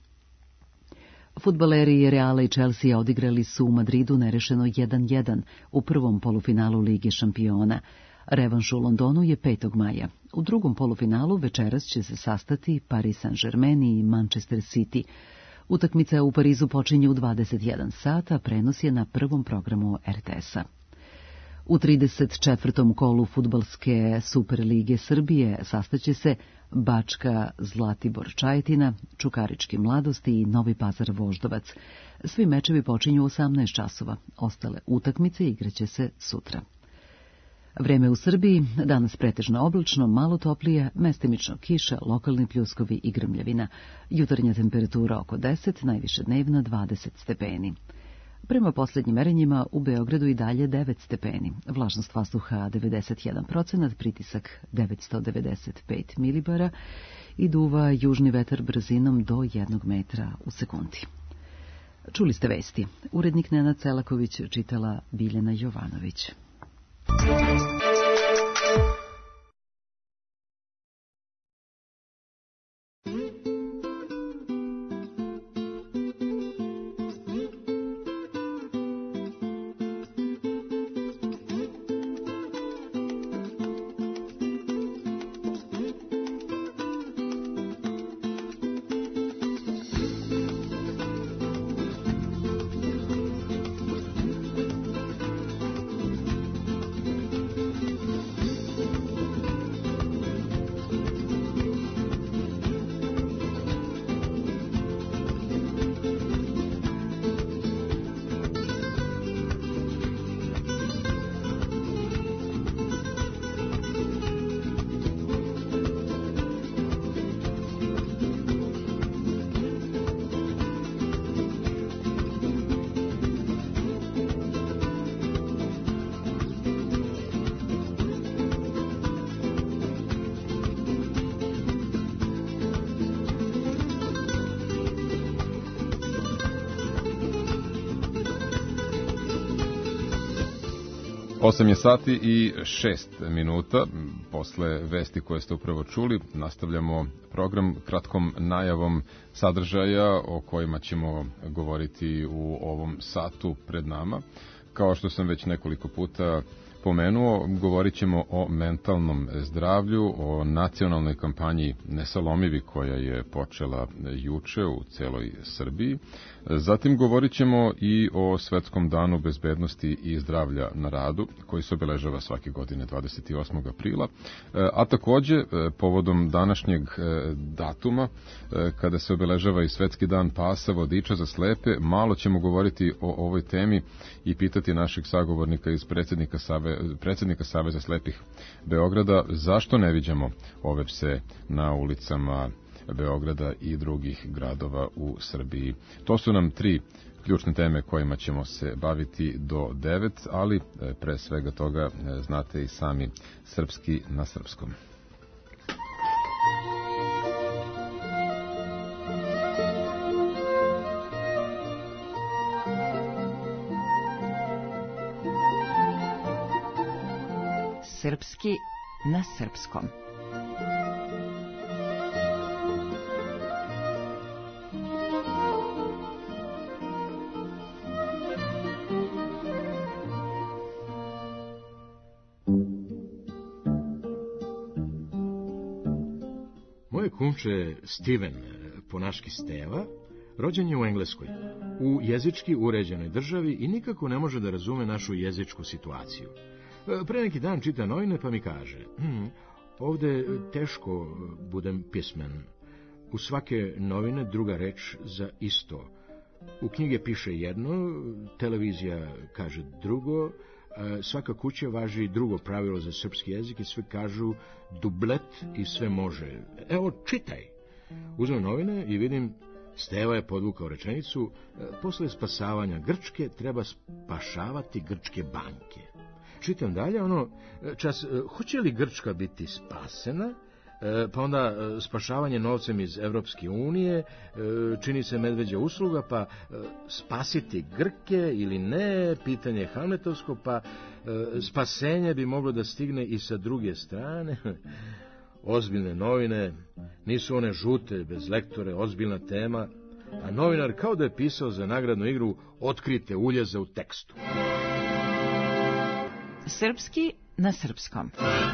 Fudbaleri Reala i Chelsea odigrali su u Madridu nerešeno 1:1 u prvom polufinalu Lige šampiona. Revanš u Londonu je 5. maja. U drugom polufinalu večeras će se sastati Paris Saint-Germain i Manchester City. Utakmica u Parizu počinje u 21 sata, prenos je na prvom programu RTS-a. U 34. kolu fudbalske Superlige Srbije sastaće se Bačka Zlatibor Čajetina, Čukarički Mladosti i Novi Pazar Voždovac. Svi mečevi počinju u 18 časova. Ostale utakmice igraće se sutra. Vreme u Srbiji, danas pretežno oblačno, malo toplije, mestimično kiša, lokalni pljuskovi i grmljavina. Jutarnja temperatura oko 10, najviše dnevna 20 stepeni. Prema posljednjim merenjima u Beogradu i dalje 9 stepeni. Vlažnost vazduha 91%, pritisak 995 milibara i duva južni vetar brzinom do 1 metra u sekundi. Čuli ste vesti. Urednik Nenad Celaković, čitala Biljana Jovanović. 8 je sati i 6 minuta. Posle vesti koje ste upravo čuli, nastavljamo program kratkom najavom sadržaja o kojima ćemo govoriti u ovom satu pred nama. Kao što sam već nekoliko puta pomenuo, govorit ćemo o mentalnom zdravlju, o nacionalnoj kampanji Nesalomivi koja je počela juče u celoj Srbiji. Zatim govorit ćemo i o Svetskom danu bezbednosti i zdravlja na radu, koji se obeležava svake godine 28. aprila, a takođe povodom današnjeg datuma, kada se obeležava i Svetski dan pasa vodiča za slepe, malo ćemo govoriti o ovoj temi i pitati našeg sagovornika iz predsjednika Saveza slepih Beograda zašto ne viđamo ove pse na ulicama Beograda i drugih gradova u Srbiji. To su nam 3 ključne teme kojima ćemo se baviti do 9, ali pre svega toga znate i sami srpski na srpskom. Srpski na srpskom. Moje kumče Steven, ponaški Steva, rođen je u Engleskoj, u jezički uređenoj državi i nikako ne može da razume našu jezičku situaciju. Pre neki dan čita novine pa mi kaže, ovde teško budem pismen. U svake novine druga reč za isto. U knjige piše jedno, televizija kaže drugo, svaka kuća važi drugo pravilo za srpski jezik i sve kažu dublet i sve može. Evo, čitaj. Uzmem novine i vidim, Steva je podvukao rečenicu, posle spasavanja Grčke treba spašavati grčke banke. Čitam dalje, hoće li Grčka biti spasena, pa onda spašavanje novcem iz Evropske unije, čini se medveđa usluga, pa spasiti Grke ili ne, pitanje Hamletovsko, pa spasenje bi moglo da stigne i sa druge strane. Ozbiljne novine, nisu one žute, bez lektore, ozbiljna tema, a novinar kao da je pisao za nagradnu igru Otkrite uljeze u tekstu. Srpski na srpskom.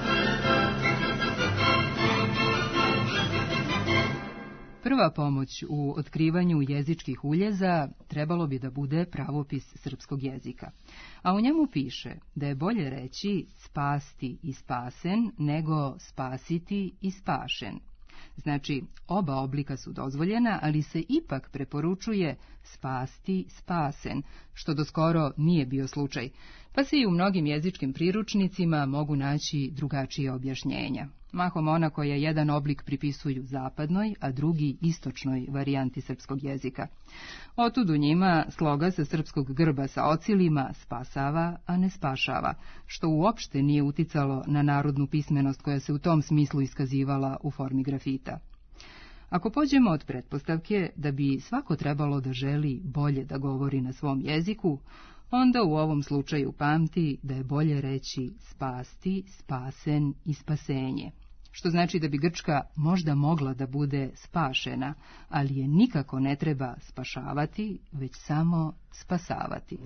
Prva pomoć u otkrivanju jezičkih uljeza trebalo bi da bude pravopis srpskog jezika. A u njemu piše da je bolje reći spasti i spasen nego spasiti i spašen. Znači, oba oblika su dozvoljena, ali se ipak preporučuje spasti, spasen, što doskoro nije bio slučaj, pa se i u mnogim jezičkim priručnicima mogu naći drugačije objašnjenja. Mahom ona koja jedan oblik pripisuju zapadnoj, a drugi istočnoj varijanti srpskog jezika. Otud u njima sloga sa srpskog grba sa ocilima spasava, a ne spašava, što uopšte nije uticalo na narodnu pismenost koja se u tom smislu iskazivala u formi grafita. Ako pođemo od pretpostavke da bi svako trebalo da želi bolje da govori na svom jeziku, onda u ovom slučaju pamti da je bolje reći spasti, spasen i spasenje, što znači da bi Grčka možda mogla da bude spašena, ali je nikako ne treba spašavati, već samo spasavati.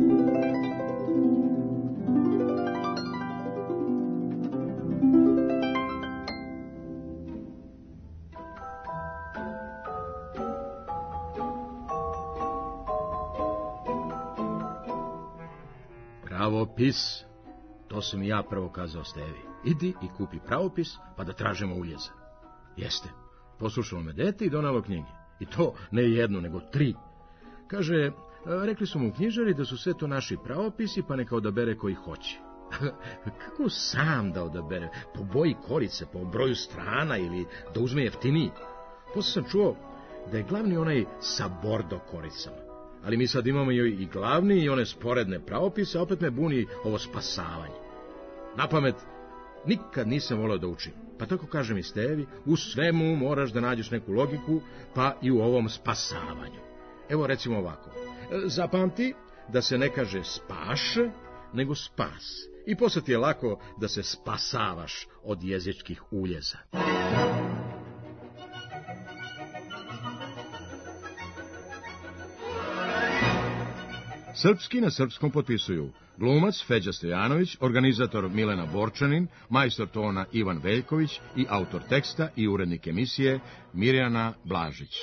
Pravopis, to sam i ja prvo kazao Stevi. Idi i kupi pravopis, pa da tražimo uljeza. Jeste, poslušalo me dete i donelo knjige. I to ne jednu, nego 3. Kaže, rekli su mu knjižari da su sve to naši pravopisi, pa neka odabere koji hoće. Kako sam da odabere? Po boji korice, po broju strana ili da uzme jeftiniji? Posle sam čuo da je glavni onaj sa bordo koricama. Ali mi sad imamo i glavni i one sporedne pravopise, a opet me buni ovo spasavanje. Napamet, nikad nisam voleo da učim. Pa tako kažem i Stevi, u svemu moraš da nađeš neku logiku, pa i u ovom spasavanju. Evo recimo ovako, zapamti da se ne kaže spaš, nego spas. i posle ti je lako da se spasavaš od jezičkih uljeza. Srpski na srpskom potpisuju glumac Feđa Stojanović, organizator Milena Borčanin, majstor tona Ivan Veljković i autor teksta i urednik emisije Mirjana Blažić.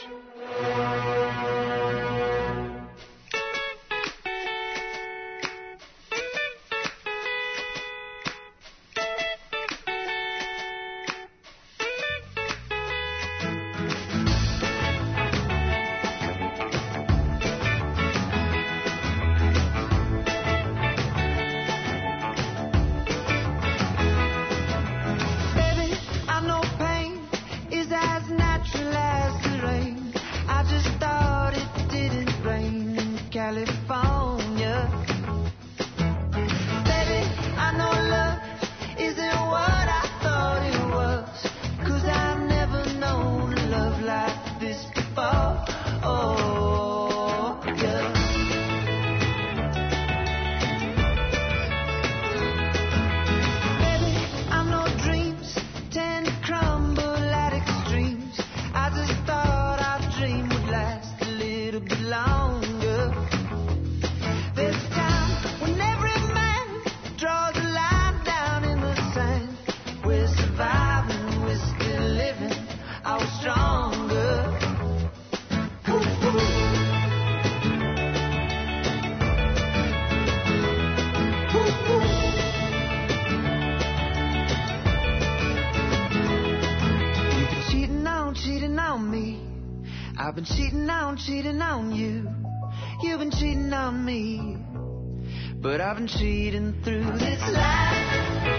I've been cheating on you. You've been cheating on me. But I've been cheating through this life.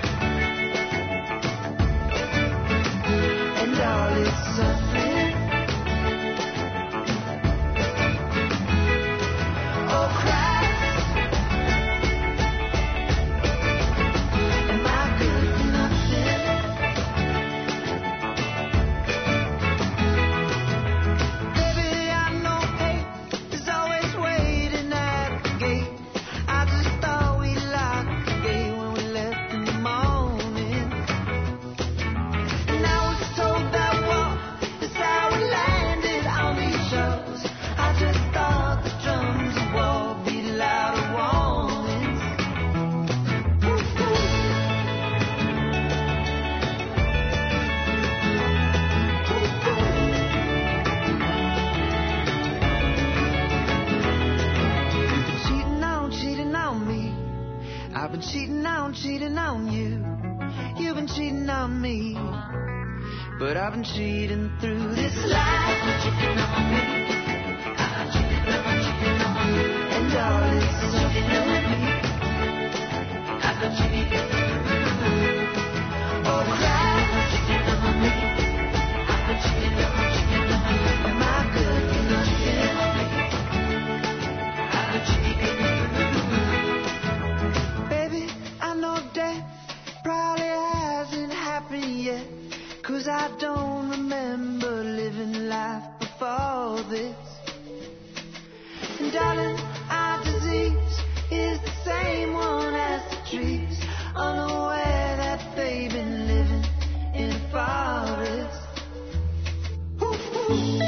And all it's suffering. Oh, Christ. Am I good for nothing? Cheating on you. You've been cheating on me. But I've been cheating through this life. Cheating on me. I'm cheating on you. And all it's cheating on me. I've been cheating through. Oh, Christ. Cheating on me. I've been cheating on you. Am I good for nothing? I've been cheating through. Probably hasn't happened yet, 'cause I don't remember living life before this. And darling, our disease is the same one as the trees, unaware that they've been living in a forest. Ooh.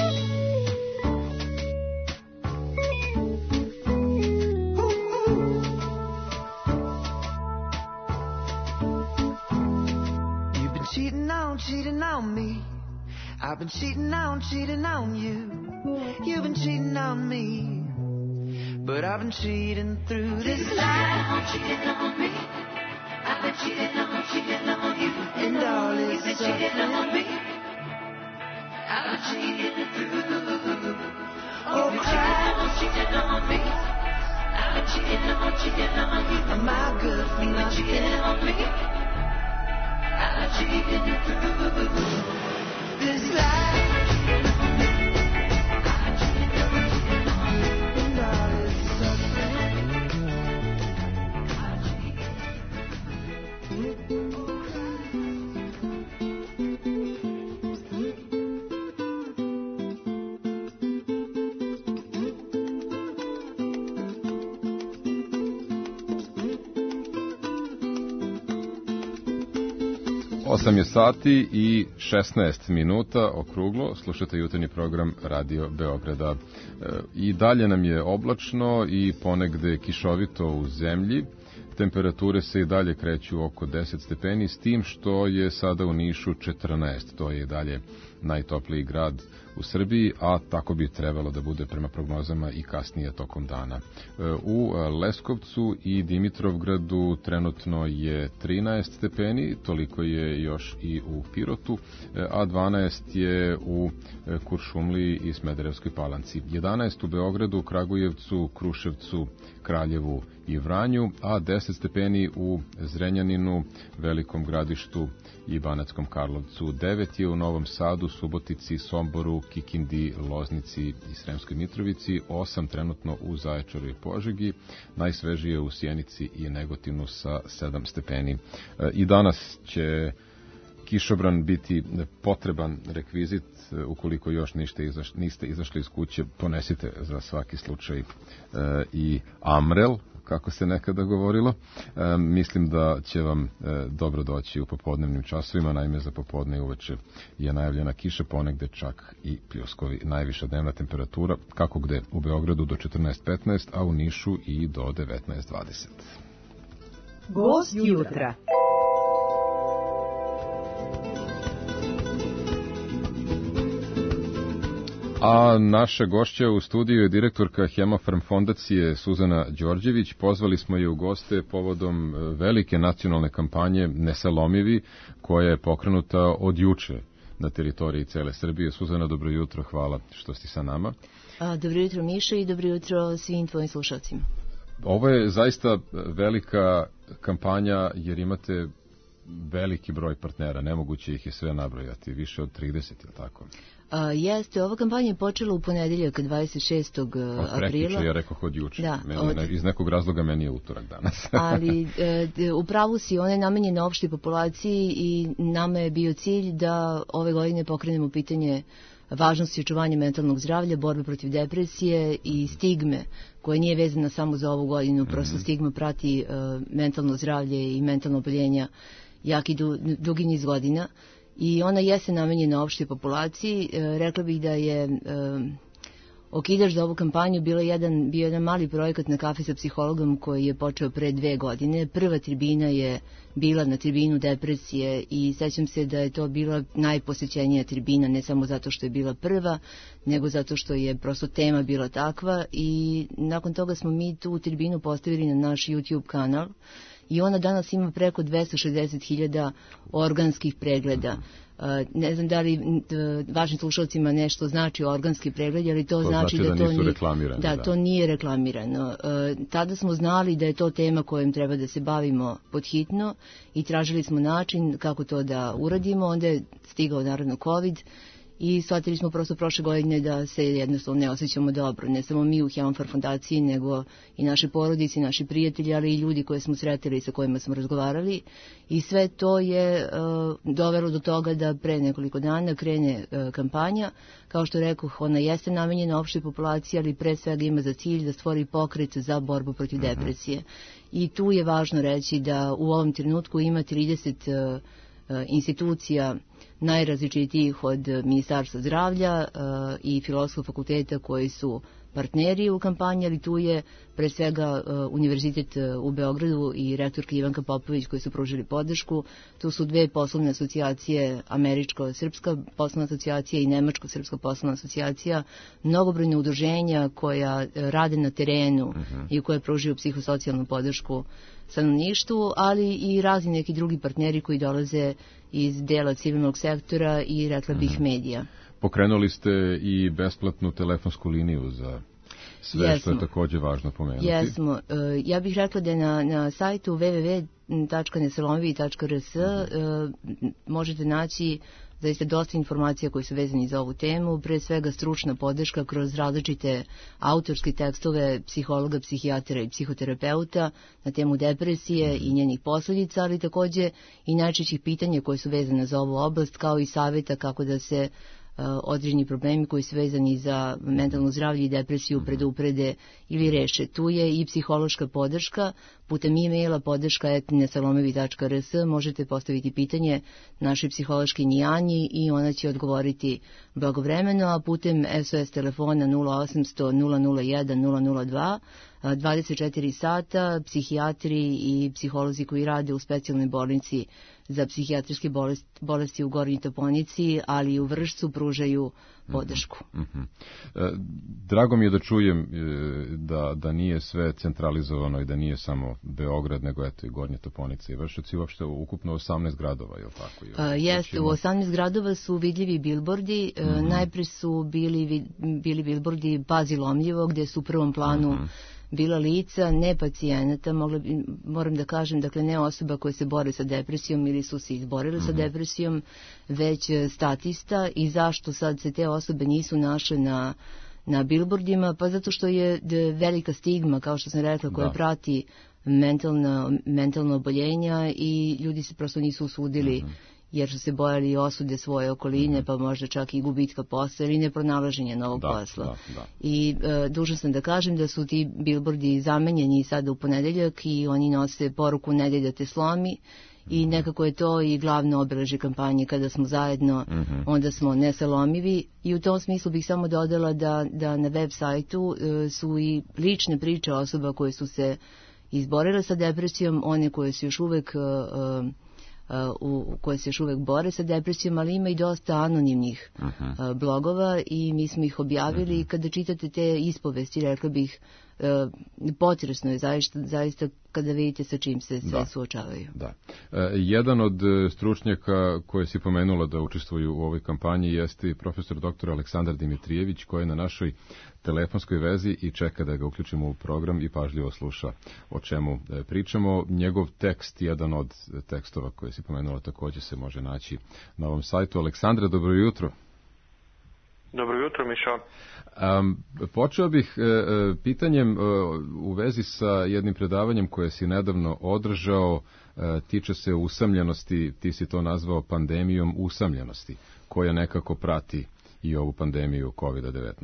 Cheating on me. I've been cheating on you. You've been cheating on me. But I've been cheating through this life. Cheating on me. I've been cheating on you. And all is you've been cheating on me. I've been cheating through. Oh, Christ. Cheating on me. I've been cheating on you. Am I good for not cheating on me? I'm cheating through this life. I'm cheating and all is suffering. 8 je sati i 16 minuta okruglo, slušate jutarnji program Radio Beograda. I dalje nam je oblačno i ponegde kišovito u zemlji. Temperature se i dalje kreću oko 10 stepeni, s tim što je sada u Nišu 14. To je i dalje najtopliji grad u Srbiji, a tako bi trebalo da bude prema prognozama i kasnije tokom dana. U Leskovcu i Dimitrovgradu trenutno je 13 stepeni, toliko je još i u Pirotu, a 12 je u Kuršumliji i Smederevskoj Palanci. 11 u Beogradu, Kragujevcu, Kruševcu, Kraljevu i Vranju, a 10 stepeni u Zrenjaninu, Velikom Gradištu i Banatskom Karlovcu. 9 je u Novom Sadu, Subotici, Somboru, Kikindi, Loznici i Sremskoj Mitrovici, 8 trenutno u Zaječaru i Požegi, najsvežije u Sjenici i Negotinu sa 7 stepeni. I danas će kišobran biti potreban rekvizit, ukoliko još niste izašli iz kuće, ponesite za svaki slučaj i amrel, kako se nekada govorilo. Mislim da će vam dobro doći u popodnevnim časovima, naime za popodne i uveče je najavljena kiša, ponegde čak i pljuskovi. Najviša dnevna temperatura, kako gde, u Beogradu do 14-15, a u Nišu i do 19-20. Gost jutra. A naša gošća u studiju je direktorka Hemofarm fondacije Suzana Đorđević. Pozvali smo je u goste povodom velike nacionalne kampanje Nesalomivi, koja je pokrenuta od juče na teritoriji cele Srbije. Suzana, dobro jutro, hvala što ste sa nama. Dobro jutro, Miša, i dobro jutro svim tvojim slušalcima. Ovo je zaista velika kampanja jer imate veliki broj partnera, nemoguće ih je sve nabrojati, više od 30, je li tako? Jeste, ova kampanja je počela u ponedeljak 26. aprila. Prekjuče, ja rekao od juče. Da, iz nekog razloga meni je utorak danas. Ali u pravu si, ona je namenjena opštoj populaciji i nama je bio cilj da ove godine pokrenemo pitanje važnosti očuvanja mentalnog zdravlja, borbe protiv depresije i stigme, koja nije vezana samo za ovu godinu, prosto stigma prati mentalno zdravlje i mentalno oboljenja jaki dugi niz godina. I ona jeste namenjena opštoj populaciji. Rekla bih da je okidač za ovu kampanju bio jedan mali projekat na kafe sa psihologom koji je počeo pre 2 godine. Prva tribina je bila na tribinu depresije i sećam se da je to bila najposećenija tribina, ne samo zato što je bila prva, nego zato što je prosto tema bila takva i nakon toga smo mi tu tribinu postavili na naš YouTube kanal. I ona danas ima preko 260.000 organskih pregleda. Ne znam da li vašim slušalcima nešto znači organski pregled, ali to znači da to nisu reklamirani. Da, to nije reklamirano. Tada smo znali da je to tema kojom treba da se bavimo podhitno i tražili smo način kako to da uradimo. Onda je stigao naravno COVID i shvatili smo prosto prošle godine da se jednostavno ne osjećamo dobro. Ne samo mi u Hemofarm fondaciji, nego i naše porodice, i naši prijatelji, ali i ljudi koje smo sretili i sa kojima smo razgovarali. I sve to je dovelo do toga da pre nekoliko dana krene kampanja. Kao što rekoh, ona jeste namenjena opštoj populaciji, ali pre svega ima za cilj da stvori pokret za borbu protiv depresije. I tu je važno reći da u ovom trenutku ima 30 institucija najrazličitijih od Ministarstva zdravlja i Filozofskog fakulteta koji su partneri u kampanji, ali tu je pre svega Univerzitet u Beogradu i rektorka Ivanka Popović koji su pružili podršku. Tu su 2 poslovne asocijacije, Američko-srpska poslovna asocijacija i Nemačko-srpska poslovna asocijacija, mnogobrojne udruženja koja rade na terenu i koje pružaju psihosocijalnu podršku stanovništvu, ali i razni neki drugi partneri koji dolaze iz dela civilnog sektora i, rekla bih, medija. Pokrenuli ste i besplatnu telefonsku liniju za sve, što je takođe važno pomenuti. Jesmo. Ja bih rekla da je na sajtu www.nesalomivi.rs možete naći zaista dosta informacija koji su vezani za ovu temu, pre svega stručna podrška kroz različite autorske tekstove psihologa, psihijatara i psihoterapeuta na temu depresije i njenih posljedica, ali takođe i najčešćih pitanja koje su vezane za ovu oblast, kao i savjeta kako da se određeni problemi koji su vezani za mentalno zdravlje i depresiju preduprede ili reše. Tu je i psihološka podrška putem e-maila podrška@nesalomevi.rs. Možete postaviti pitanje našoj psihološki Nijanji i ona će odgovoriti blagovremeno, a putem SOS telefona 0800 001 002 24 sata psihijatri i psiholozi koji rade u specijalnoj bolnici za psihijatrijske bolesti u Gornjoj Toponici, ali i u Vršcu pružaju podršku. Drago mi je da čujem da nije sve centralizovano i da nije samo Beograd, nego eto i Gornja Toponica i Vršac i uopšte ukupno 18 gradova, je li tako? Jeste, u 18 gradova su vidljivi bilbordi. Najpre su bili bilbordi Pazi lomljivo, gde su u prvom planu bila lica, ne pacijenata, moram da kažem, dakle ne osoba koje se bore sa depresijom ili su se izborile sa depresijom, već statista. I zašto sad se te osobe nisu našle na bilbordima? Pa zato što je velika stigma, kao što sam rekla, koja prati mentalno oboljenja i ljudi se prosto nisu usudili jer su se bojali osude svoje okoline, pa možda čak i gubitka posla ili nepronalaženja novog posla. I dužna sam da kažem da su ti bilbordi zamenjeni sada u ponedeljak i oni nose poruku "Nedelja te slomi", i nekako je to i glavno obeležje kampanje. Kada smo zajedno, onda smo nesalomivi, i u tom smislu bih samo dodala da na web sajtu su i lične priče osoba koje su se izborile sa depresijom, one koje su još uvek koje se još uvek bore sa depresijom, ali ima i dosta anonimnih blogova i mi smo ih objavili i kada čitate te ispovesti, rekla bih, potresno je zaista kada vidite sa čim se sve suočavaju. Jedan od stručnjaka koje si pomenula da učestvuju u ovoj kampanji jeste profesor dr. Aleksandar Dimitrijević, koji je na našoj telefonskoj vezi i čeka da ga uključimo u program i pažljivo sluša o čemu pričamo. Njegov tekst, jedan od tekstova koje si pomenula, također se može naći na ovom sajtu. Aleksandre, dobro jutro. Dobro jutro, Mišo. Počeo bih pitanjem u vezi sa jednim predavanjem koje si nedavno održao, tiče se usamljenosti, ti si to nazvao pandemijom usamljenosti, koja nekako prati i ovu pandemiju COVID-19.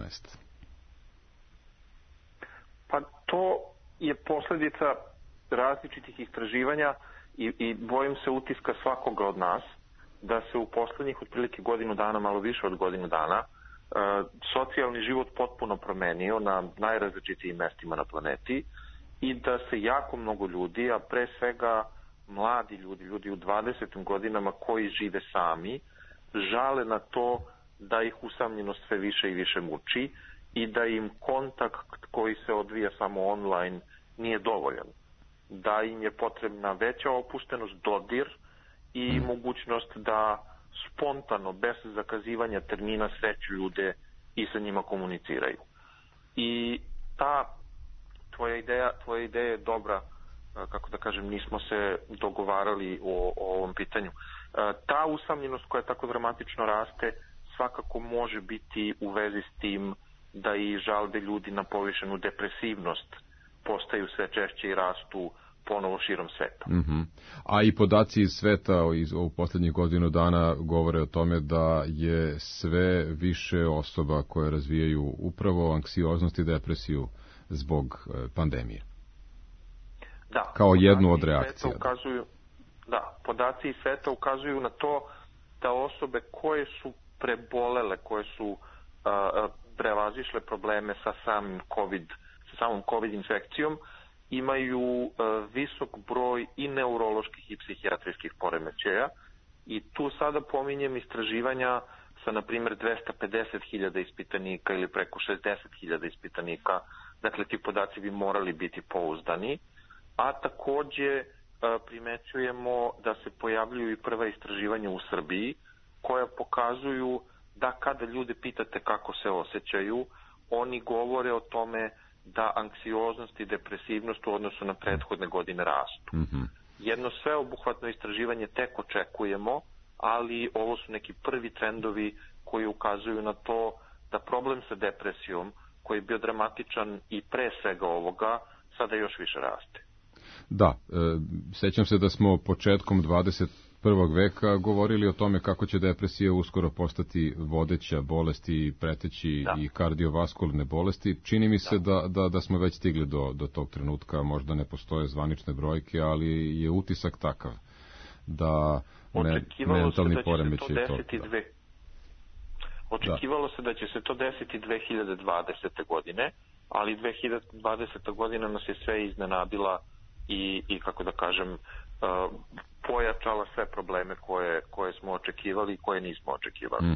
Pa to je posljedica različitih istraživanja i bojim se utiska svakoga od nas, da se u posljednjih otprilike godinu dana, malo više od godinu dana, socijalni život potpuno promenio na najrazličitijim mestima na planeti i da se jako mnogo ljudi, a pre svega mladi ljudi u 20. godinama koji žive sami, žale na to da ih usamljenost sve više i više muči i da im kontakt koji se odvija samo online nije dovoljan. Da im je potrebna veća opuštenost, dodir i mogućnost da spontano, bez zakazivanja termina, sreću ljude i sa njima komuniciraju. I ta tvoja ideja je dobra, kako da kažem, nismo se dogovarali o ovom pitanju. Ta usamljenost koja tako dramatično raste svakako može biti u vezi s tim da i žalbe ljudi na povišenu depresivnost postaju sve češće i rastu ponovo širom sveta. A i podaci iz sveta u posljednjih godinu dana govore o tome da je sve više osoba koje razvijaju upravo anksioznost i depresiju zbog pandemije. Da, kao jednu od reakcija. Podaci iz sveta ukazuju na to da osobe koje su prebolele, koje su prevazišle probleme sa samom COVID infekcijom, imaju visok broj i neuroloških i psihijatrijskih poremećaja i tu sada pominjem istraživanja sa, na primjer, 250.000 ispitanika ili preko 60.000 ispitanika, dakle ti podaci bi morali biti pouzdani, a takođe primećujemo da se pojavljuju i prva istraživanja u Srbiji koja pokazuju da kada ljude pitate kako se osjećaju, oni govore o tome da anksioznost i depresivnost u odnosu na prethodne godine rastu. Jedno sveobuhvatno istraživanje tek očekujemo, ali ovo su neki prvi trendovi koji ukazuju na to da problem sa depresijom, koji je bio dramatičan i pre svega ovoga, sada još više raste. Da, sećam se da smo početkom 20. 21. veka govorili o tome kako će depresija uskoro postati vodeća bolest i preteći i kardiovaskularne bolesti. Čini mi se da smo već stigli do tog trenutka, možda ne postoje zvanične brojke, ali je utisak takav da mentalni poremećaj je to. Očekivalo se da će se to desiti 2020. godine, ali 2020. godina nas je sve iznenadila i kako da kažem, pojačala sve probleme koje smo očekivali i koje nismo očekivali.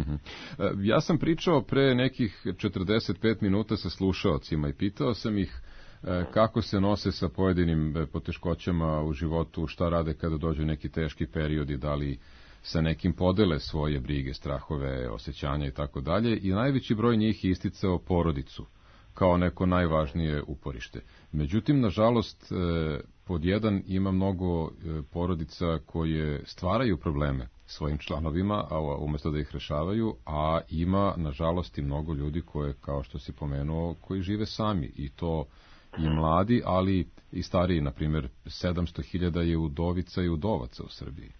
Ja sam pričao pre nekih 45 minuta sa slušaocima i pitao sam ih kako se nose sa pojedinim poteškoćama u životu, šta rade kada dođu neki teški periodi, da li sa nekim podele svoje brige, strahove, osjećanja i tako dalje, i najveći broj njih je isticao porodicu kao neko najvažnije uporište. Međutim, nažalost, pod jedan ima mnogo porodica koje stvaraju probleme svojim članovima, a umjesto da ih rešavaju, a ima, nažalost, i mnogo ljudi koje, kao što si pomenuo, koji žive sami, i to i mladi, ali i stariji. Na primjer, 700.000 je udovica i udovaca u Srbiji.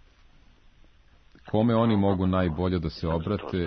Kome oni mogu najbolje da se obrate?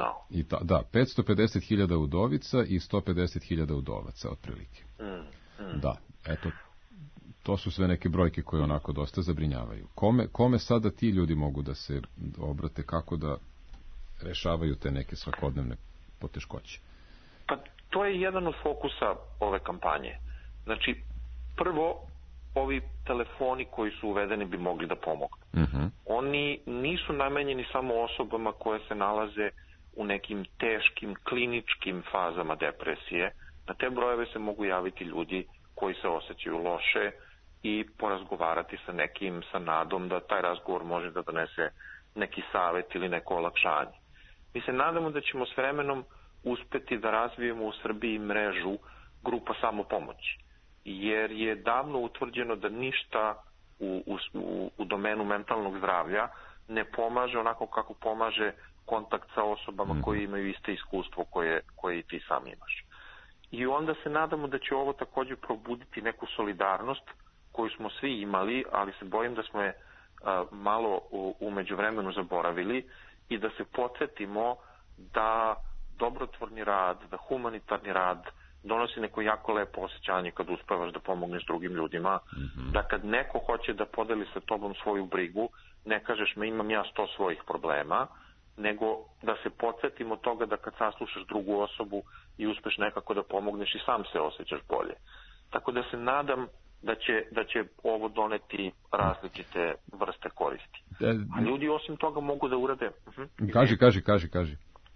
550.000 udovica i 150.000 udovaca, otprilike. Da, eto, to su sve neke brojke koje onako dosta zabrinjavaju. Kome sada ti ljudi mogu da se obrate, kako da rešavaju te neke svakodnevne poteškoće? Pa to je jedan od fokusa ove kampanje. Znači, prvo, ovi telefoni koji su uvedeni bi mogli da pomognu. Oni nisu namenjeni samo osobama koje se nalaze u nekim teškim kliničkim fazama depresije. Na te brojeve se mogu javiti ljudi koji se osjećaju loše i porazgovarati sa nekim sa nadom da taj razgovor može da donese neki savet ili neko olakšanje. Mi se nadamo da ćemo s vremenom uspeti da razvijemo u Srbiji mrežu grupa samopomoći, jer je davno utvrđeno da ništa u domenu mentalnog zdravlja ne pomaže onako kako pomaže kontakt sa osobama koji imaju iste iskustvo koje i ti sam imaš. I onda se nadamo da će ovo također probuditi neku solidarnost koju smo svi imali, ali se bojim da smo je malo u međuvremenu zaboravili, i da se podsjetimo da dobrotvorni rad, da humanitarni rad donosi neko jako lepo osjećanje kad uspevaš da pomogneš drugim ljudima, da kad neko hoće da podeli sa tobom svoju brigu, ne kažeš imam ja 100 svojih problema, nego da se podsjetimo toga da kad saslušaš drugu osobu i uspeš nekako da pomogneš, i sam se osjećaš bolje. Tako da se nadam da će ovo doneti različite vrste koristi. A ljudi osim toga mogu da urade... Kaži.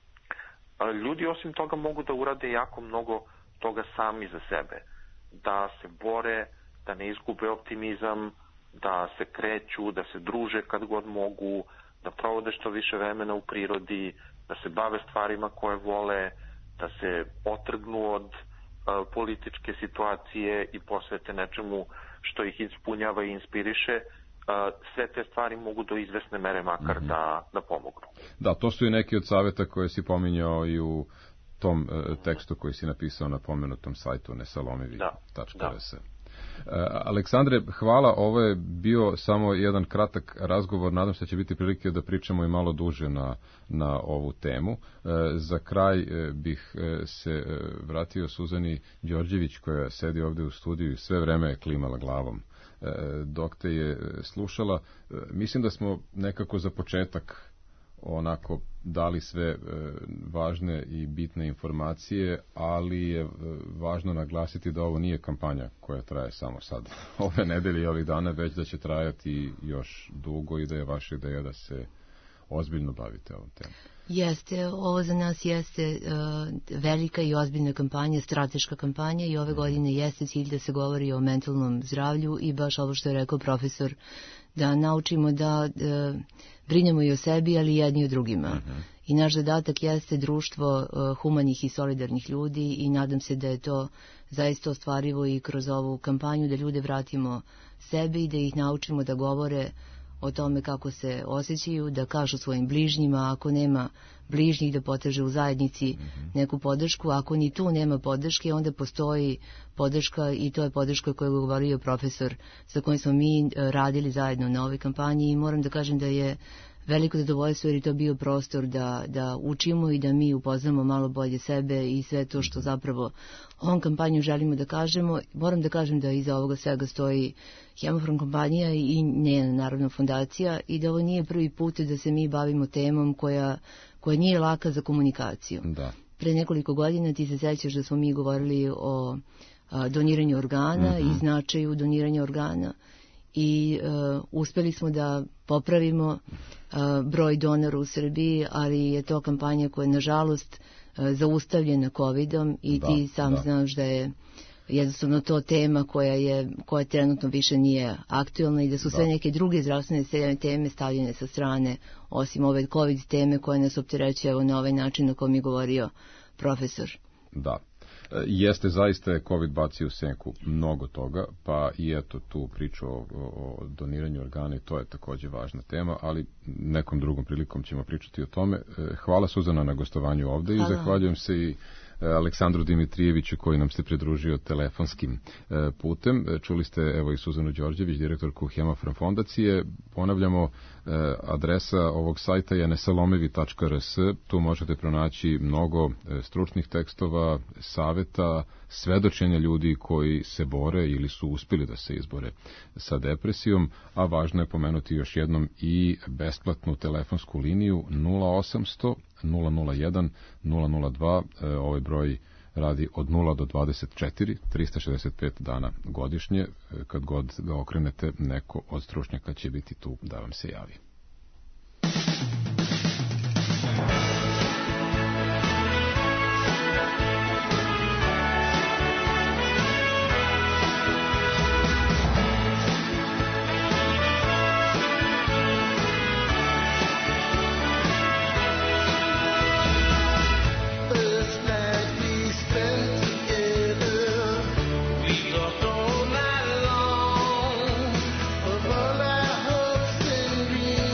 Ljudi osim toga mogu da urade jako mnogo toga sami za sebe. Da se bore, da ne izgube optimizam, da se kreću, da se druže kad god mogu, da provode što više vremena u prirodi, da se bave stvarima koje vole, da se otrgnu od političke situacije i posvete nečemu što ih ispunjava i inspiriše. Sve te stvari mogu do izvesne mere makar da pomognu. Da, to su i neki od savjeta koje si pominjao i u tom tekstu koji si napisao na pomenutom sajtu nesalomivi.rs. Aleksandre, hvala, ovo je bio samo jedan kratak razgovor, nadam se da će biti prilike da pričamo i malo duže na ovu temu. Za kraj bih se vratio Suzani Đorđević, koja sedi ovde u studiju i sve vreme je klimala glavom dok te je slušala. Mislim da smo nekako za početak onako dali sve važne i bitne informacije, ali je važno naglasiti da ovo nije kampanja koja traje samo sad ove nedelje i ovih dana, već da će trajati još dugo i da je vaša ideja da se ozbiljno bavite ovom temom. Jeste, ovo za nas jeste velika i ozbiljna kampanja, strateška kampanja, i ove godine jeste cilj da se govori o mentalnom zdravlju i baš ovo što je rekao profesor, da naučimo da brinemo i o sebi, ali i jedni o drugima. I naš zadatak jeste društvo humanih i solidarnih ljudi, i nadam se da je to zaista ostvarivo i kroz ovu kampanju, da ljude vratimo sebi i da ih naučimo da govore o tome kako se osjećaju, da kažu svojim bližnjima, ako nema bližnjih da potraže u zajednici neku podršku, ako ni tu nema podrške, onda postoji podrška i to je podrška koju je govorio profesor sa kojim smo mi radili zajedno na ovoj kampanji i moram da kažem da je veliko zadovoljstvo jer je to bio prostor da učimo i da mi upoznamo malo bolje sebe i sve to što zapravo ovom kampanju želimo da kažemo. Moram da kažem da iza ovoga svega stoji Hemofron kompanija i njena Narodna fondacija i da ovo nije prvi put da se mi bavimo temom koja nije laka za komunikaciju. Da. Pre nekoliko godina ti se sećaš da smo mi govorili o doniranju organa i značaju doniranja organa i uspeli smo da popravimo broj donora u Srbiji, ali je to kampanja koja je nažalost zaustavljena COVID-om i ti sam znaš da je jednostavno to tema koja trenutno više nije aktualna i da su sve neke druge zdravstvene teme stavljene sa strane, osim ove COVID teme koja nas opterećuje na ovaj način na kojem je govorio profesor. Da. Jeste, zaista je COVID bacio u senku mnogo toga, pa i eto tu priču o doniranju organa i to je takođe važna tema, ali nekom drugom prilikom ćemo pričati o tome. Hvala Suzana na gostovanju ovde i zahvaljujem se i Aleksandru Dimitrijeviću koji nam se pridružio telefonskim putem. Čuli ste evo i Suzanu Đorđević, direktorku Hemofron fondacije. Ponavljamo, adresa ovog sajta je nesalomevi.rs. Tu možete pronaći mnogo stručnih tekstova, saveta, svedočenja ljudi koji se bore ili su uspeli da se izbore sa depresijom, a važno je pomenuti još jednom i besplatnu telefonsku liniju 0800 001 002. Ovaj broj radi od 0 do 24, 365 dana godišnje. Kad god ga okrenete, neko od stručnjaka će biti tu da vam se javi. Dream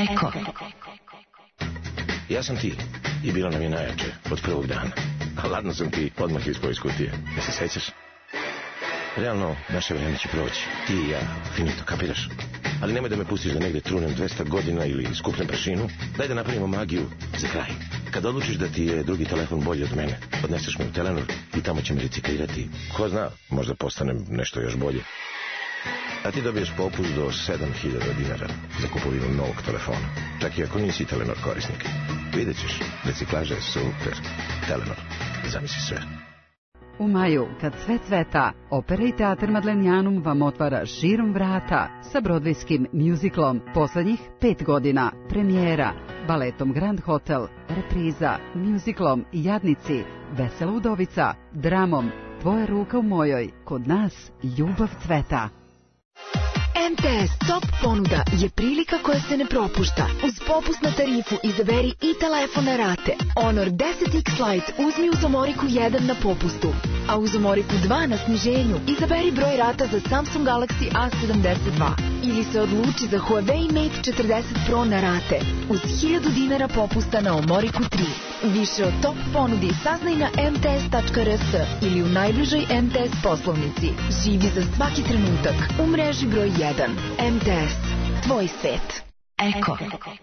Eko. Ja sam ti i bilo nam je najjače od prvog dana. A ladno sam ti odmah ispao iz kutije. Ja se sećaš? Realno, naše vreme će proći. Ti i ja, finito, kapiraš? Ali nemoj da me pustiš da negde trunem 200 godina ili skupnem prašinu. Daj da napravimo magiju za kraj. Kad odlučiš da ti je drugi telefon bolji od mene, odneseš me u Telenor i tamo će me reciklirati. Ko zna, možda postanem nešto još bolje. A ti dobiješ popust do 7.000 dinara za kupovinu novog telefona. Čak i ako nisi Telenor korisnik. Vidjet ćeš, reciklaža je super. Telenor, zamisli sve. U maju, kad sve cveta, Opera i teatr Madlenjanum vam otvara širom vrata sa brodvejskim mjuziklom poslednjih 5 godina, premijera, baletom Grand Hotel, repriza, mjuziklom Jadnici, Vesela udovica, dramom Tvoja ruka u mojoj, kod nas ljubav cveta. MTS Top ponuda je prilika koja se ne propušta. Uz popust na tarifu izaberi i telefon na rate. Honor 10X Lite uzmi uz Omoriku 1 na popustu. A uz Omoriku 2 na sniženju izaberi broj rata za Samsung Galaxy A72. Ili se odluči za Huawei Mate 40 Pro na rate. Uz 1000 dinara popusta na Omoriku 3. Više o top ponudi saznaj na mts.rs ili u najbližoj MTS poslovnici. Živi za svaki trenutak u mreži broj 1. MTS. Tvoj svet. Eko.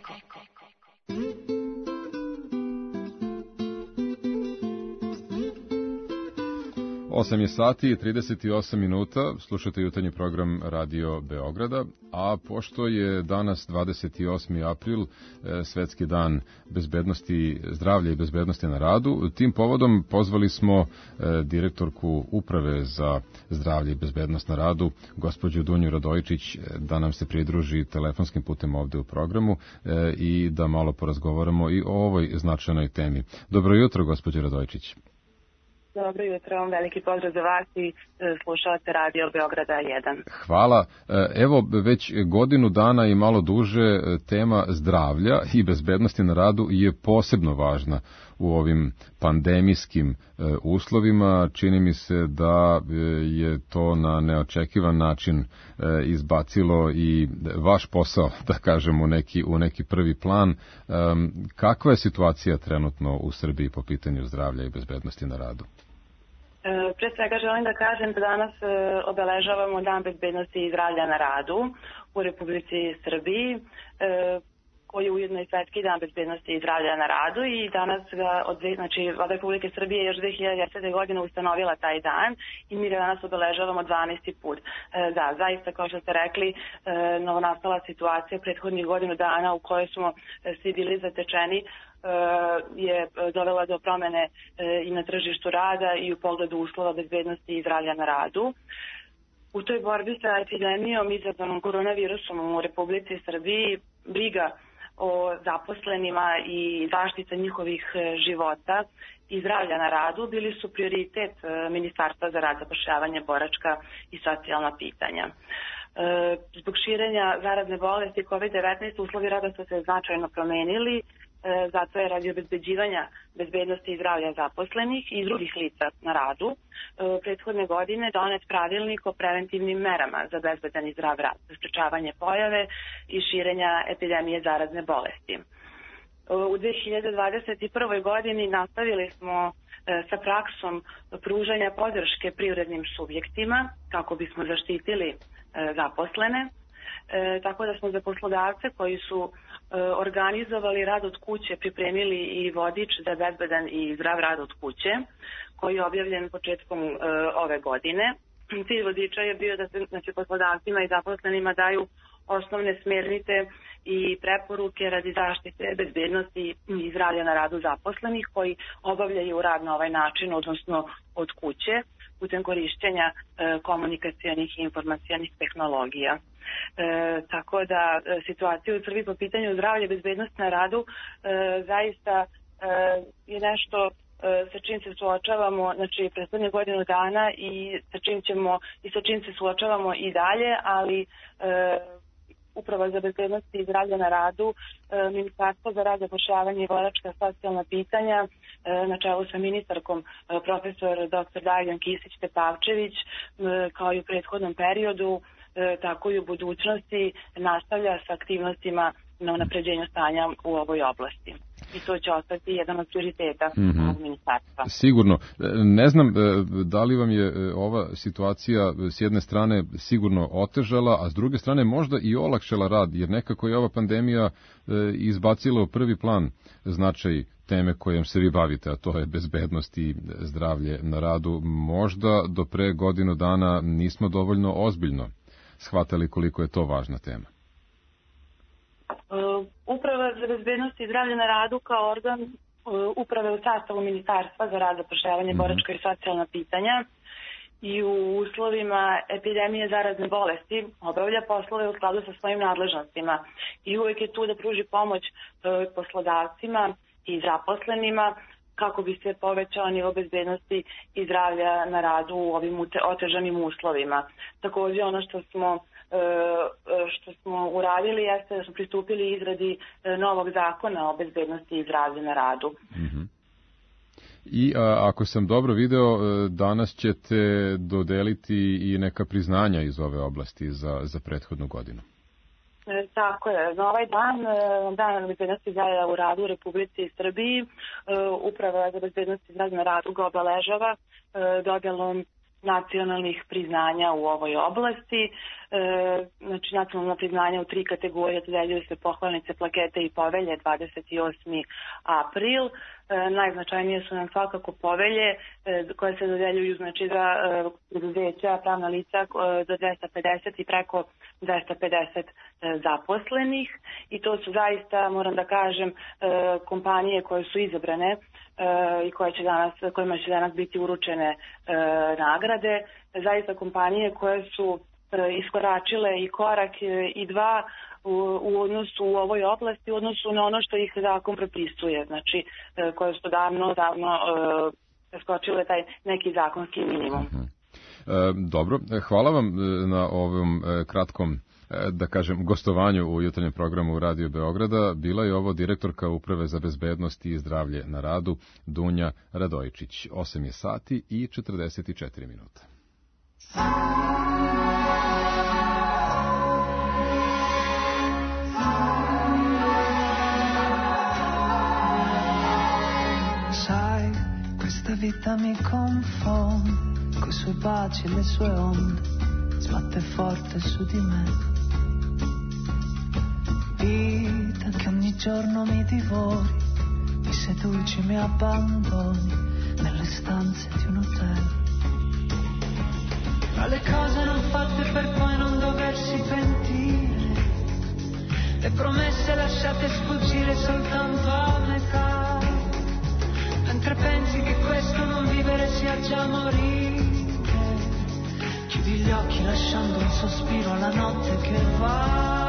8 je sati i 38 minuta, slušate jutarnji program Radio Beograda, a pošto je danas 28. april, svetski dan bezbednosti, zdravlja i bezbednosti na radu, tim povodom pozvali smo direktorku Uprave za zdravlje i bezbednost na radu, gospođu Dunju Radojičić, da nam se pridruži telefonskim putem ovde u programu i da malo porazgovaramo i o ovoj značajnoj temi. Dobro jutro, gospođo Radojičić. Dobro jutro, veliki pozdrav za vas i slušalate Radio Beograda 1. Hvala. Evo, već godinu dana i malo duže tema zdravlja i bezbednosti na radu je posebno važna u ovim pandemijskim uslovima. Čini mi se da je to na neočekivan način izbacilo i vaš posao, da kažem, u neki prvi plan. Kakva je situacija trenutno u Srbiji po pitanju zdravlja i bezbednosti na radu? Pre svega želim da kažem da danas obeležavamo Dan bezbednosti i zdravlja na radu u Republici Srbiji, koji je ujedno i Svetski dan bezbednosti i zdravlja na radu i danas ga, Vlada Republike Srbije još 2010. godine ustanovila taj dan i mi ga danas obeležavamo 12. put. Da, zaista, kao što ste rekli, novonastala situacija prethodnih godinu dana u kojoj smo svi bili zatečeni je dovela do promene i na tržištu rada i u pogledu uslova bezbednosti i zdravlja na radu. U toj borbi sa epidemijom izazvanom koronavirusom u Republici Srbiji briga o zaposlenima i zaštita njihovih života i zdravlja na radu bili su prioritet Ministarstva za rad, zapošljavanje, boračka i socijalna pitanja. Zbog širenja zarazne bolesti COVID-19 uslovi rada su se značajno promenili, zato je radi obezbeđivanja bezbednosti i zdravlja zaposlenih i drugih lica na radu prethodne godine donet pravilnik o preventivnim merama za bezbedan i zdrav rad, za sprečavanje pojave i širenja epidemije zarazne bolesti. U 2021. godini nastavili smo sa praksom pružanja podrške privrednim subjektima kako bismo zaštitili zaposlene, tako da smo za poslodavce koji su organizovali rad od kuće pripremili i vodič za bezbedan i zdrav rad od kuće, koji je objavljen početkom ove godine. Cilj vodiča je bio da se poslodavcima i zaposlenima daju osnovne smernice i preporuke radi zaštite bezbednosti i zdravlja na radu zaposlenih koji obavljaju rad na ovaj način, odnosno od kuće, putem korišćenja komunikacionih i informacionih tehnologija. Tako da situacija u Srbiji po pitanju zdravlja i bezbednosti na radu zaista je nešto sa čim se suočavamo, znači prethodne godinu dana i sa čim se suočavamo i dalje, ali Uprava za bezbednost i zdravlje na radu, Ministarstvo za rad, zapošljavanje i boračka socijalna pitanja, na čelu sa ministarkom profesor dr. Dragan Kisić-Tepavčević, kao i u prethodnom periodu, tako i u budućnosti nastavlja sa aktivnostima na unapređenju stanja u ovoj oblasti. I to će ostati jedan od prioriteta ovog ministarstva. Sigurno. Ne znam da li vam je ova situacija s jedne strane sigurno otežala, a s druge strane možda i olakšala rad, jer nekako je ova pandemija izbacila u prvi plan značaj teme kojom se vi bavite, a to je bezbednost i zdravlje na radu. Možda do pre godinu dana nismo dovoljno ozbiljno shvatali koliko je to važna tema. Uprava za bezbednost i zdravlje na radu kao organ uprave u sastavu Ministarstva za rad, zapošljavanje, boračka i socijalna pitanja i u uslovima epidemije zarazne bolesti obavlja poslove u skladu sa svojim nadležnostima i uvek je tu da pruži pomoć poslodavcima i zaposlenima kako bi se povećao nivo bezbednosti i zdravlja na radu u ovim otežanim uslovima. Također ono što smo uradili jeste da smo pristupili izradi novog zakona o bezbednosti i zdravlju na radu. I ako sam dobro video, danas ćete dodeliti i neka priznanja iz ove oblasti za prethodnu godinu. Tako je. Na ovaj dan bezbednosti i zdravlja u radu u Republici Srbiji, Uprava za bezbednost i zdravlje na radu ga obeležava dodelom nacionalnih priznanja u ovoj oblasti. Znači, nacionalna priznanja u 3 kategorije dodeljuju se pohvalnice, plakete i povelje 28. april. Najznačajnije su nam svakako povelje koje se dodeljuju znači za preduzeća, pravna lica za 250 i preko 250 zaposlenih i to su zaista, moram da kažem, kompanije koje su izabrane i kojima će danas biti uručene nagrade. Zaista kompanije koje su iskoračile i korak i dva u odnosu u ovoj oblasti, u odnosu na ono što ih zakon propisuje, znači koje su davno skočile taj neki zakonski minimum. Dobro, hvala vam na ovom kratkom, da kažem, gostovanju u jutarnjem programu Radio Beograda. Bila je ovo direktorka Uprave za bezbednost i zdravlje na radu, Dunja Radojičić. 8 je sati i 44 minuta. Sai, questa vita mi confonde, coi suoi baci e le sue onde, sbatte forte su di me. Vita che ogni giorno mi divori, mi seduci, mi abbandoni nelle stanze di un hotel. Tra le cose non fatte per poi non doversi pentire, le promesse lasciate sfuggire soltanto a metà, mentre pensi che questo non vivere sia già morire, chiudi gli occhi lasciando un sospiro alla notte che va.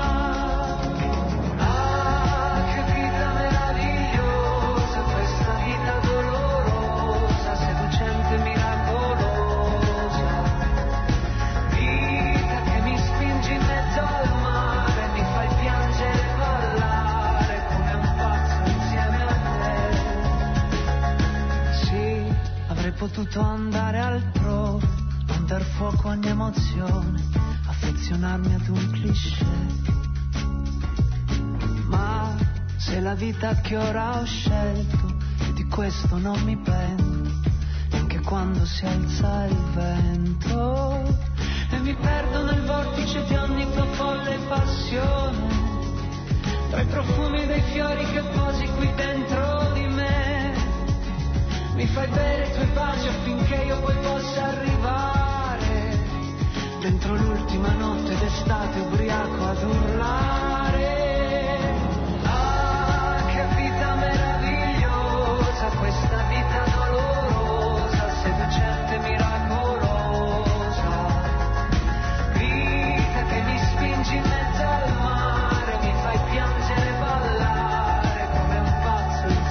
Potuto andare altrove, non dar fuoco a ogni emozione, affezionarmi ad un cliché. Ma se la vita che ora ho scelto, di questo non mi pento, neanche quando si alza il vento, e mi perdo nel vortice di ogni tua folle passione, tra i profumi dei fiori che posi qui dentro di me. Mi fai bere i tuoi baci affinché io poi possa arrivare dentro l'ultima notte d'estate ubriaco ad urlare. Ah, che vita meravigliosa, questa vita dolorosa, seducente, miracolosa. Vita che mi spingi in mezzo al mare, mi fai piangere e ballare come un pazzo.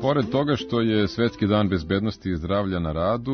pored toga što je Svetski dan bezbednosti i zdravlja na radu,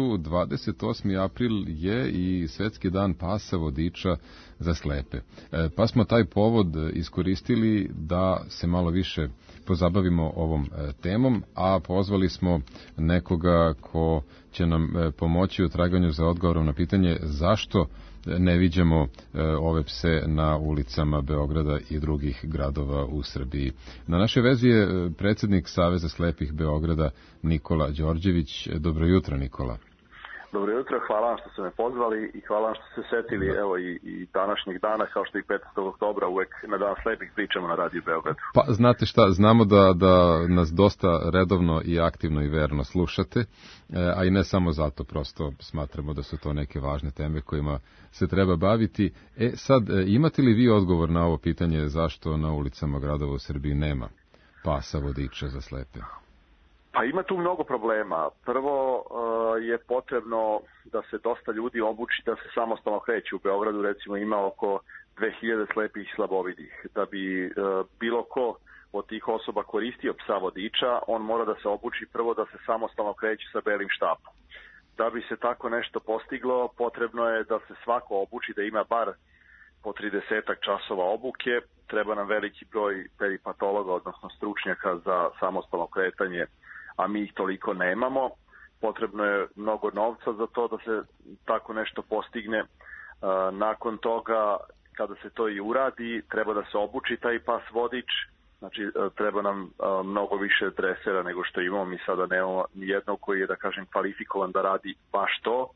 28. april je i Svetski dan pasa vodiča za slepe. Pa smo taj povod iskoristili da se malo više pozabavimo ovom temom, a pozvali smo nekoga ko će nam pomoći u traganju za odgovorom na pitanje zašto ne viđamo ove pse na ulicama Beograda i drugih gradova u Srbiji. Na našoj vezi je predsjednik Saveza slepih Beograda Nikola Đorđević. Dobro jutro, Nikola. Dobro jutro, hvala vam što ste me pozvali i hvala vam što ste se setili evo i današnjeg dana, kao što i 15. oktobra uvek na dan slepih pričamo na radiju Beogradu. Pa znate šta, znamo da nas dosta redovno i aktivno i verno slušate, a i ne samo zato, prosto smatramo da su to neke važne teme kojima se treba baviti. Sad, imate li vi odgovor na ovo pitanje zašto na ulicama gradova u Srbiji nema pasa vodiča za slepe? Pa ima tu mnogo problema. Prvo je potrebno da se dosta ljudi obuči da se samostalno kreće. U Beogradu recimo ima oko 2000 slepih i slabovidih. Da bi bilo ko od tih osoba koristio psa vodiča, on mora da se obuči prvo da se samostalno kreće sa belim štapom. Da bi se tako nešto postiglo, potrebno je da se svako obuči, da ima bar po 30 časova obuke. Treba nam veliki broj peripatologa, odnosno stručnjaka za samostalno kretanje, a mi ih toliko nemamo. Potrebno je mnogo novca za to da se tako nešto postigne. Nakon toga, kada se to i uradi, treba da se obuči taj pas vodič. Znači, treba nam mnogo više dresera nego što imamo. Mi sada nemamo nijednog koji je, da kažem, kvalifikovan da radi baš to.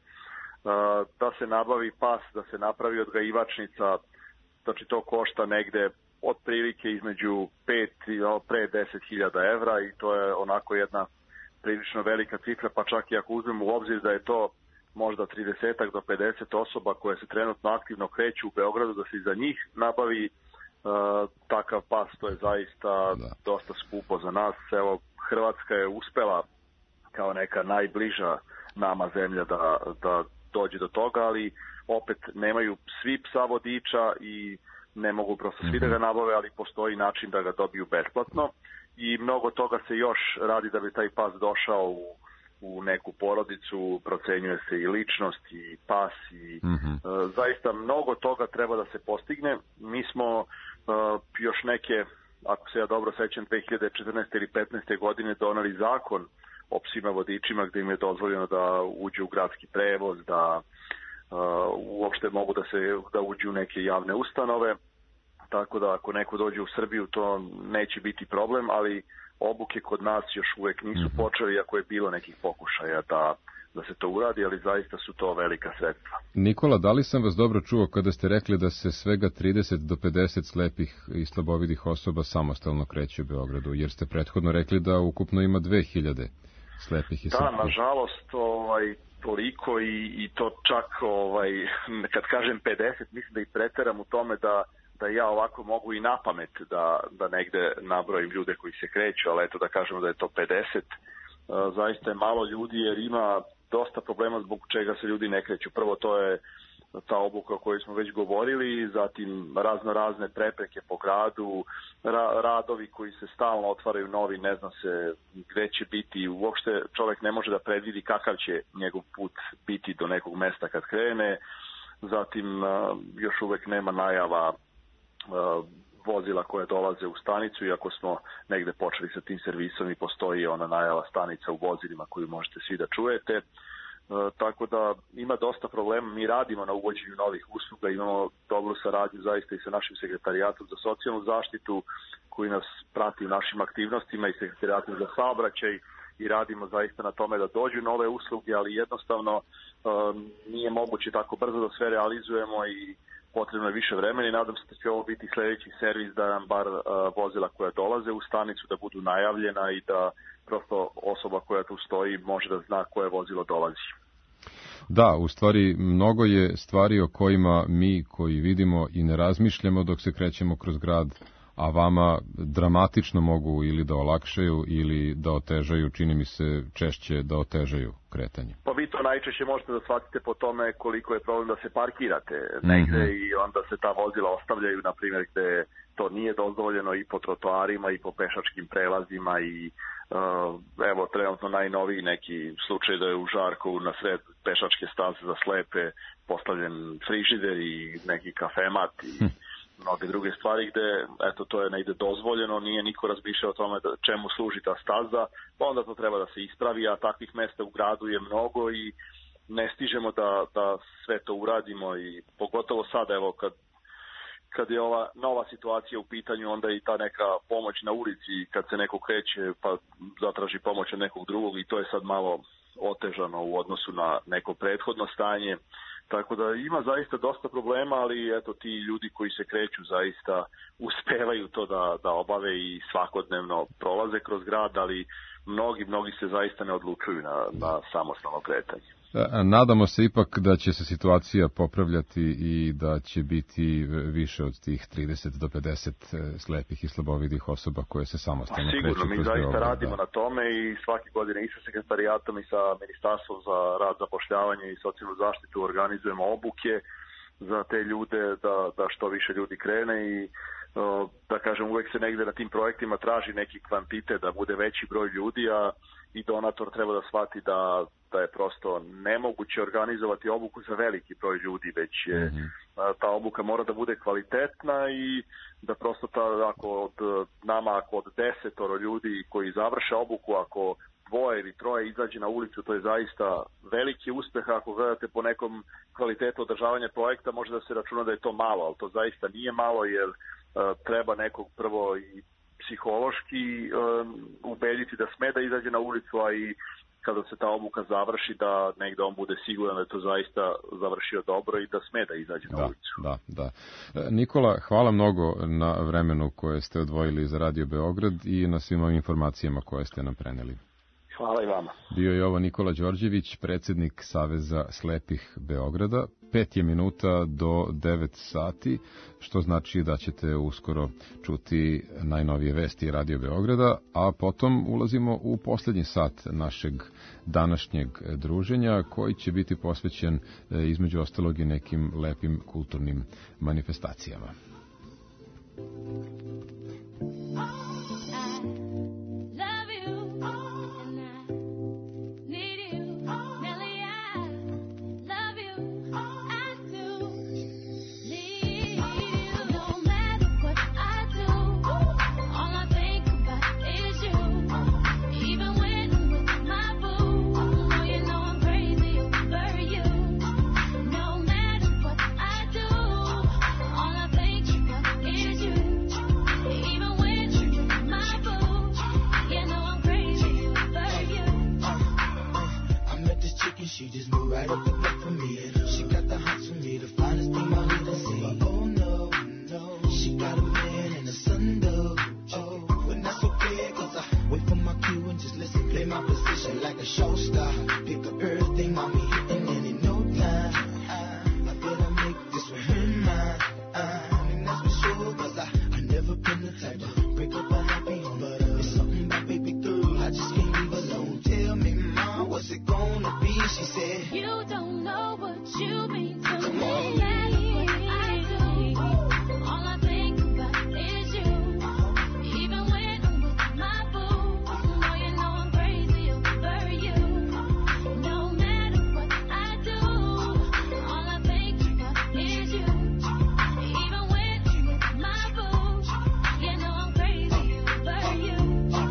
Da se nabavi pas, da se napravi odgajivačnica, znači to košta negde otprilike između 5 i pre 10.000 evra i to je onako jedna prilično velika cifra, pa čak i ako uzmemo u obzir da je to možda 30 do 50 osoba koje se trenutno aktivno kreću u Beogradu, da se i za njih nabavi takav pas, to je zaista dosta skupo za nas. Evo, Hrvatska je uspela kao neka najbliža nama zemlja da dođe do toga, ali opet nemaju svi psa vodiča i ne mogu prosto svi da ga nabave, ali postoji način da ga dobiju besplatno i mnogo toga se još radi da bi taj pas došao u neku porodicu, procenjuje se i ličnost i pas i zaista mnogo toga treba da se postigne. Mi smo još neke, ako se ja dobro sećam, 2014. ili 15. godine doneli zakon o psima vodičima gde im je dozvoljeno da uđe u gradski prevoz, da uopšte mogu da uđu u neke javne ustanove, tako da ako neko dođe u Srbiju to neće biti problem, ali obuke kod nas još uvek nisu počeli, iako je bilo nekih pokušaja da se to uradi, ali zaista su to velika sredstva. Nikola, da li sam vas dobro čuo kada ste rekli da se svega 30 do 50 slepih i slabovidih osoba samostalno kreće u Beogradu, jer ste prethodno rekli da ukupno ima 2000 slepih i slepih? Da, nažalost, toliko i to čak, kad kažem 50, mislim da i preteram u tome da ja ovako mogu i na pamet da negde nabrojim ljude koji se kreću, ali eto da kažemo da je to 50. Zaista je malo ljudi jer ima dosta problema zbog čega se ljudi ne kreću. Prvo to je ta obuka o kojoj smo već govorili, zatim razne prepreke po gradu, radovi koji se stalno otvaraju novi, ne zna se gde će biti, uopšte čovek ne može da predvidi kakav će njegov put biti do nekog mesta kad krene, zatim još uvek nema najava vozila koje dolaze u stanicu, iako smo negde počeli sa tim servisom i postoji ona najava stanica u vozilima koju možete svi da čujete. Tako da ima dosta problema. Mi radimo na uvođenju novih usluga, imamo dobru saradnju zaista i sa našim sekretarijatom za socijalnu zaštitu koji nas prati u našim aktivnostima i sekretarijatom za saobraćaj i radimo zaista na tome da dođu nove usluge, ali jednostavno nije moguće tako brzo da sve realizujemo i potrebno je više vremena i nadam se da će ovo biti sledeći servis da nam bar vozila koja dolaze u stanicu da budu najavljena i da prosto osoba koja tu stoji može da zna koje vozilo dolazi. Da, u stvari mnogo je stvari o kojima mi koji vidimo i ne razmišljamo dok se krećemo kroz grad, a vama dramatično mogu ili da olakšaju ili da otežaju, čini mi se češće da otežaju kretanje. Pa vi to najčešće možete da shvatite po tome koliko je problem da se parkirate negde i onda se ta vozila ostavljaju, na primjer, gde to nije dozvoljeno i po trotoarima i po pešačkim prelazima i Evo, trenutno najnoviji neki slučaj da je u Žarkovu na sred pešačke staze za slepe postavljen frižider i neki kafemat i mnoge druge stvari gde, eto, to je negde dozvoljeno, nije niko razmišljao o tome čemu služi ta staza, pa onda to treba da se ispravi, a takvih mesta u gradu je mnogo i ne stižemo da sve to uradimo i pogotovo sad, evo, kad je ova nova situacija u pitanju, onda i ta neka pomoć na ulici, kad se neko kreće pa zatraži pomoć od nekog drugog i to je sad malo otežano u odnosu na neko prethodno stanje. Tako da ima zaista dosta problema, ali eto, ti ljudi koji se kreću zaista uspevaju to da obave i svakodnevno prolaze kroz grad, ali mnogi se zaista ne odlučuju na samostalno kretanje. Nadamo se ipak da će se situacija popravljati i da će biti više od tih 30 do 50 slepih i slabovidih osoba koje se samostalno kreću kroz Beograd. Sigurno, mi zaista radimo na tome i svake godine i sa sekretarijatom i sa Ministarstvom za rad, zapošljavanje i socijalnu zaštitu organizujemo obuke za te ljude, da što više ljudi krene i da kažem, uvek se negde na tim projektima traži neki kvantitet, da bude veći broj ljudi, a i donator treba da shvati da je prosto nemoguće organizovati obuku za veliki broj ljudi, već je, ta obuka mora da bude kvalitetna i da prosto ako od 10 ljudi koji završe obuku, ako 2 ili 3 izađe na ulicu, to je zaista veliki uspeh. Ako gledate po nekom kvalitetu održavanja projekta, može da se računa da je to malo, ali to zaista nije malo, jer treba nekog prvo i psihološki ubediti da sme da izađe na ulicu, a i kada se ta obuka završi da negde on bude siguran da je to zaista završio dobro i da sme da izađe na ulicu. Da. Nikola, hvala mnogo na vremenu koje ste odvojili za Radio Beograd i na svim ovim informacijama koje ste nam preneli. Hvala i vama. Bio je ovo Nikola Đorđević, predsjednik Saveza slepih Beograda. 5 je minuta do 9 sati, što znači da ćete uskoro čuti najnovije vesti Radio Beograda, a potom ulazimo u posljednji sat našeg današnjeg druženja, koji će biti posvećen između ostalog i nekim lepim kulturnim manifestacijama. She just moved right up the block for me. She got the hots for me, the finest thing I'll ever see. Oh no, she got a man and a son though. Oh, but that's okay, cause I wait for my cue and just listen, play my position like a show star. Pick up everything, mommy, hitting and in no time. I better make this one her mine. And that's for sure, cause I never been the type to break up a happy home. But it's something about baby girl, I just can't leave alone. Tell me, mom, what's it gonna be? She said, you don't know what you mean to me. I do. All I think about is you. Even when I'm with my boo, oh, you know I'm crazy over you. No matter what I do, all I think about is you. Even when I'm with my boo, you know I'm crazy over you.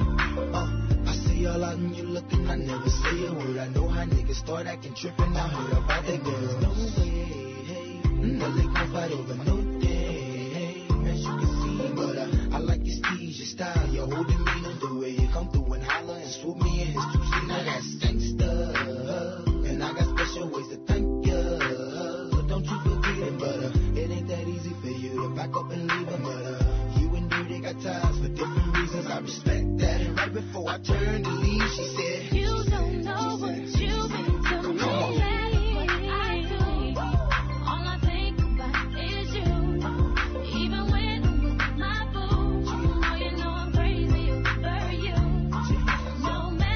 I see all out and you looking, I never say a word. I know how niggas start acting trippin', I heard about that girl. No way, hey, no they gon' fight over no day, hey, as you can see, but I like your steez, your style, your whole demeanor, the way you come through and holler and swoop me in his two-seat. Now that's gangsta, and I got special ways to thank ya. Don't you forget it, but it ain't that easy for you to back up and leave him, but you and Dirty got ties for different reasons. I respect that, and right before I turned to leave, she said, you don't know what you've been to me. I do. All I think about is you. Even when I'm with my boo, oh, you know I'm crazy over you. No matter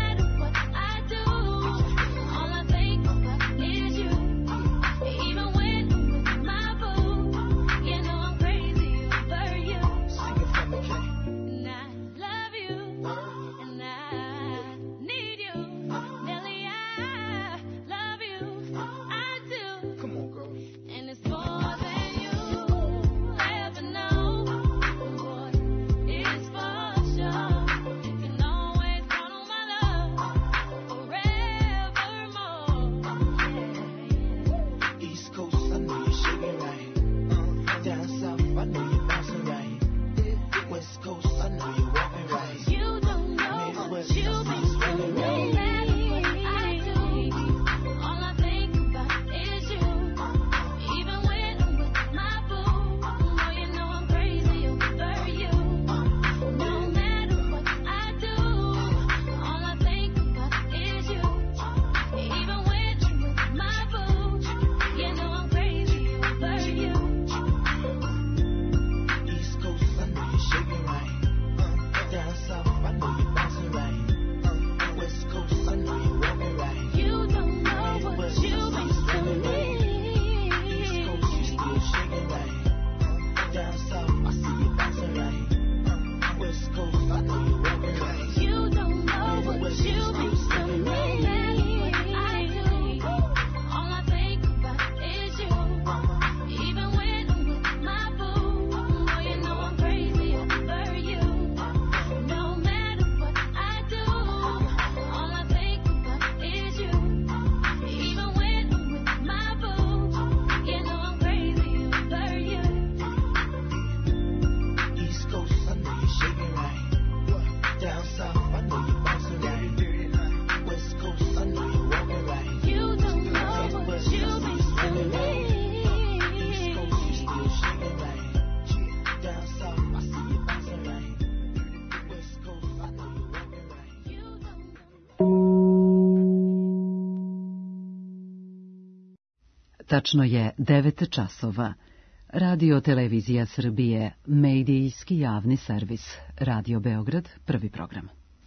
Tačno je 9 časova. Radio Televizija Srbije, medijski javni servis. Radio Beograd, prvi program.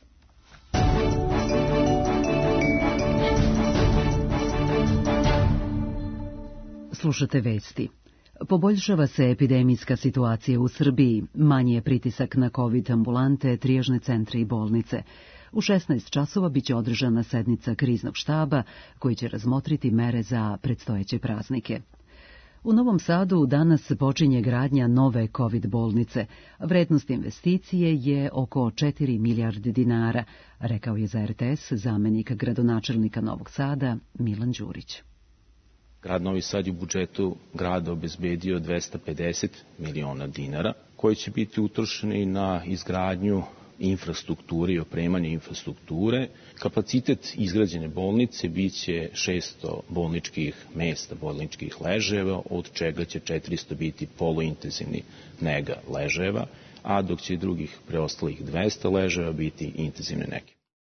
Slušate vesti. Poboljšava se epidemijska situacija u Srbiji, manji je pritisak na COVID ambulante, trijažne centre i bolnice. U 16 časova biće održana sednica kriznog štaba koji će razmotriti mere za predstojeće praznike. U Novom Sadu danas počinje gradnja nove COVID bolnice. Vrednost investicije je oko 4 milijarde dinara, rekao je za RTS zamenik gradonačelnika Novog Sada Milan Đurić. Grad Novi Sad je u budžetu grada obezbedio 250 miliona dinara, koji će biti utrošeni na izgradnju infrastrukture i opremanje infrastrukture. Kapacitet izgrađene bolnice biće 600 bolničkih mesta, bolničkih leževa, od čega će 400 biti poluintenzivni nega leževa, a dok će drugih preostalih 200 leževa biti intenzivne nege.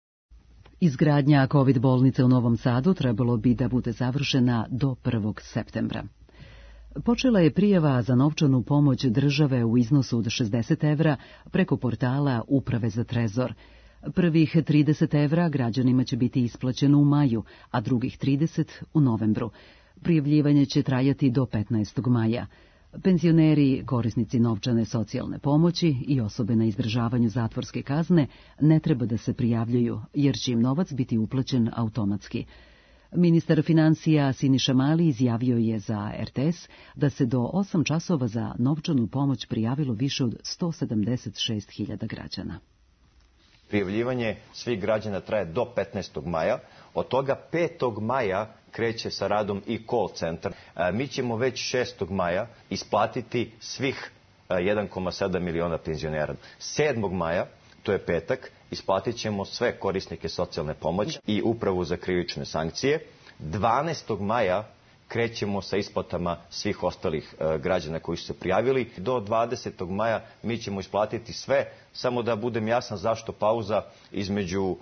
Izgradnja COVID bolnice u Novom Sadu trebalo bi da bude završena do 1. septembra. Počela je prijava za novčanu pomoć države u iznosu od 60 evra preko portala Uprave za trezor. Prvih 30 evra građanima će biti isplaćeno u maju, a drugih 30 u novembru. Prijavljivanje će trajati do 15. maja. Penzioneri, korisnici novčane socijalne pomoći i osobe na izdržavanju zatvorske kazne ne treba da se prijavljuju, jer će im novac biti uplaćen automatski. Ministar financija Siniša Mali izjavio je za RTS da se do 8 časova za novčanu pomoć prijavilo više od 176.000 građana. Prijavljivanje svih građana traje do 15. maja. Od toga 5. maja kreće sa radom i call centar. Mi ćemo već 6. maja isplatiti svih 1,7 miliona penzionera. 7. maja, to je petak, isplatit ćemo sve korisnike socijalne pomoći i upravu za krivične sankcije. 12. maja krećemo sa isplatama svih ostalih građana koji su se prijavili. Do 20. maja mi ćemo isplatiti sve, samo da budem jasan zašto pauza između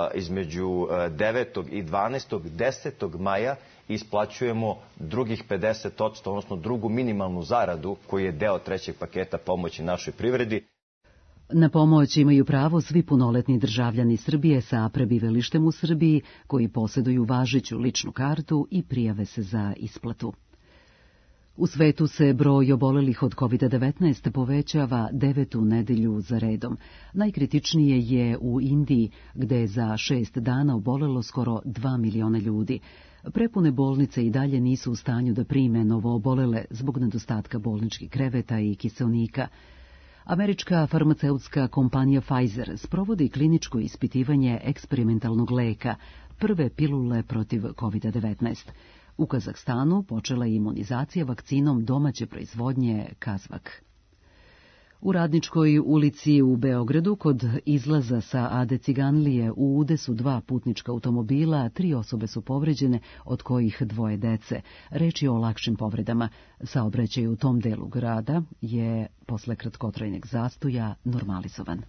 9. i 12. 10. maja isplaćujemo drugih 50%, odnosno drugu minimalnu zaradu koji je deo trećeg paketa pomoći našoj privredi. Na pomoć imaju pravo svi punoletni državljani Srbije sa prebivalištem u Srbiji koji posjeduju važeću ličnu kartu i prijave se za isplatu. U svetu se broj obolelih od COVID-19 povećava 9. nedelju za redom. Najkritičnije je u Indiji, gde je za 6 dana obolelo skoro 2 miliona ljudi. Prepune bolnice i dalje nisu u stanju da prime novoobolele zbog nedostatka bolničkih kreveta i kiseonika. Američka farmaceutska kompanija Pfizer sprovodi kliničko ispitivanje eksperimentalnog leka, prve pilule protiv COVID-19. U Kazahstanu počela je imunizacija vakcinom domaće proizvodnje Kazvak. U Radničkoj ulici u Beogradu kod izlaza sa Ade Ciganlije u udesu 2 putnička automobila, 3 osobe su povređene, od kojih 2 dece. Reč je o lakšim povredama. Saobraćaj u tom delu grada je posle kratkotrajnog zastoja normalizovan.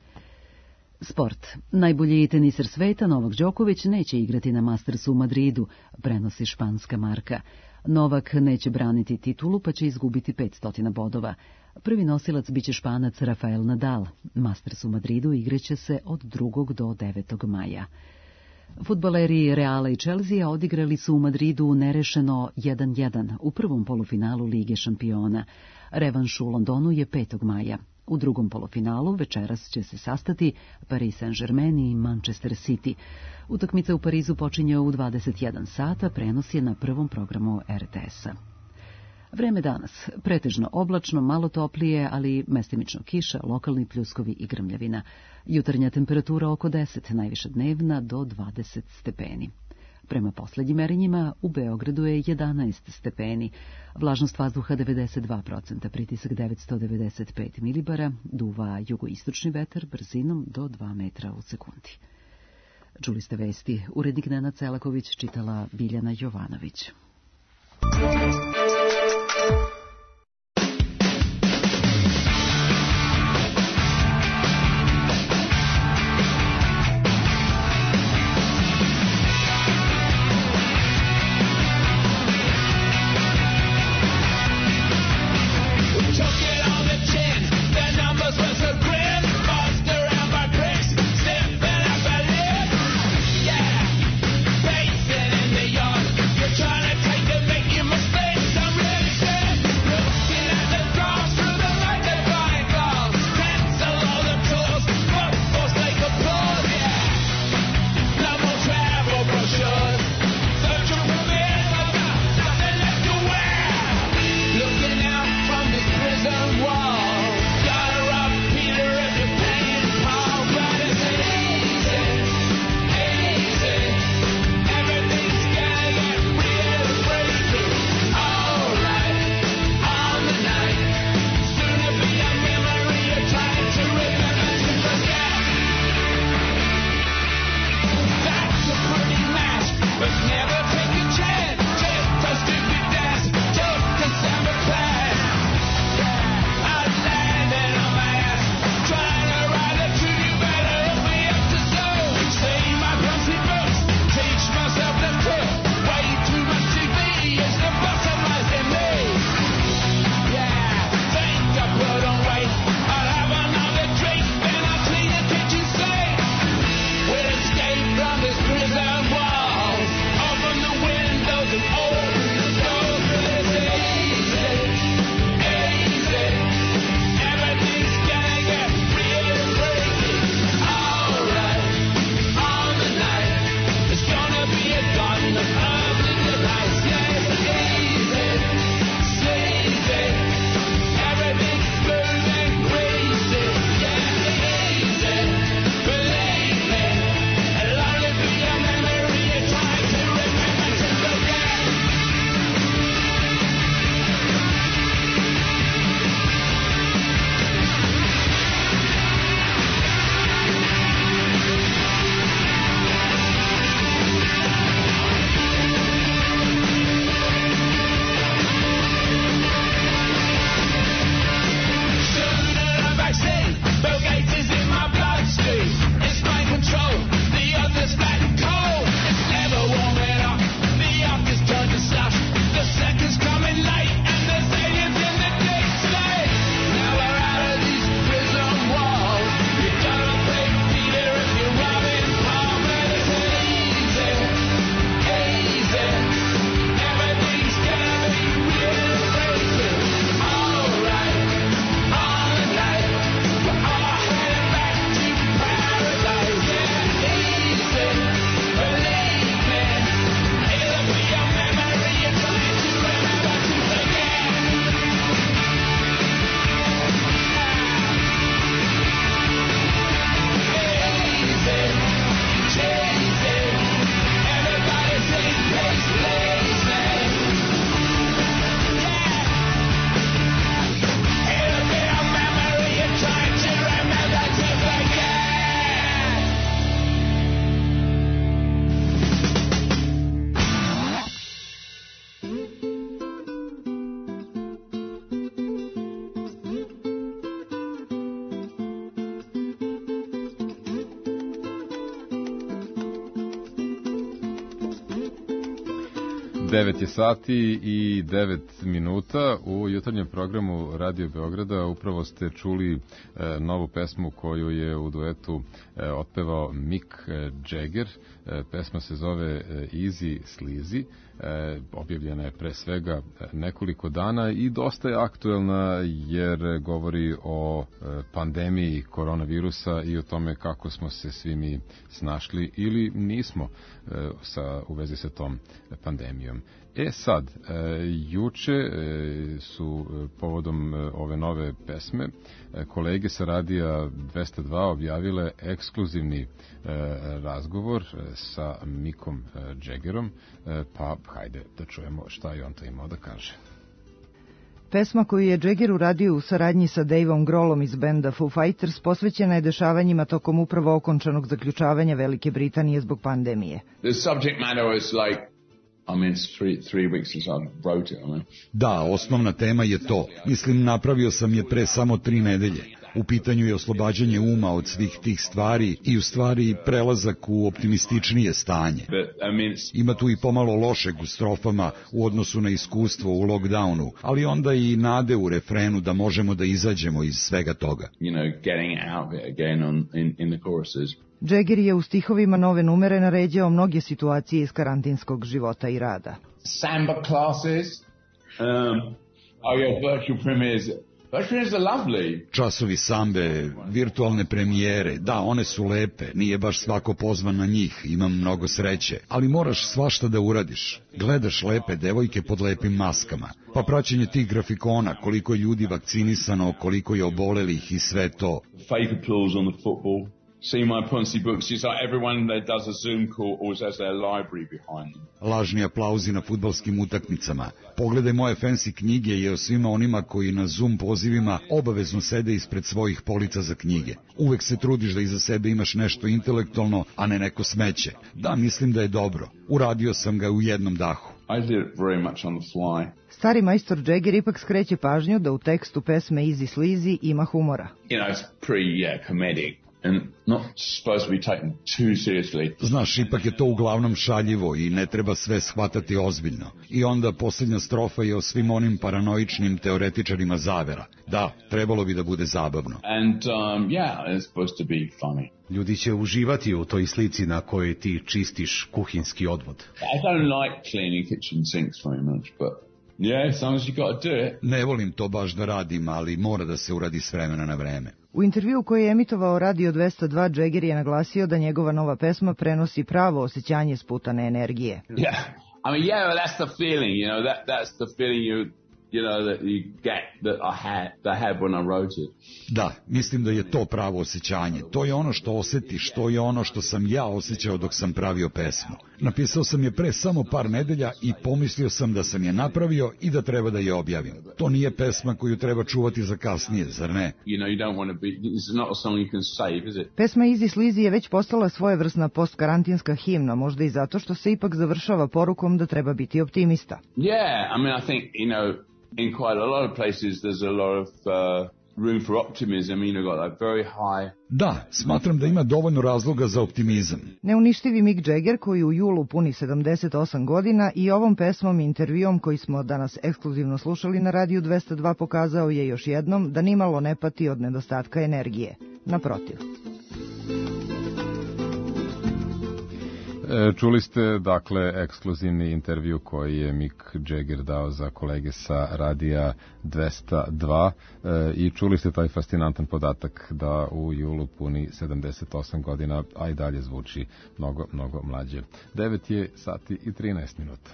Sport. Najbolji teniser sveta Novak Đoković neće igrati na Mastersu u Madridu, prenosi španska marka. Novak neće braniti titulu pa će izgubiti 500 bodova. Prvi nosilac biće Španac Rafael Nadal. Masters u Madridu igraće se od 2. do 9. maja. Fudbaleri Reala i Chelsea odigrali su u Madridu nerešeno 1:1 u prvom polufinalu Lige šampiona. Revanš u Londonu je 5. maja. U drugom polufinalu večeras će se sastati Paris Saint-Germain i Manchester City. Utakmica u Parizu počinje u 21 sata, prenos je na prvom programu RTS-a. Vreme danas, pretežno oblačno, malo toplije, ali mestimično kiša, lokalni pljuskovi i grmljavina. Jutarnja temperatura oko 10, najviša dnevna do 20 stepeni. Prema poslednjim merenjima u Beogradu je 11 stepeni, vlažnost vazduha 92%, pritisak 995 milibara, duva jugoistočni vetar brzinom do 2 metra u sekundi. Čuli ste vesti, urednik Nenad Celaković, čitala Biljana Jovanović. 9 je sati i 9 minuta. U jutarnjem programu Radio Beograda upravo ste čuli novu pesmu koju je u duetu otpevao Mick Jagger. Pesma se zove Easy Sleazy. Objavljena je pre svega nekoliko dana i dosta je aktuelna jer govori o pandemiji koronavirusa i o tome kako smo se svi mi snašli ili nismo u vezi sa tom pandemijom. Sad, juče su povodom ove nove pesme kolege sa radija 202 objavile ekskluzivni razgovor sa Mickom Jaggerom, pa hajde da čujemo šta je on to imao da kaže. Pesma koju je Jagger uradio u saradnji sa Daveom Grohlom iz benda Foo Fighters posvećena je dešavanjima tokom upravo okončanog zaključavanja Velike Britanije zbog pandemije. The subject matter was like, I mean, it's three weeks since I wrote it, I mean. Da, osnovna tema je to. Mislim, napravio sam je pre samo 3 nedelje. U pitanju je oslobađanje uma od svih tih stvari i u stvari prelazak u optimističnije stanje. Ima tu i pomalo lošeg u strofama u odnosu na iskustvo u lockdownu, ali onda i nade u refrenu da možemo da izađemo iz svega toga. You know, getting out of it again in the choruses. Jagger je u stihovima nove numere naređao mnoge situacije iz karantinskog života i rada. Samba classes, virtual premieres. Časovi sambe, virtualne premijere, da, one su lepe, nije baš svako pozvan na njih, imam mnogo sreće, ali moraš svašta da uradiš. Gledaš lepe devojke pod lepim maskama, pa praćenje tih grafikona, koliko je ljudi vakcinisano, koliko je obolelih i sve to. Fake applause on the football. See my Ponzi books, it's like everyone that does a Zoom call always has their library behind them. Lažni aplauzi na fudbalskim utakmicama. Pogledaj moje fancy knjige i o svima onima koji na Zoom pozivima obavezno sede ispred svojih polica za knjige. Uvek se trudiš da iza sebe imaš nešto intelektualno, a ne neko smeće. Da, mislim da je dobro. Uradio sam ga u jednom dahu. I did it very much on the fly. Stari majstor Jagger ipak skreće pažnju da u tekstu pesme Easy Sleazy ima humora. You know, it's pretty comedic. And not supposed to be taken too seriously. Znaš, ipak je to uglavnom šaljivo i ne treba sve shvatati ozbiljno. I onda posljednja strofa je o svim onim paranoičnim teoretičarima zavera. Da, trebalo bi da bude zabavno. And yeah, it's supposed to be funny. Ljudi će uživati u toj slici na kojoj ti čistiš kuhinski odvod. I don't like cleaning kitchen sinks very much, but yeah, sometimes you got to do it. Ne volim to baš da radim, ali mora da se uradi s vremena na vreme. U intervju koji je emitovao Radio 202, Jagger je naglasio da njegova nova pesma prenosi pravo osjećanje sputane energije. Yeah, I mean, yeah, well, that's the feeling, you know, that's the feeling you know, that you get that I had when I wrote it. Da, mislim da je to pravo osjećanje. To je ono što osjetiš, to je ono što sam ja osjećao dok sam pravio pesmu. Napisao sam je pre samo par nedelja i pomislio sam da sam je napravio i da treba da je objavim. To nije pesma koju treba čuvati za kasnije, zar ne? You know, you don't want to be, it's not a song you can save, is it? Pesma Easy Sleazy je već postala svojevrsna postkarantinska himna, možda i zato što se ipak završava porukom da treba biti optimista. Yeah, I mean, I think, you know, in quite a lot of places there's a lot of room for optimism. You've got like very high. Da, smatram da ima dovoljno razloga za optimizam. Neuništivi Mick Jagger, koji u julu puni 78 godina, i ovom pesmom i intervjuom koji smo danas ekskluzivno slušali na Radiju 202 pokazao je još jednom da nimalo ne pati od nedostatka energije. Naprotiv. Čuli ste, dakle, ekskluzivni intervju koji je Mick Jagger dao za kolege sa Radija 202 i čuli ste taj fascinantan podatak da u julu puni 78 godina, a i dalje zvuči mnogo, mnogo mlađe. 9 je sati i 13 minuta.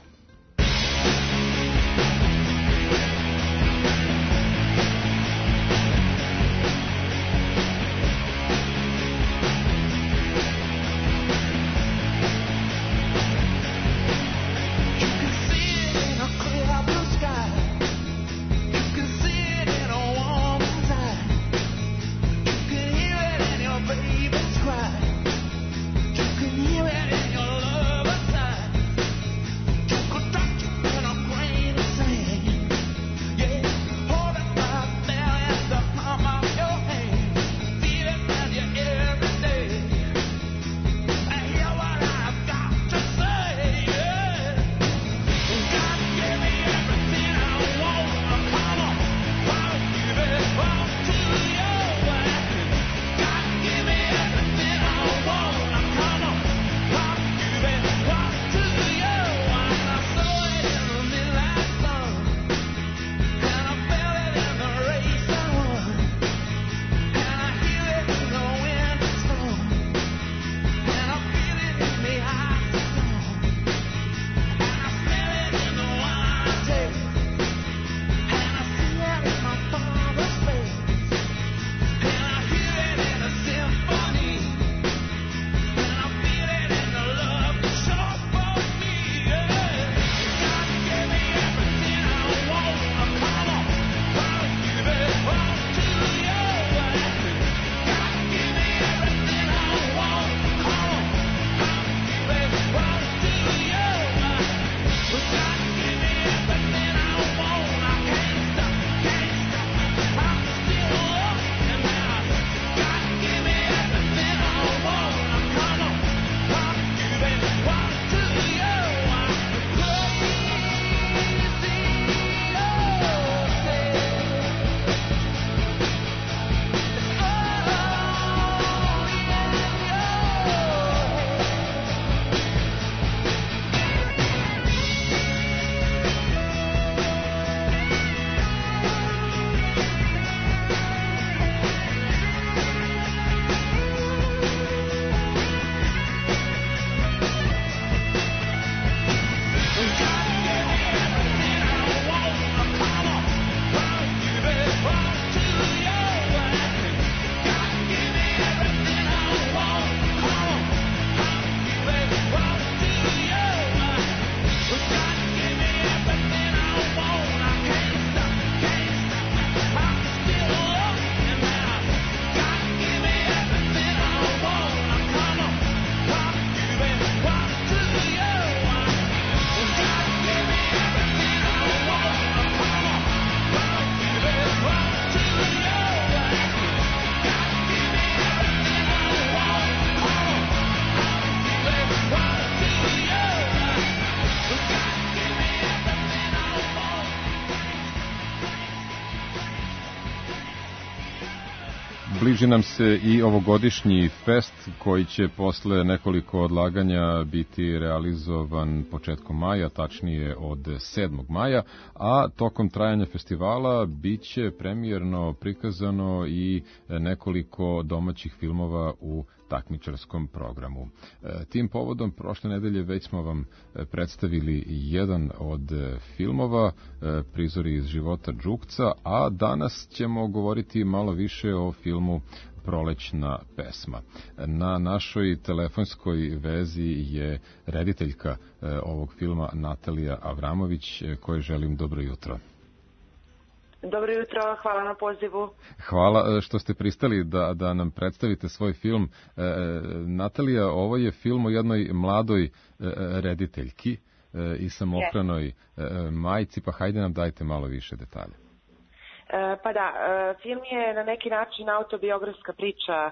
bliži nam se i ovogodišnji fest koji će posle nekoliko odlaganja biti realizovan početkom maja, tačnije od 7. maja, a tokom trajanja festivala biće premijerno prikazano i nekoliko domaćih filmova u takmičarskom programu. Tim povodom prošle nedelje već smo vam predstavili jedan od filmova, Prizori iz života Đukca, a danas ćemo govoriti malo više o filmu Prolećna pesma. Na našoj telefonskoj vezi je rediteljka ovog filma Natalija Avramović, kojoj želim dobro jutro. Dobro jutro, hvala na pozivu. Hvala što ste pristali da nam predstavite svoj film. Natalija, ovo je film o jednoj mladoj rediteljki i samohranoj majci, pa hajde nam dajte malo više detalja. Pa da, film je na neki način autobiografska priča.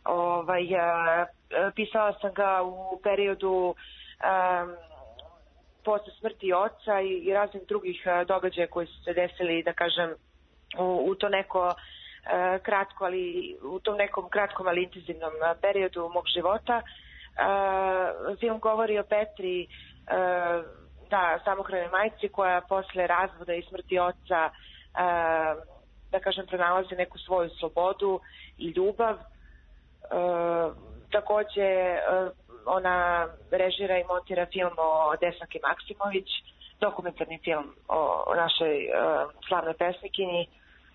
Pisala sam ga u periodu posle smrti oca i raznih drugih događaja koji su se desili, da kažem, u to neko kratko, ali u tom nekom kratkom, ali intenzivnom periodu mog života. Film govori o Petri, samohranoj majci koja posle razvoda i smrti oca, da kažem, pronalazi neku svoju slobodu i ljubav. Takođe, ona režira i montira film o Desanki Maksimović, dokumentarni film o našoj slavnoj pesnikinji.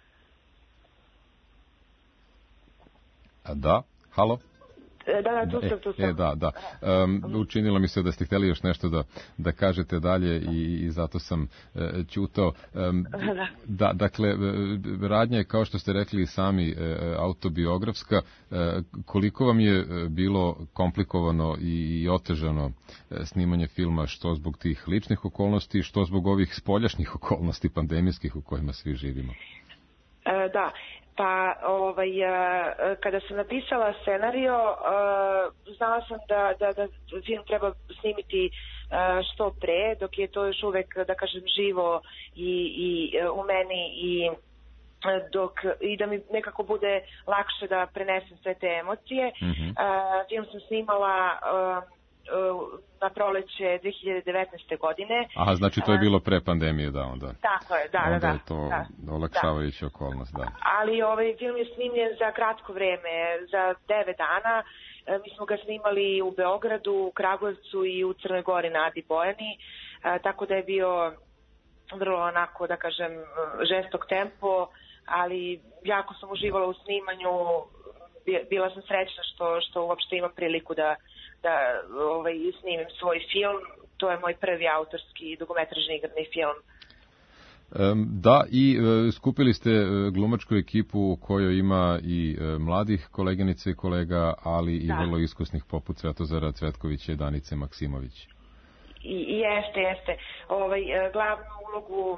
Da, halo? Tu sam. Da. Učinilo mi se da ste htjeli još nešto da kažete dalje i zato sam ćutao. Dakle, radnja je, kao što ste rekli sami, autobiografska. Koliko vam je bilo komplikovano i otežano snimanje filma, što zbog tih ličnih okolnosti, što zbog ovih spoljašnjih okolnosti pandemijskih u kojima svi živimo? Da. Pa, kada sam napisala scenario, znala sam da film treba snimiti što pre, dok je to još uvek, da kažem, živo i u meni i da mi nekako bude lakše da prenesem sve te emocije. Film sam snimala na proleće 2019. godine. Aha, znači to je bilo pre pandemije, da, onda. Tako je, da. Onda je to olakšavajuća okolnost, da. Ali film je snimljen za kratko vreme, za 9 dana. Mi smo ga snimali u Beogradu, u Kragujevcu i u Crnoj Gori na Adi Bojani, tako da je bio vrlo onako, da kažem, žestok tempo, ali jako sam uživala u snimanju. Bila sam srećna što uopšte imam priliku da snimim svoj film. To je moj prvi autorski dugometražni igrani film. Da, i skupili ste glumačku ekipu u kojoj ima i mladih koleginica i kolega, ali i vrlo iskusnih poput Svetozara Cvetkovića i Danice Maksimović. Jeste. Glavnu ulogu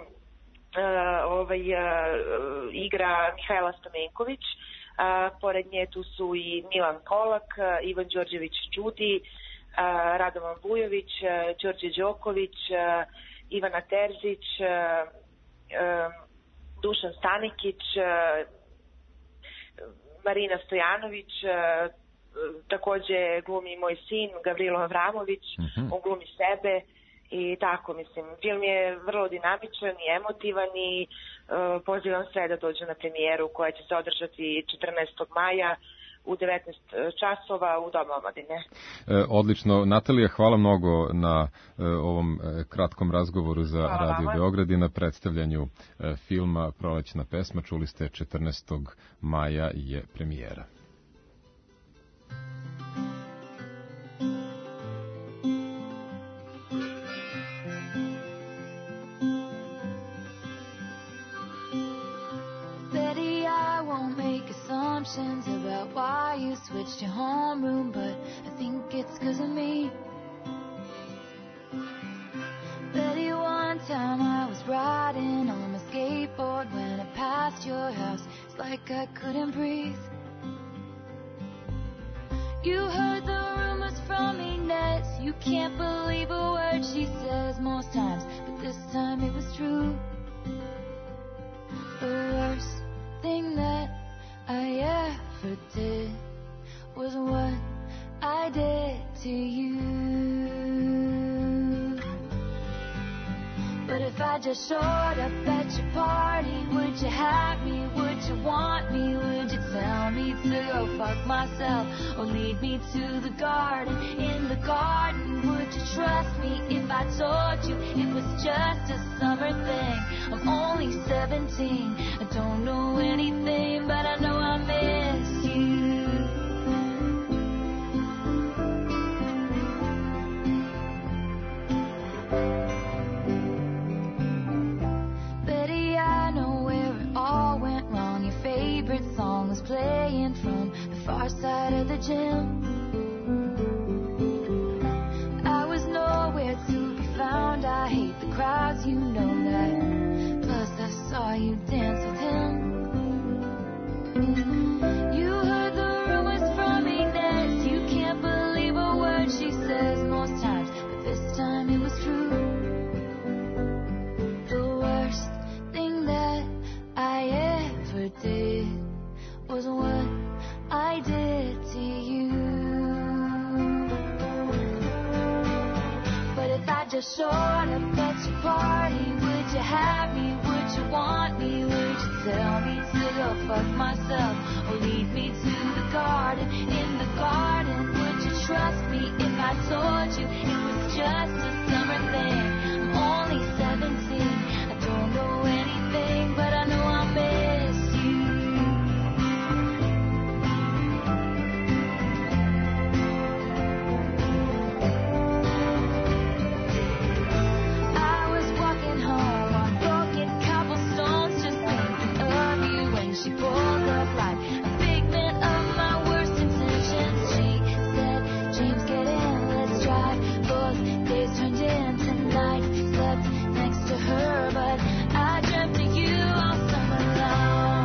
igra Mihajla Stamenković. Pored nje tu su i Milan Kolak, Ivan Đorđević Đudi, Radovan Vujović, Đorđe Đoković, Ivana Terzić, Dušan Stanikić, Marina Stojanović, takođe glumi moj sin Gavrilo Avramović, on glumi sebe. I tako, mislim, film je vrlo dinamičan i emotivan i pozivam sve da dođu na premijeru koja će se održati 14. maja u 19 časova u Domu omladine. Odlično. Natalija, hvala mnogo na ovom kratkom razgovoru za Radio Beograd i na predstavljanju filma Prolećna pesma. Čuli ste, 14. maja je premijera. About why you switched your homeroom, but I think it's 'cause of me. Betty, one time I was riding on my skateboard when I passed your house. It's like I couldn't breathe. You heard the rumors from Inez. You can't believe a word she says most times, but this time it was true. The worst thing that I ever to you. But if I just showed up at your party, would you have me? Would you want me? Would you tell me to go fuck myself or lead me to the garden? In the garden, would you trust me if I told you it was just a summer thing? I'm only 17, I don't know anything, but I know I miss you. Song was playing from the far side of the gym. I was nowhere to be found. I hate the crowds, you know that. Plus I saw you dance with him. You heard the rumors from Inez. You can't believe a word she says most times, but this time it was true. The worst thing that I ever did was what I did to you. But if I just showed up at your party, would you have me? Would you want me? Would you tell me to go fuck myself or lead me to the garden? In the garden, would you trust me if I told you it was just a summer thing? I'm only 17, I don't know anything, but I know I miss you. She pulled up like a figment of my worst intentions. She said, James, get in, let's drive. Both days turned into nights. Slept next to her, but I dreamt of you all summer long.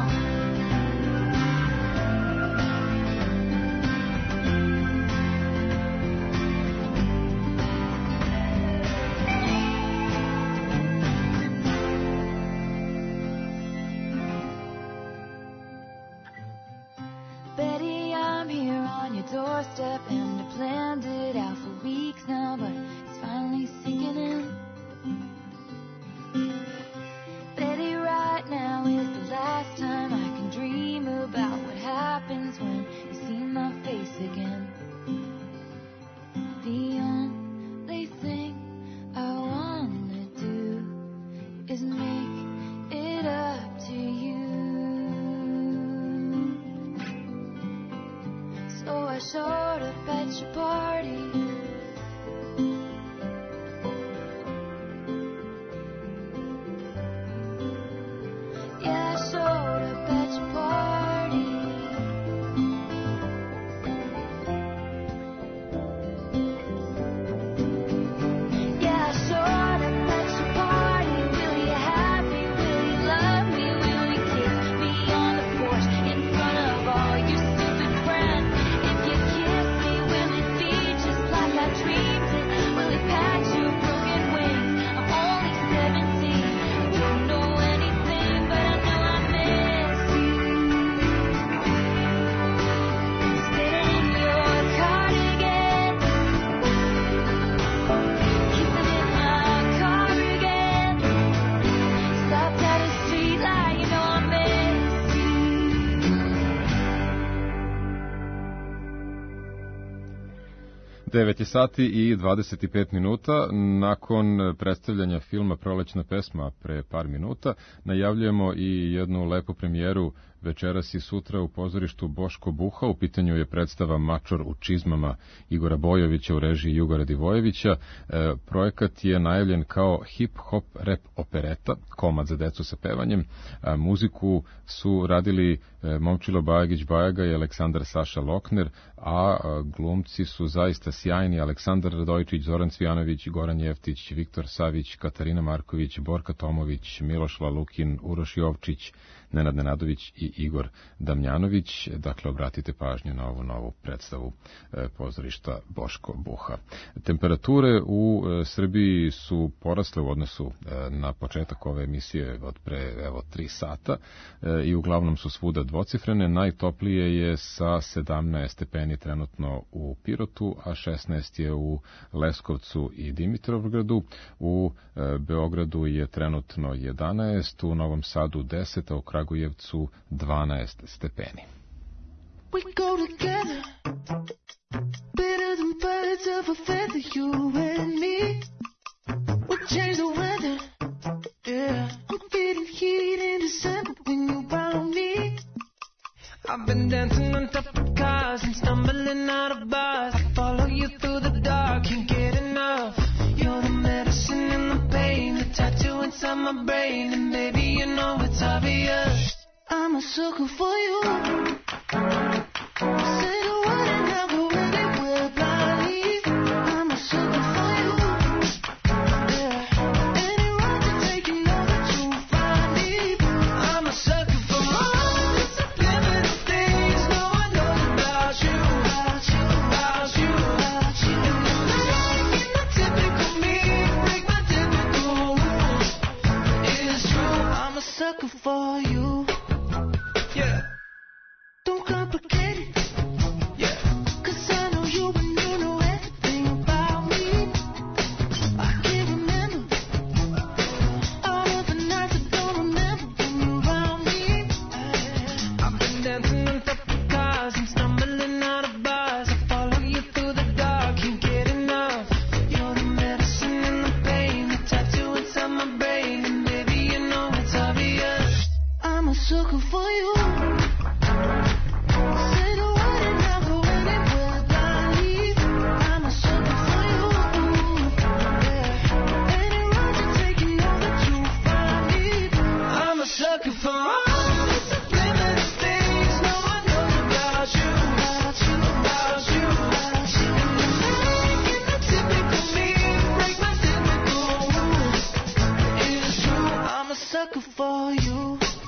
Betty, I'm here on your doorstep, and I planned it out for weeks now, but it's finally sinking in. Betty, right now is the last time I can dream about what happens when you see my face again. The only thing I wanna do is make it up to you. So I showed up at your party. Yeah, I showed up at your party. Yeah, I showed up at your party. Will you have me? Will you love me? Will you kiss me on the porch in front of all your stupid friends? If you kiss me, will it be just like I dreamed it? Will it patch your broken wings? I'm only 17, I don't know anything, but I know I miss you. Spit in your cardigan, kissing in my car again. Stopped at a street light, you know I miss you. 9 je sati i 25 minuta. Nakon predstavljanja filma Prolećna pesma pre par minuta najavljujemo i jednu lepu premijeru večeras i sutra u pozorištu Boško Buha. U pitanju je predstava Mačor u čizmama Igora Bojovića u režiji Jugora Divojevića. Projekat je najavljen kao hip-hop rap opereta, komad za decu sa pevanjem. Muziku su radili Momčilo Bajagić-Bajaga i Aleksandar Saša Lokner, a glumci su zaista sjajni: Aleksandar Radojčić, Zoran Cvijanović, Goran Jeftić, Viktor Savić, Katarina Marković, Borka Tomović, Miloš Lalukin, Uroš Jovčić, Nenad Nenadović i Igor Damjanović. Dakle, obratite pažnju na ovu novu predstavu pozorišta Boško Buha. Temperature u Srbiji su porasle u odnosu na početak ove emisije od pre 3 sata i uglavnom su svuda dvocifrene. Najtoplije je sa 17 stepeni trenutno u Pirotu, a 16 je u Leskovcu i Dimitrovgradu. U Beogradu je trenutno 11, u Novom Sadu 10, a u Kragujevcu 12 stepeni. We go together, better than birds of a feather, you and me. We change the weather, yeah. I'm feeling heat in December when you're around me. I've been dancing on top of cars and stumbling out of bars. I follow you through the dark, can't get enough. You're the medicine and the pain, the tattoo inside my brain, and baby you know it's obvious. I'm a sucker for you. Say the word and I'll go anywhere blindly. I'm a sucker for you. Yeah. Any road to take you over to find me. I'm a sucker for all the subliminal things no one knows about you. About you, about you, about you. And the typical me, break my typical rules. It's true, I'm a sucker for you. Yeah. Don't complicate it. Yeah. 'Cause I know you and you know everything about me. I can't remember all of the nights I don't remember when you're around me. I've been dancing on top of cars and stumbling out of bars. I follow you through the dark, can't get enough. You're the medicine and the pain, the tattoo inside my brain, and baby you know it's obvious. I'm a sucker for you. Say the word and I'll go anywhere blindly. I'm a sucker for you. Yeah. Any road to take you over to find me. I'm a sucker for all the subliminal things no one knows about you. About you, about you, about you. Making the typical me, break my typical rules. It's true, I'm a sucker for you.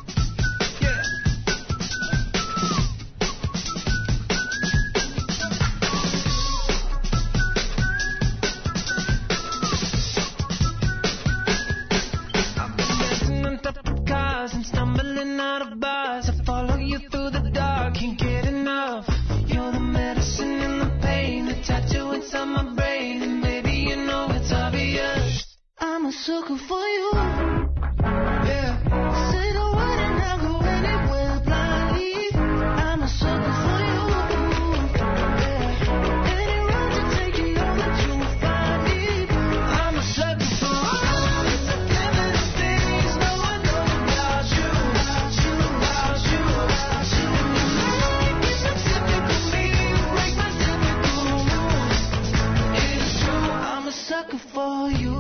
And stumbling out of bars, I follow you through the dark, can't get enough. You're the medicine and the pain, the tattoo inside my brain, and baby you know it's obvious. I'm a sucker for you. Yeah. Say the word and I'll go anywhere blindly. I'm a sucker for you. Yeah. Any road to take you over to find me. I'm a sucker for all the subliminal things no one knows about you. About you, about you, about you. Making the typical me, break my typical rules. It's true, I'm a sucker for you.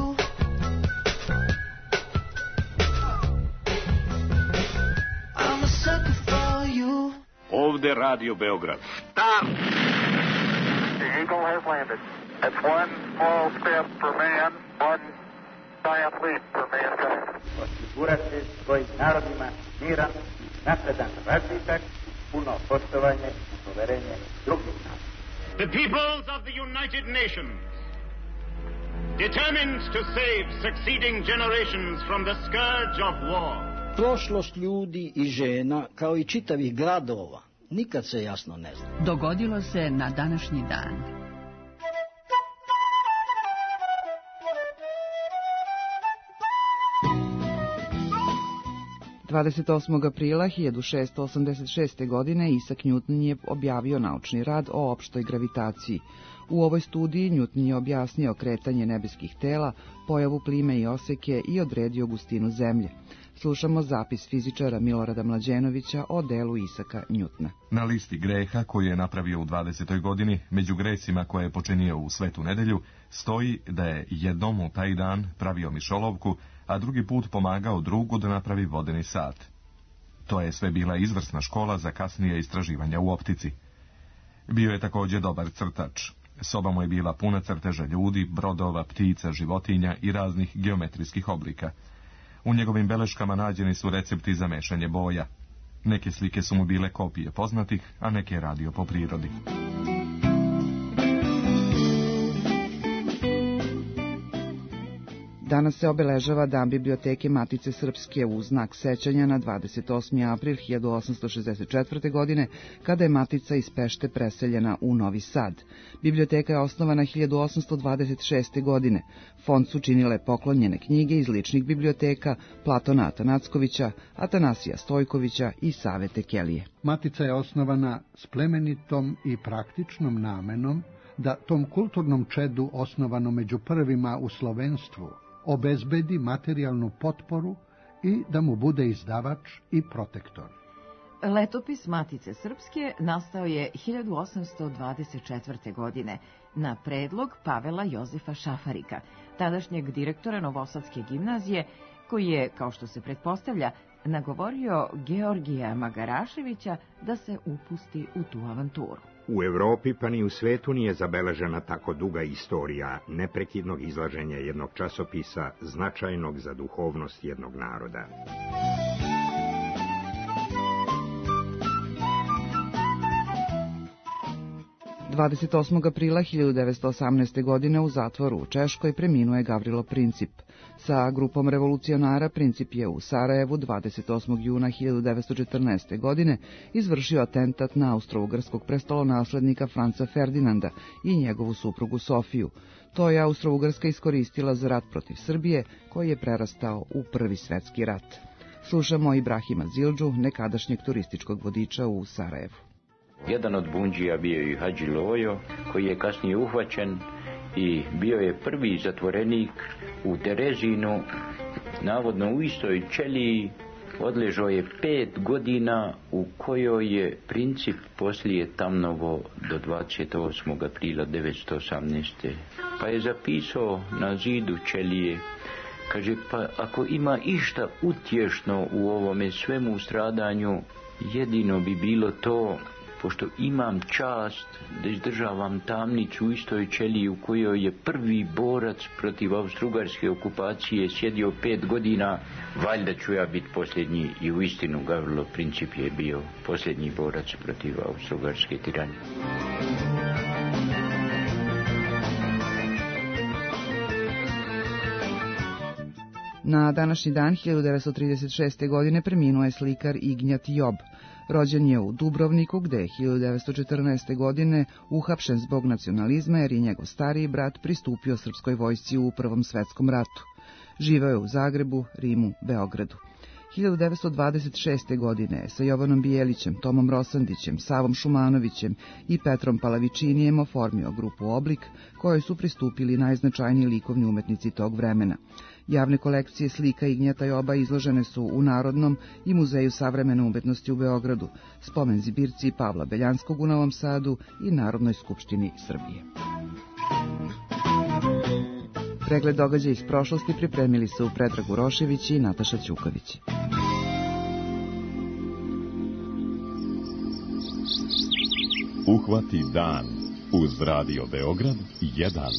I'm a sucker for you. Ovde Radio Beograd. Stop! The Eagle has landed. That's one small step for man, one giant leap for mankind. Osigurati svojim narodima miran, napredan razvitak, puno poštovanje i poverenje drugih naroda. The peoples of the United Nations, determined to save succeeding generations from the scourge of war. Prošlost ljudi i žena, kao i čitavih gradova, nikad se jasno ne zna. Dogodilo se na današnji dan. ...28. aprila 1686. godine Isaac Newton je objavio naučni rad o opštoj gravitaciji. U ovoj studiji Newton je objasnio kretanje nebeskih tela, pojavu plime i oseke i odredio gustinu zemlje. Slušamo zapis fizičara Milorada Mlađenovića o delu Isaka Newtona. Na listi greha koju je napravio u 20. godini, među grecima koje je počinio u Svetu nedelju, stoji da je jednom u taj dan pravio mišolovku, a drugi put pomagao drugu da napravi vodeni sat. To je sve bila izvrsna škola za kasnije istraživanja u optici. Bio je također dobar crtač. Soba mu je bila puna crteža ljudi, brodova, ptica, životinja i raznih geometrijskih oblika. U njegovim beleškama nađeni su recepti za mešanje boja. Neke slike su mu bile kopije poznatih, a neke je radio po prirodi. Danas se obeležava Dan Biblioteke Matice Srpske u znak sećanja na 28. april 1864. godine, kada je Matica iz Pešte preseljena u Novi Sad. Biblioteka je osnovana 1826. godine. Fond su činile poklonjene knjige iz ličnih biblioteka Platona Atanackovića, Atanasija Stojkovića i Save Tekelije. Matica je osnovana s plemenitom i praktičnom namenom da tom kulturnom čedu, osnovano među prvima u slovenstvu, obezbedi materijalnu potporu i da mu bude izdavač i protektor. Letopis Matice Srpske nastao je 1824. godine na predlog Pavela Jozefa Šafarika, tadašnjeg direktora Novosadske gimnazije, koji je, kao što se pretpostavlja, nagovorio Georgija Magaraševića da se upusti u tu avanturu. U Evropi pa ni u svetu nije zabeležena tako duga istorija neprekidnog izlaženja jednog časopisa značajnog za duhovnost jednog naroda. – 28. aprila 1918. godine u zatvoru u Češkoj preminuo je Gavrilo Princip. Sa grupom revolucionara Princip je u Sarajevu 28. juna 1914. godine izvršio atentat na austrougarskog prestolonaslednika Franca Ferdinanda i njegovu suprugu Sofiju. To je Austrougarska iskoristila za rat protiv Srbije, koji je prerastao u Prvi svetski rat. Slušamo Ibrahima Zildžu, nekadašnjeg turističkog vodiča u Sarajevu. Jedan od bundžija bio je Hadži Lojo, koji je kasnije uhvaćen i bio je prvi zatvorenik u Terezinu, navodno u istoj ćeliji. Odležao je 5 godina u kojoj je Princip poslije tamnovo do 28. aprila 1918. Pa je zapisao na zidu ćelije, kaže, pa ako ima išta utješno u ovome svemu stradanju, jedino bi bilo to, pošto imam čast da izdržavam tamnicu u istoj ćeliji u kojoj je prvi borac protiv austrougarske okupacije sjedio 5 godina, valjda ću ja biti posljednji. I u istinu Gavrilo Princip je bio posljednji borac protiv austrougarske tiranije. Na današnji dan 1936. godine preminuo je slikar Ignjat Job. Rođen je u Dubrovniku, gde je 1914. godine uhapšen zbog nacionalizma, jer je njegov stariji brat pristupio srpskoj vojsci u Prvom svetskom ratu. Živeo je u Zagrebu, Rimu, Beogradu. 1926. godine sa Jovanom Bijelićem, Tomom Rosandićem, Savom Šumanovićem i Petrom Palavičinijem oformio grupu Oblik, kojoj su pristupili najznačajniji likovni umetnici tog vremena. Javne kolekcije slika Ignjata Joba izložene su u Narodnom i Muzeju savremene umetnosti u Beogradu, spomen zbirci Pavla Beljanskog u Novom Sadu i Narodnoj skupštini Srbije. Pregled događaja iz prošlosti pripremili su Predrag Urošević i Nataša Ćuković. Uhvati dan uz Radio Beograd 1.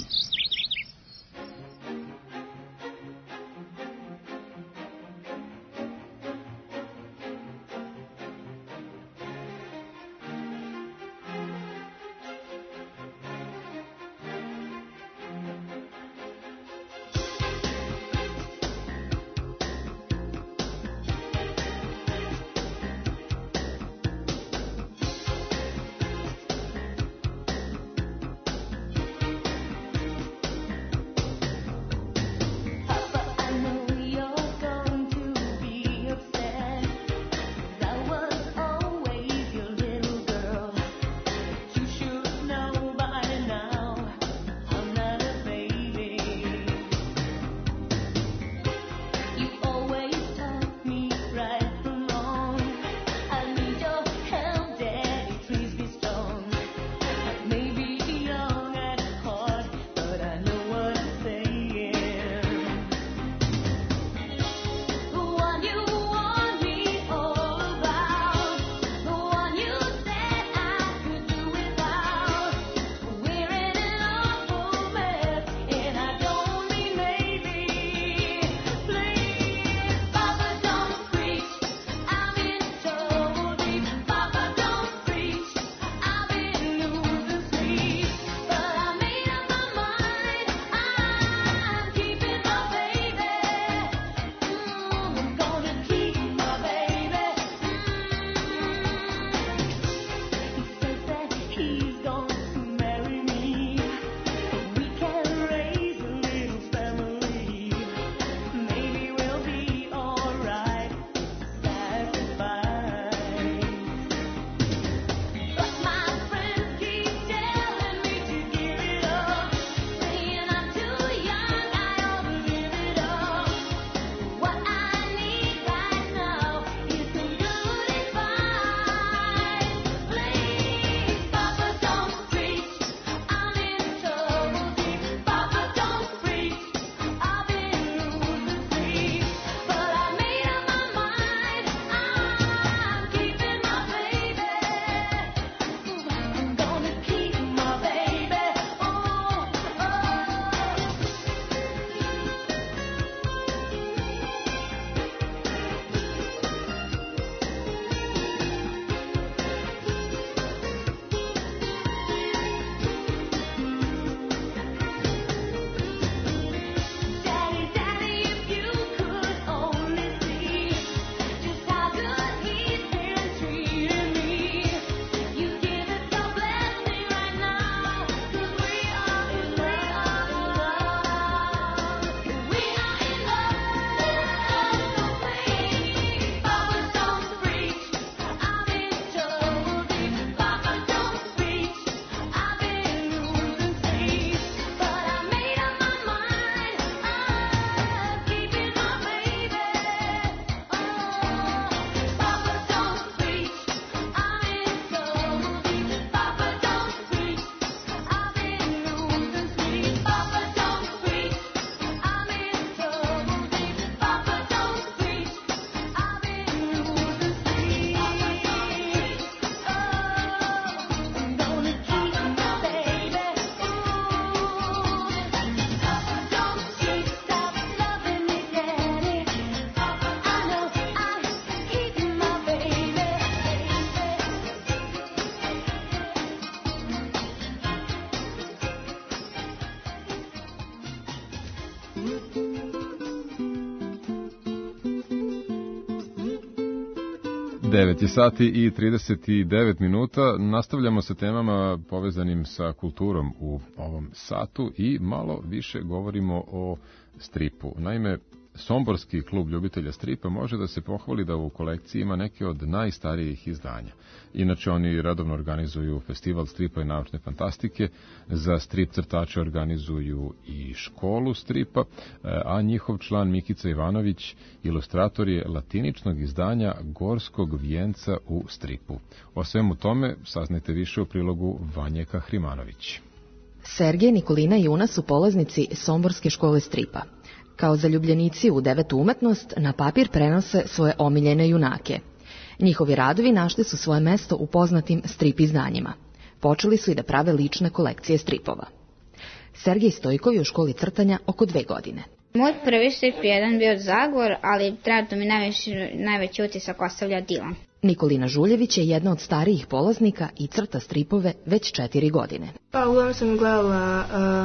Devet je sati i 39 minuta. Nastavljamo sa temama povezanim sa kulturom u ovom satu i malo više govorimo o stripu. Naime, Somborski klub ljubitelja stripa može da se pohvali da u kolekciji ima neke od najstarijih izdanja. Inače, oni redovno organizuju festival stripa i naučne fantastike, za strip crtače organizuju i školu stripa, a njihov član Mikica Ivanović ilustrator je latiničnog izdanja Gorskog vijenca u stripu. O svemu tome saznajte više u prilogu Vanje Kahrimanović. Sergej, Nikolina i Juna su polaznici Somborske škole stripa. Kao zaljubljenici u devetu umetnost, na papir prenose svoje omiljene junake. Njihovi radovi našli su svoje mesto u poznatim strip izdanjima. Počeli su i da prave lične kolekcije stripova. Sergej Stojkov je u školi crtanja oko 2 godine. Moj prvi strip jedan bio Zagor, ali trenutno mi najveći utisak ostavlja Dilan. Nikolina Žuljević je jedna od starijih polaznika i crta stripove već 4 godine. Pa uglavnom sam gledala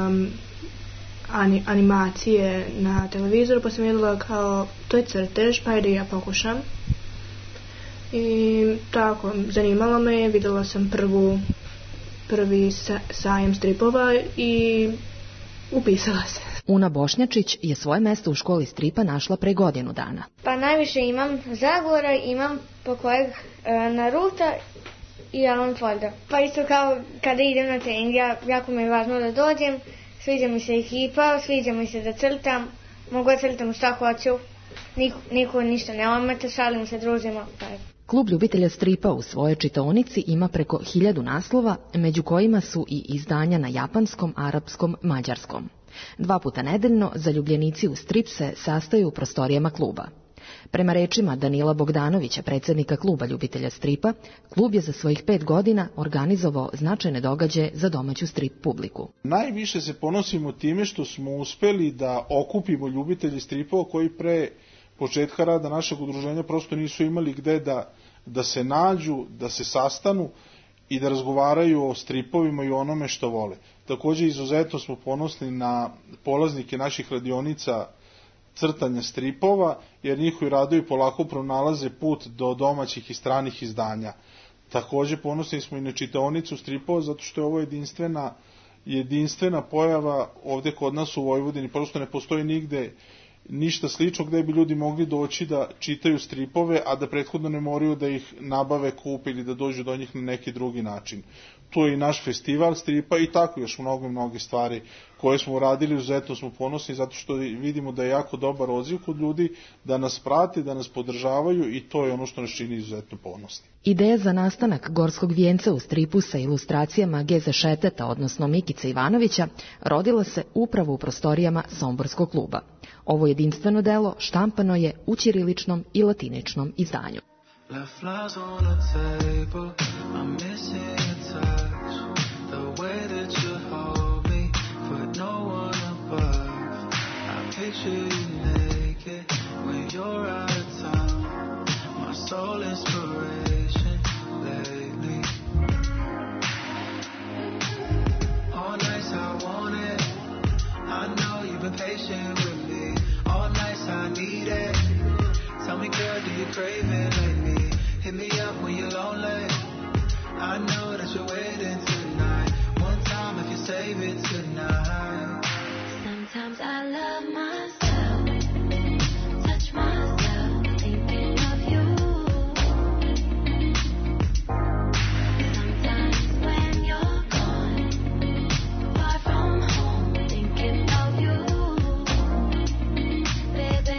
animacije na televizoru, pa sam vidjela kao to je crtež, pa ajde ja pokušam. I tako, zanimalo me je, vidjela sam prvi sajam stripova i upisala se. Una Bošnjačić je svoje mesto u školi stripa našla pre godinu dana. Pa najviše imam Zagora, imam po kojeg Naruta i Alan Forda. Pa isto kao kada idem na trening, jako mi je važno da dođem, sviđa mi se ekipa, sviđa mi se da crtam, mogu da crtam šta hoću, niko ništa ne ometa, šalim se, družimo. Klub ljubitelja stripa u svojoj čitaonici ima preko 1000 naslova, među kojima su i izdanja na japanskom, arapskom, mađarskom. 2 puta nedeljno zaljubljenici u strip se sastaju u prostorijama kluba. Prema rečima Danila Bogdanovića, predsjednika kluba ljubitelja stripa, klub je za svojih 5 godina organizovao značajne događaje za domaću strip publiku. Najviše se ponosimo time što smo uspeli da okupimo ljubitelji stripova koji pre početka rada našeg udruženja prosto nisu imali gde da se nađu, da se sastanu i da razgovaraju o stripovima i onome što vole. Također izuzetno smo ponosni na polaznike naših radionica crtanja stripova, jer njihovi radovi polako pronalaze put do domaćih i stranih izdanja. Također ponosni smo i na čitaonicu stripova, zato što je ovo jedinstvena pojava ovde kod nas u Vojvodini. Prosto ne postoji nigde ništa slično gde bi ljudi mogli doći da čitaju stripove, a da prethodno ne moraju da ih nabave, kupe ili da dođu do njih na neki drugi način. Tu je i naš festival stripa i tako još mnoge stvari koje smo uradili. Izuzetno smo ponosni zato što vidimo da je jako dobar odziv kod ljudi, da nas prate, da nas podržavaju i to je ono što nas čini izuzetno ponosni. Ideja za nastanak Gorskog vijenca u stripu sa ilustracijama Geze Šeteta, odnosno Mikice Ivanovića, rodila se upravo u prostorijama Somborskog kluba. Ovo jedinstveno delo štampano je u ćiriličnom i latiničnom izdanju. Left flies on the table, I'm missing your touch. The way that you hold me, put no one above. I picture you naked when you're out of town. My sole inspiration lately. All nights I want it, I know you've been patient with me. All nights I need it. Tell me, girl, do you crave it lately? Hit me up when you're lonely. I know that you're waiting tonight. One time if you save it tonight. Sometimes I love myself, touch myself, thinking of you. Sometimes when you're gone, far from home, thinking of you, baby.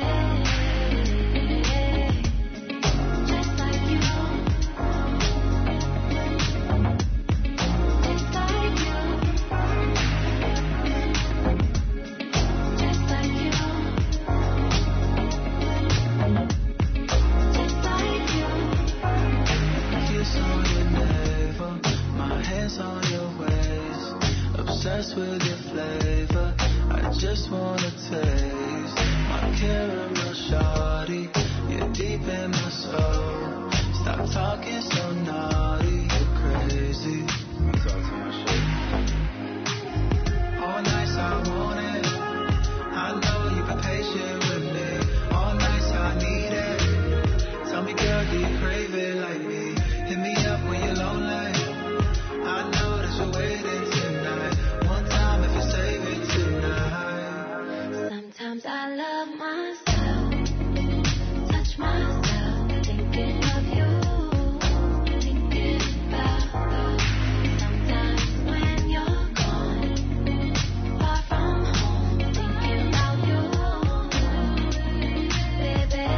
Sometimes I love myself, touch myself, thinking of you, thinking about us. Sometimes when you're gone, far from home, thinking about you, baby.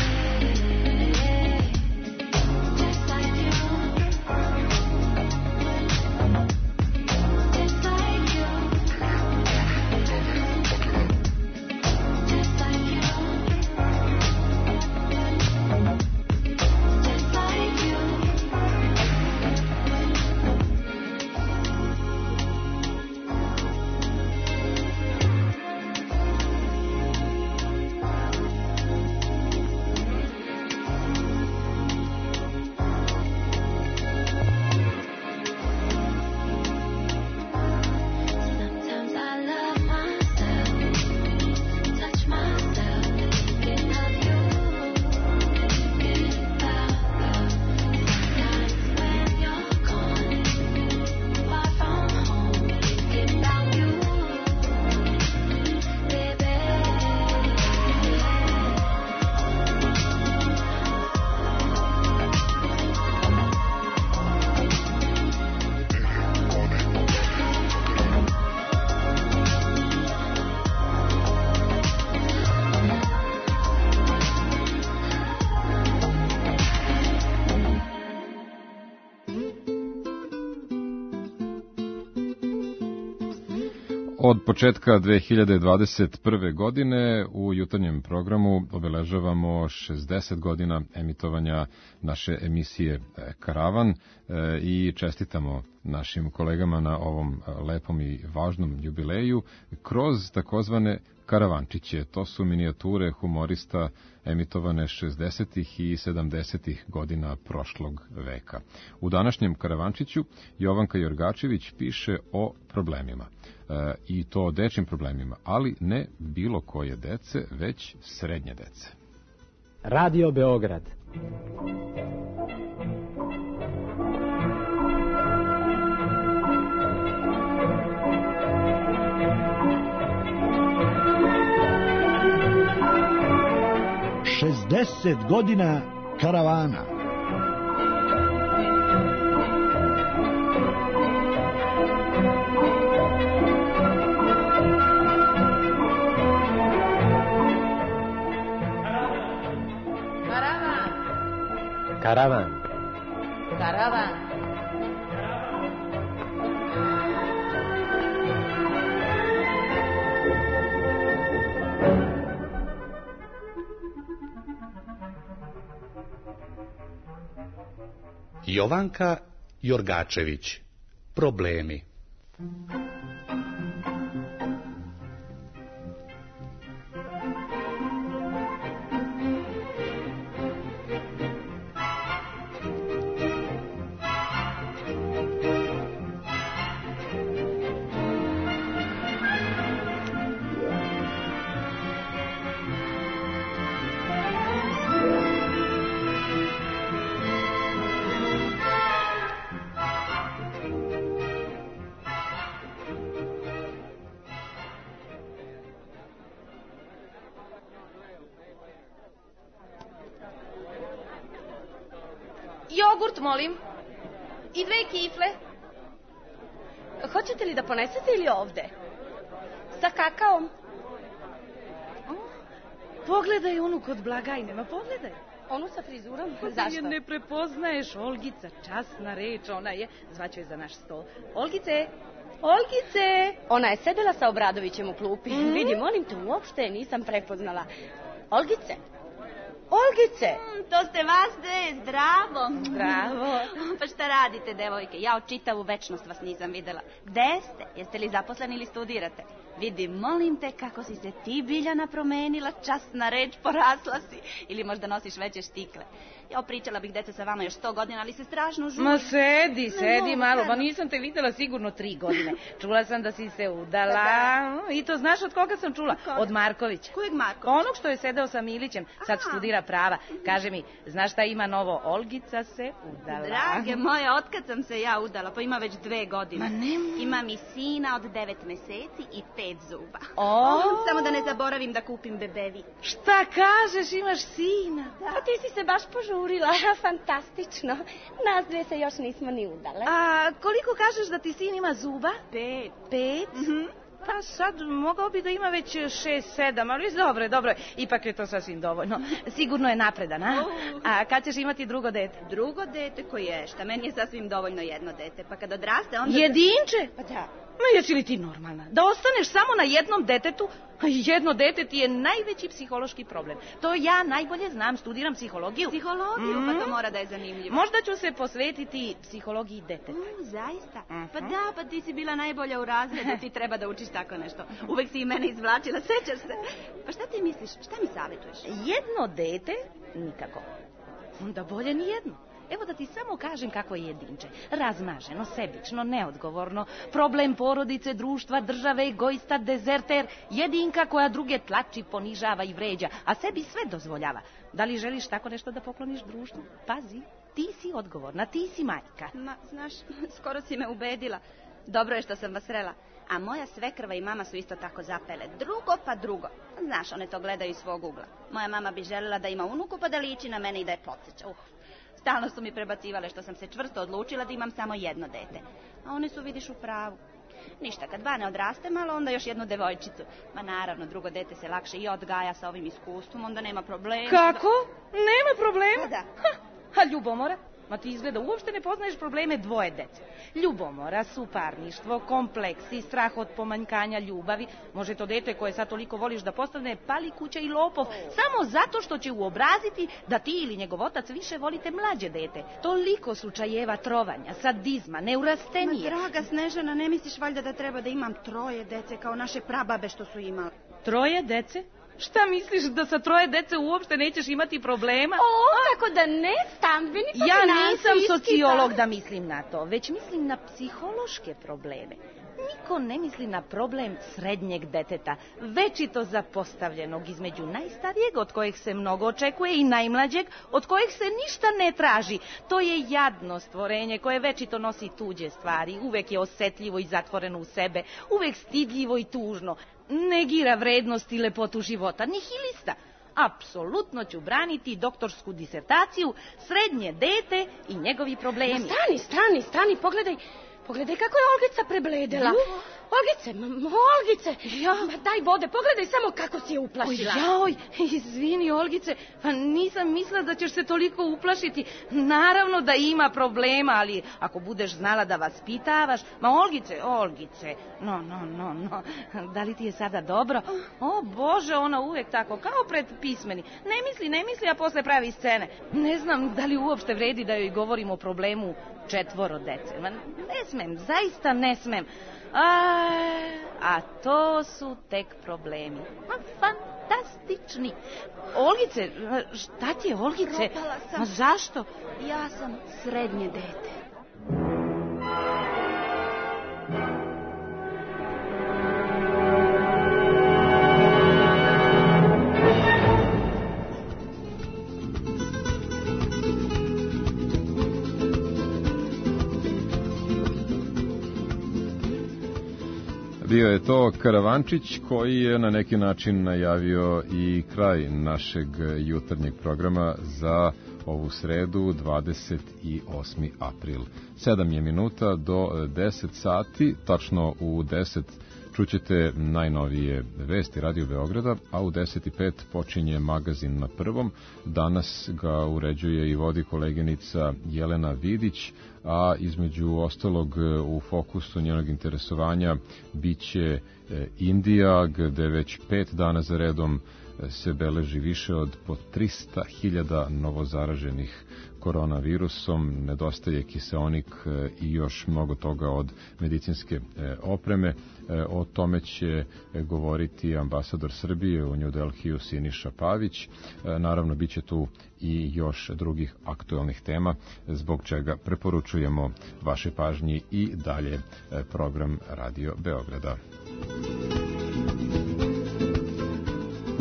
Just like you, just like you. Sometimes I love myself, touch myself, thinking of you, thinking about us. Sometimes when you're gone, far from home, thinking about you, baby. Od početka 2021. godine u jutarnjem programu obeležavamo 60 godina emitovanja naše emisije Karavan i čestitamo našim kolegama na ovom lepom i važnom jubileju kroz takozvane karavančiće. To su minijature humorista emitovane 60. i 70. godina prošlog veka. U današnjem karavančiću Jovanka Jorgačević piše o problemima. I to o dečjim problemima, ali ne bilo koje dece, već srednje dece. Radio Beograd. Šezdeset godina karavana. Karavan. Karavan. Jovanka Jorgačević. Problemi. Jogurt, molim. I 2 kifle. Hoćete li da ponesete ili ovde? Sa kakaom? Pogledaj onu kod blagajne, pogledaj. Onu sa frizurom? Zašto? Je ne prepoznaješ, Olgica, časna reč, ona je, zvaću je za naš sto. Olgice, Olgice! Ona je sedela sa Obradovićem u klupi. Vidi, molim te, uopšte nisam prepoznala. Olgice! Olgice! To ste vas dve, zdravo. Zdravo. Pa šta radite, devojke? Ja od čitavu večnost vas nisam videla. Gde ste? Jeste li zaposleni ili studirate? Vidi, molim te, kako si se ti, Biljana, promenila, časna reč, porasla si. Ili možda nosiš veće štikle. Ja pričala bih, dete, sa vama još 100 godina, ali se strašno žuri. Ma sedi malo, ma nisam te videla sigurno 3 godine. Čula sam da si se udala. I to znaš od koga sam čula? Od Markovića. Kojeg Markovića? Onog što je sedeo sa Milićem, sad studira prava. Kaže mi, znaš šta ima novo? Olgica se udala. Drage moje, otkad sam se ja udala, pa ima već 2 godine. Ma nemoj. Ima mi sina od 9 meseci i 5 5 zuba. O! Samo da ne zaboravim da kupim bebevi. Šta kažeš, imaš sina? Da. Pa ti si se baš požurila, fantastično. Nas dve se još nismo ni udale. A koliko kažeš da ti sin ima zuba? 5. 5? Pa sad mogao bi da ima već 6, 7, ali dobro, ipak je to sasvim dovoljno. Sigurno je napredan, a? A kad ćeš imati drugo dete? Drugo dete koji je, šta meni je sasvim dovoljno jedno dete, pa kad odraste onda... Jedinče? Pa da. Ma jesi li ti normalna? Da ostaneš samo na jednom detetu? Jedno dete ti je najveći psihološki problem. To ja najbolje znam, studiram psihologiju. Psihologiju, pa to mora da je zanimljivo. Možda ću se posvetiti psihologiji deteta. Zaista? Pa da, pa ti si bila najbolja u razredu, ti treba da učiš tako nešto. Uvek si i mene izvlačila, sećaš se? Pa šta ti misliš, šta mi savjetuješ? Jedno dete? Nikako. Onda bolje ni jedno. Evo da ti samo kažem kako je jedinče. Razmaženo, sebično, neodgovorno. Problem porodice, društva, države, egoista, dezerter. Jedinka koja druge tlači, ponižava i vređa, a sebi sve dozvoljava. Da li želiš tako nešto da pokloniš društvu? Pazi, ti si odgovorna, ti si majka. Ma, znaš, skoro si me ubedila. Dobro je što sam vas srela. A moja svekrva i mama su isto tako zapele. Drugo pa drugo. Znaš, one to gledaju iz svog ugla. Moja mama bi željela da ima unuku pa da liči na mene i da je podsjeća. Stalno su mi prebacivale što sam se čvrsto odlučila da imam samo jedno dete. A one su, vidiš, u pravu. Ništa, kad dva ne odraste malo, onda još jednu devojčicu. Ma naravno, drugo dete se lakše i odgaja sa ovim iskustvom, onda nema problema. Kako? Nema problema? Da. A ljubomora? Ma ti izgleda uopšte ne poznaješ probleme dvoje dece. Ljubomora, suparništvo, kompleksi, strah od pomanjkanja ljubavi. Može to dete koje sad toliko voliš da postane palikuća i lopov, samo zato što će uobraziti da ti ili njegov otac više volite mlađe dete. Toliko slučajeva trovanja, sadizma, neurastenije. Ma draga Snežana, ne misliš valjda da treba da imam 3 dece kao naše prababe što su imale? 3 dece? Šta misliš da sa 3 dece uopšte nećeš imati problema? Tako da ne stambeni, pa ja finansijski, nisam sociolog da mislim na to, već mislim na psihološke probleme. Niko ne misli na problem srednjeg deteta, večito zapostavljenog između najstarijeg, od kojeg se mnogo očekuje, i najmlađeg, od kojeg se ništa ne traži. To je jadno stvorenje koje večito nosi tuđe stvari, uvek je osetljivo i zatvoreno u sebe, uvek stidljivo i tužno. Negira vrednost i lepotu života, nihilista. Apsolutno ću braniti doktorsku disertaciju Srednje dete i njegovi problemi. Ma stani, pogledaj kako je Olgica prebledela. Olgice, ma daj vode, pogledaj samo kako si je uplašila. Joj, izvini Olgice, pa nisam mislila da ćeš se toliko uplašiti. Naravno da ima problema, ali ako budeš znala da vas pitavaš, ma Olgice, no, da li ti je sada dobro? O Bože, ona uvek tako, kao pred pismeni. Ne misli, a posle pravi scene. Ne znam da li uopšte vredi da joj govorim o problemu 4 dece. Ma, ne smem, zaista ne smem. A to su tek problemi. Fantastični. Olgice, šta ti je, Olgice? Propala sam. Ma zašto? Ja sam srednje dete. Bio je to Karavančić koji je na neki način najavio i kraj našeg jutarnjeg programa za ovu sredu, 28. april. 7 je minuta do 10 sati, tačno u 10 čućete najnovije vesti Radio Beograda, a u 10:05 počinje magazin Na prvom. Danas ga uređuje i vodi koleginica Jelena Vidić, a između ostalog u fokusu njenog interesovanja biće Indija, gde već 5 dana za redom se beleži više od po 300.000 novozaraženih koronavirusom, nedostaje kiseonik i još mnogo toga od medicinske opreme. O tome će govoriti ambasador Srbije u New Delhiju Siniša Pavić. Naravno, bit će tu i još drugih aktuelnih tema, zbog čega preporučujemo vaše pažnji i dalje program Radio Beograda.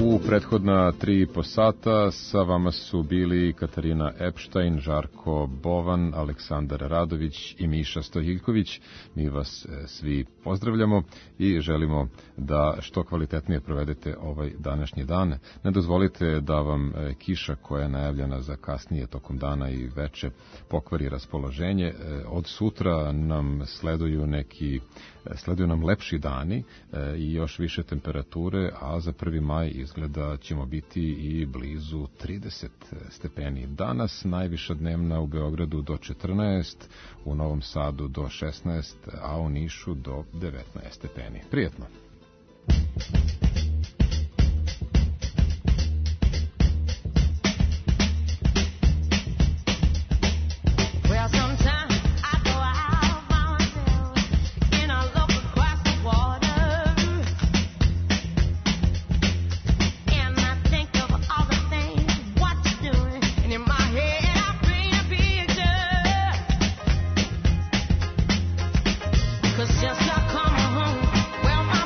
U prethodna 3,5 sata sa vama su bili Katarina Epštajn, Žarko Bovan, Aleksandar Radović i Miša Stojiljković. Mi vas svi pozdravljamo i želimo da što kvalitetnije provedete ovaj današnji dan. Ne dozvolite da vam kiša koja je najavljena za kasnije tokom dana i veče pokvari raspoloženje. Od sutra nam sleduju nam lepši dani i još više temperature, a za 1. maj izgleda ćemo biti i blizu 30 stepeni. Danas najviša dnevna u Beogradu do 14, u Novom Sadu do 16, a u Nišu do 19 stepeni. Prijetno! Just I come home, well my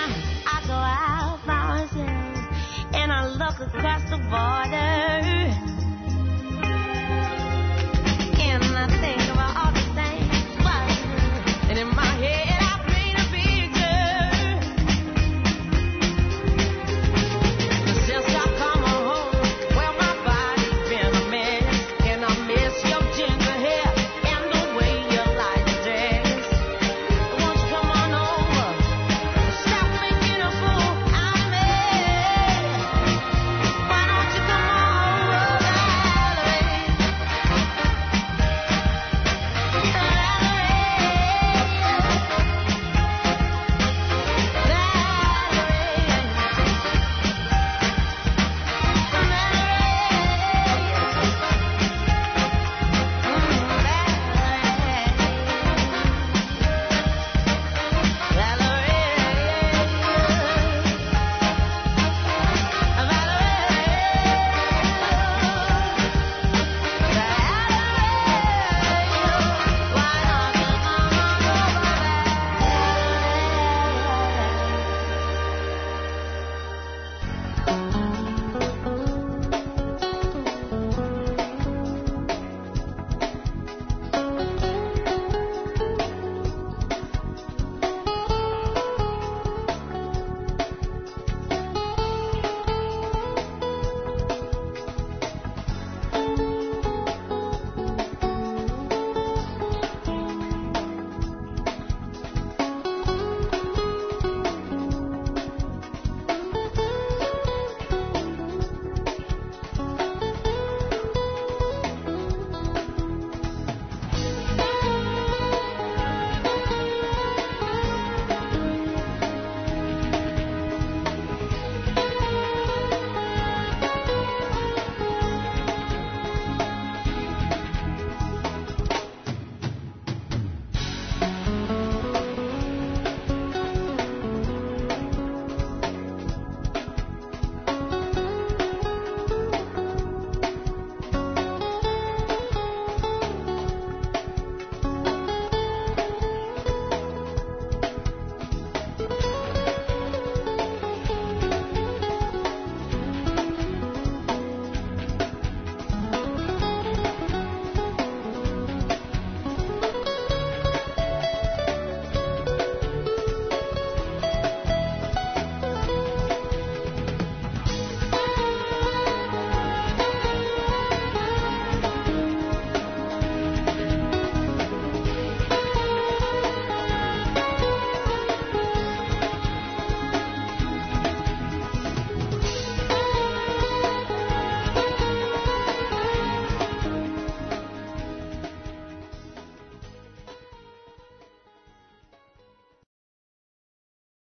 across the border.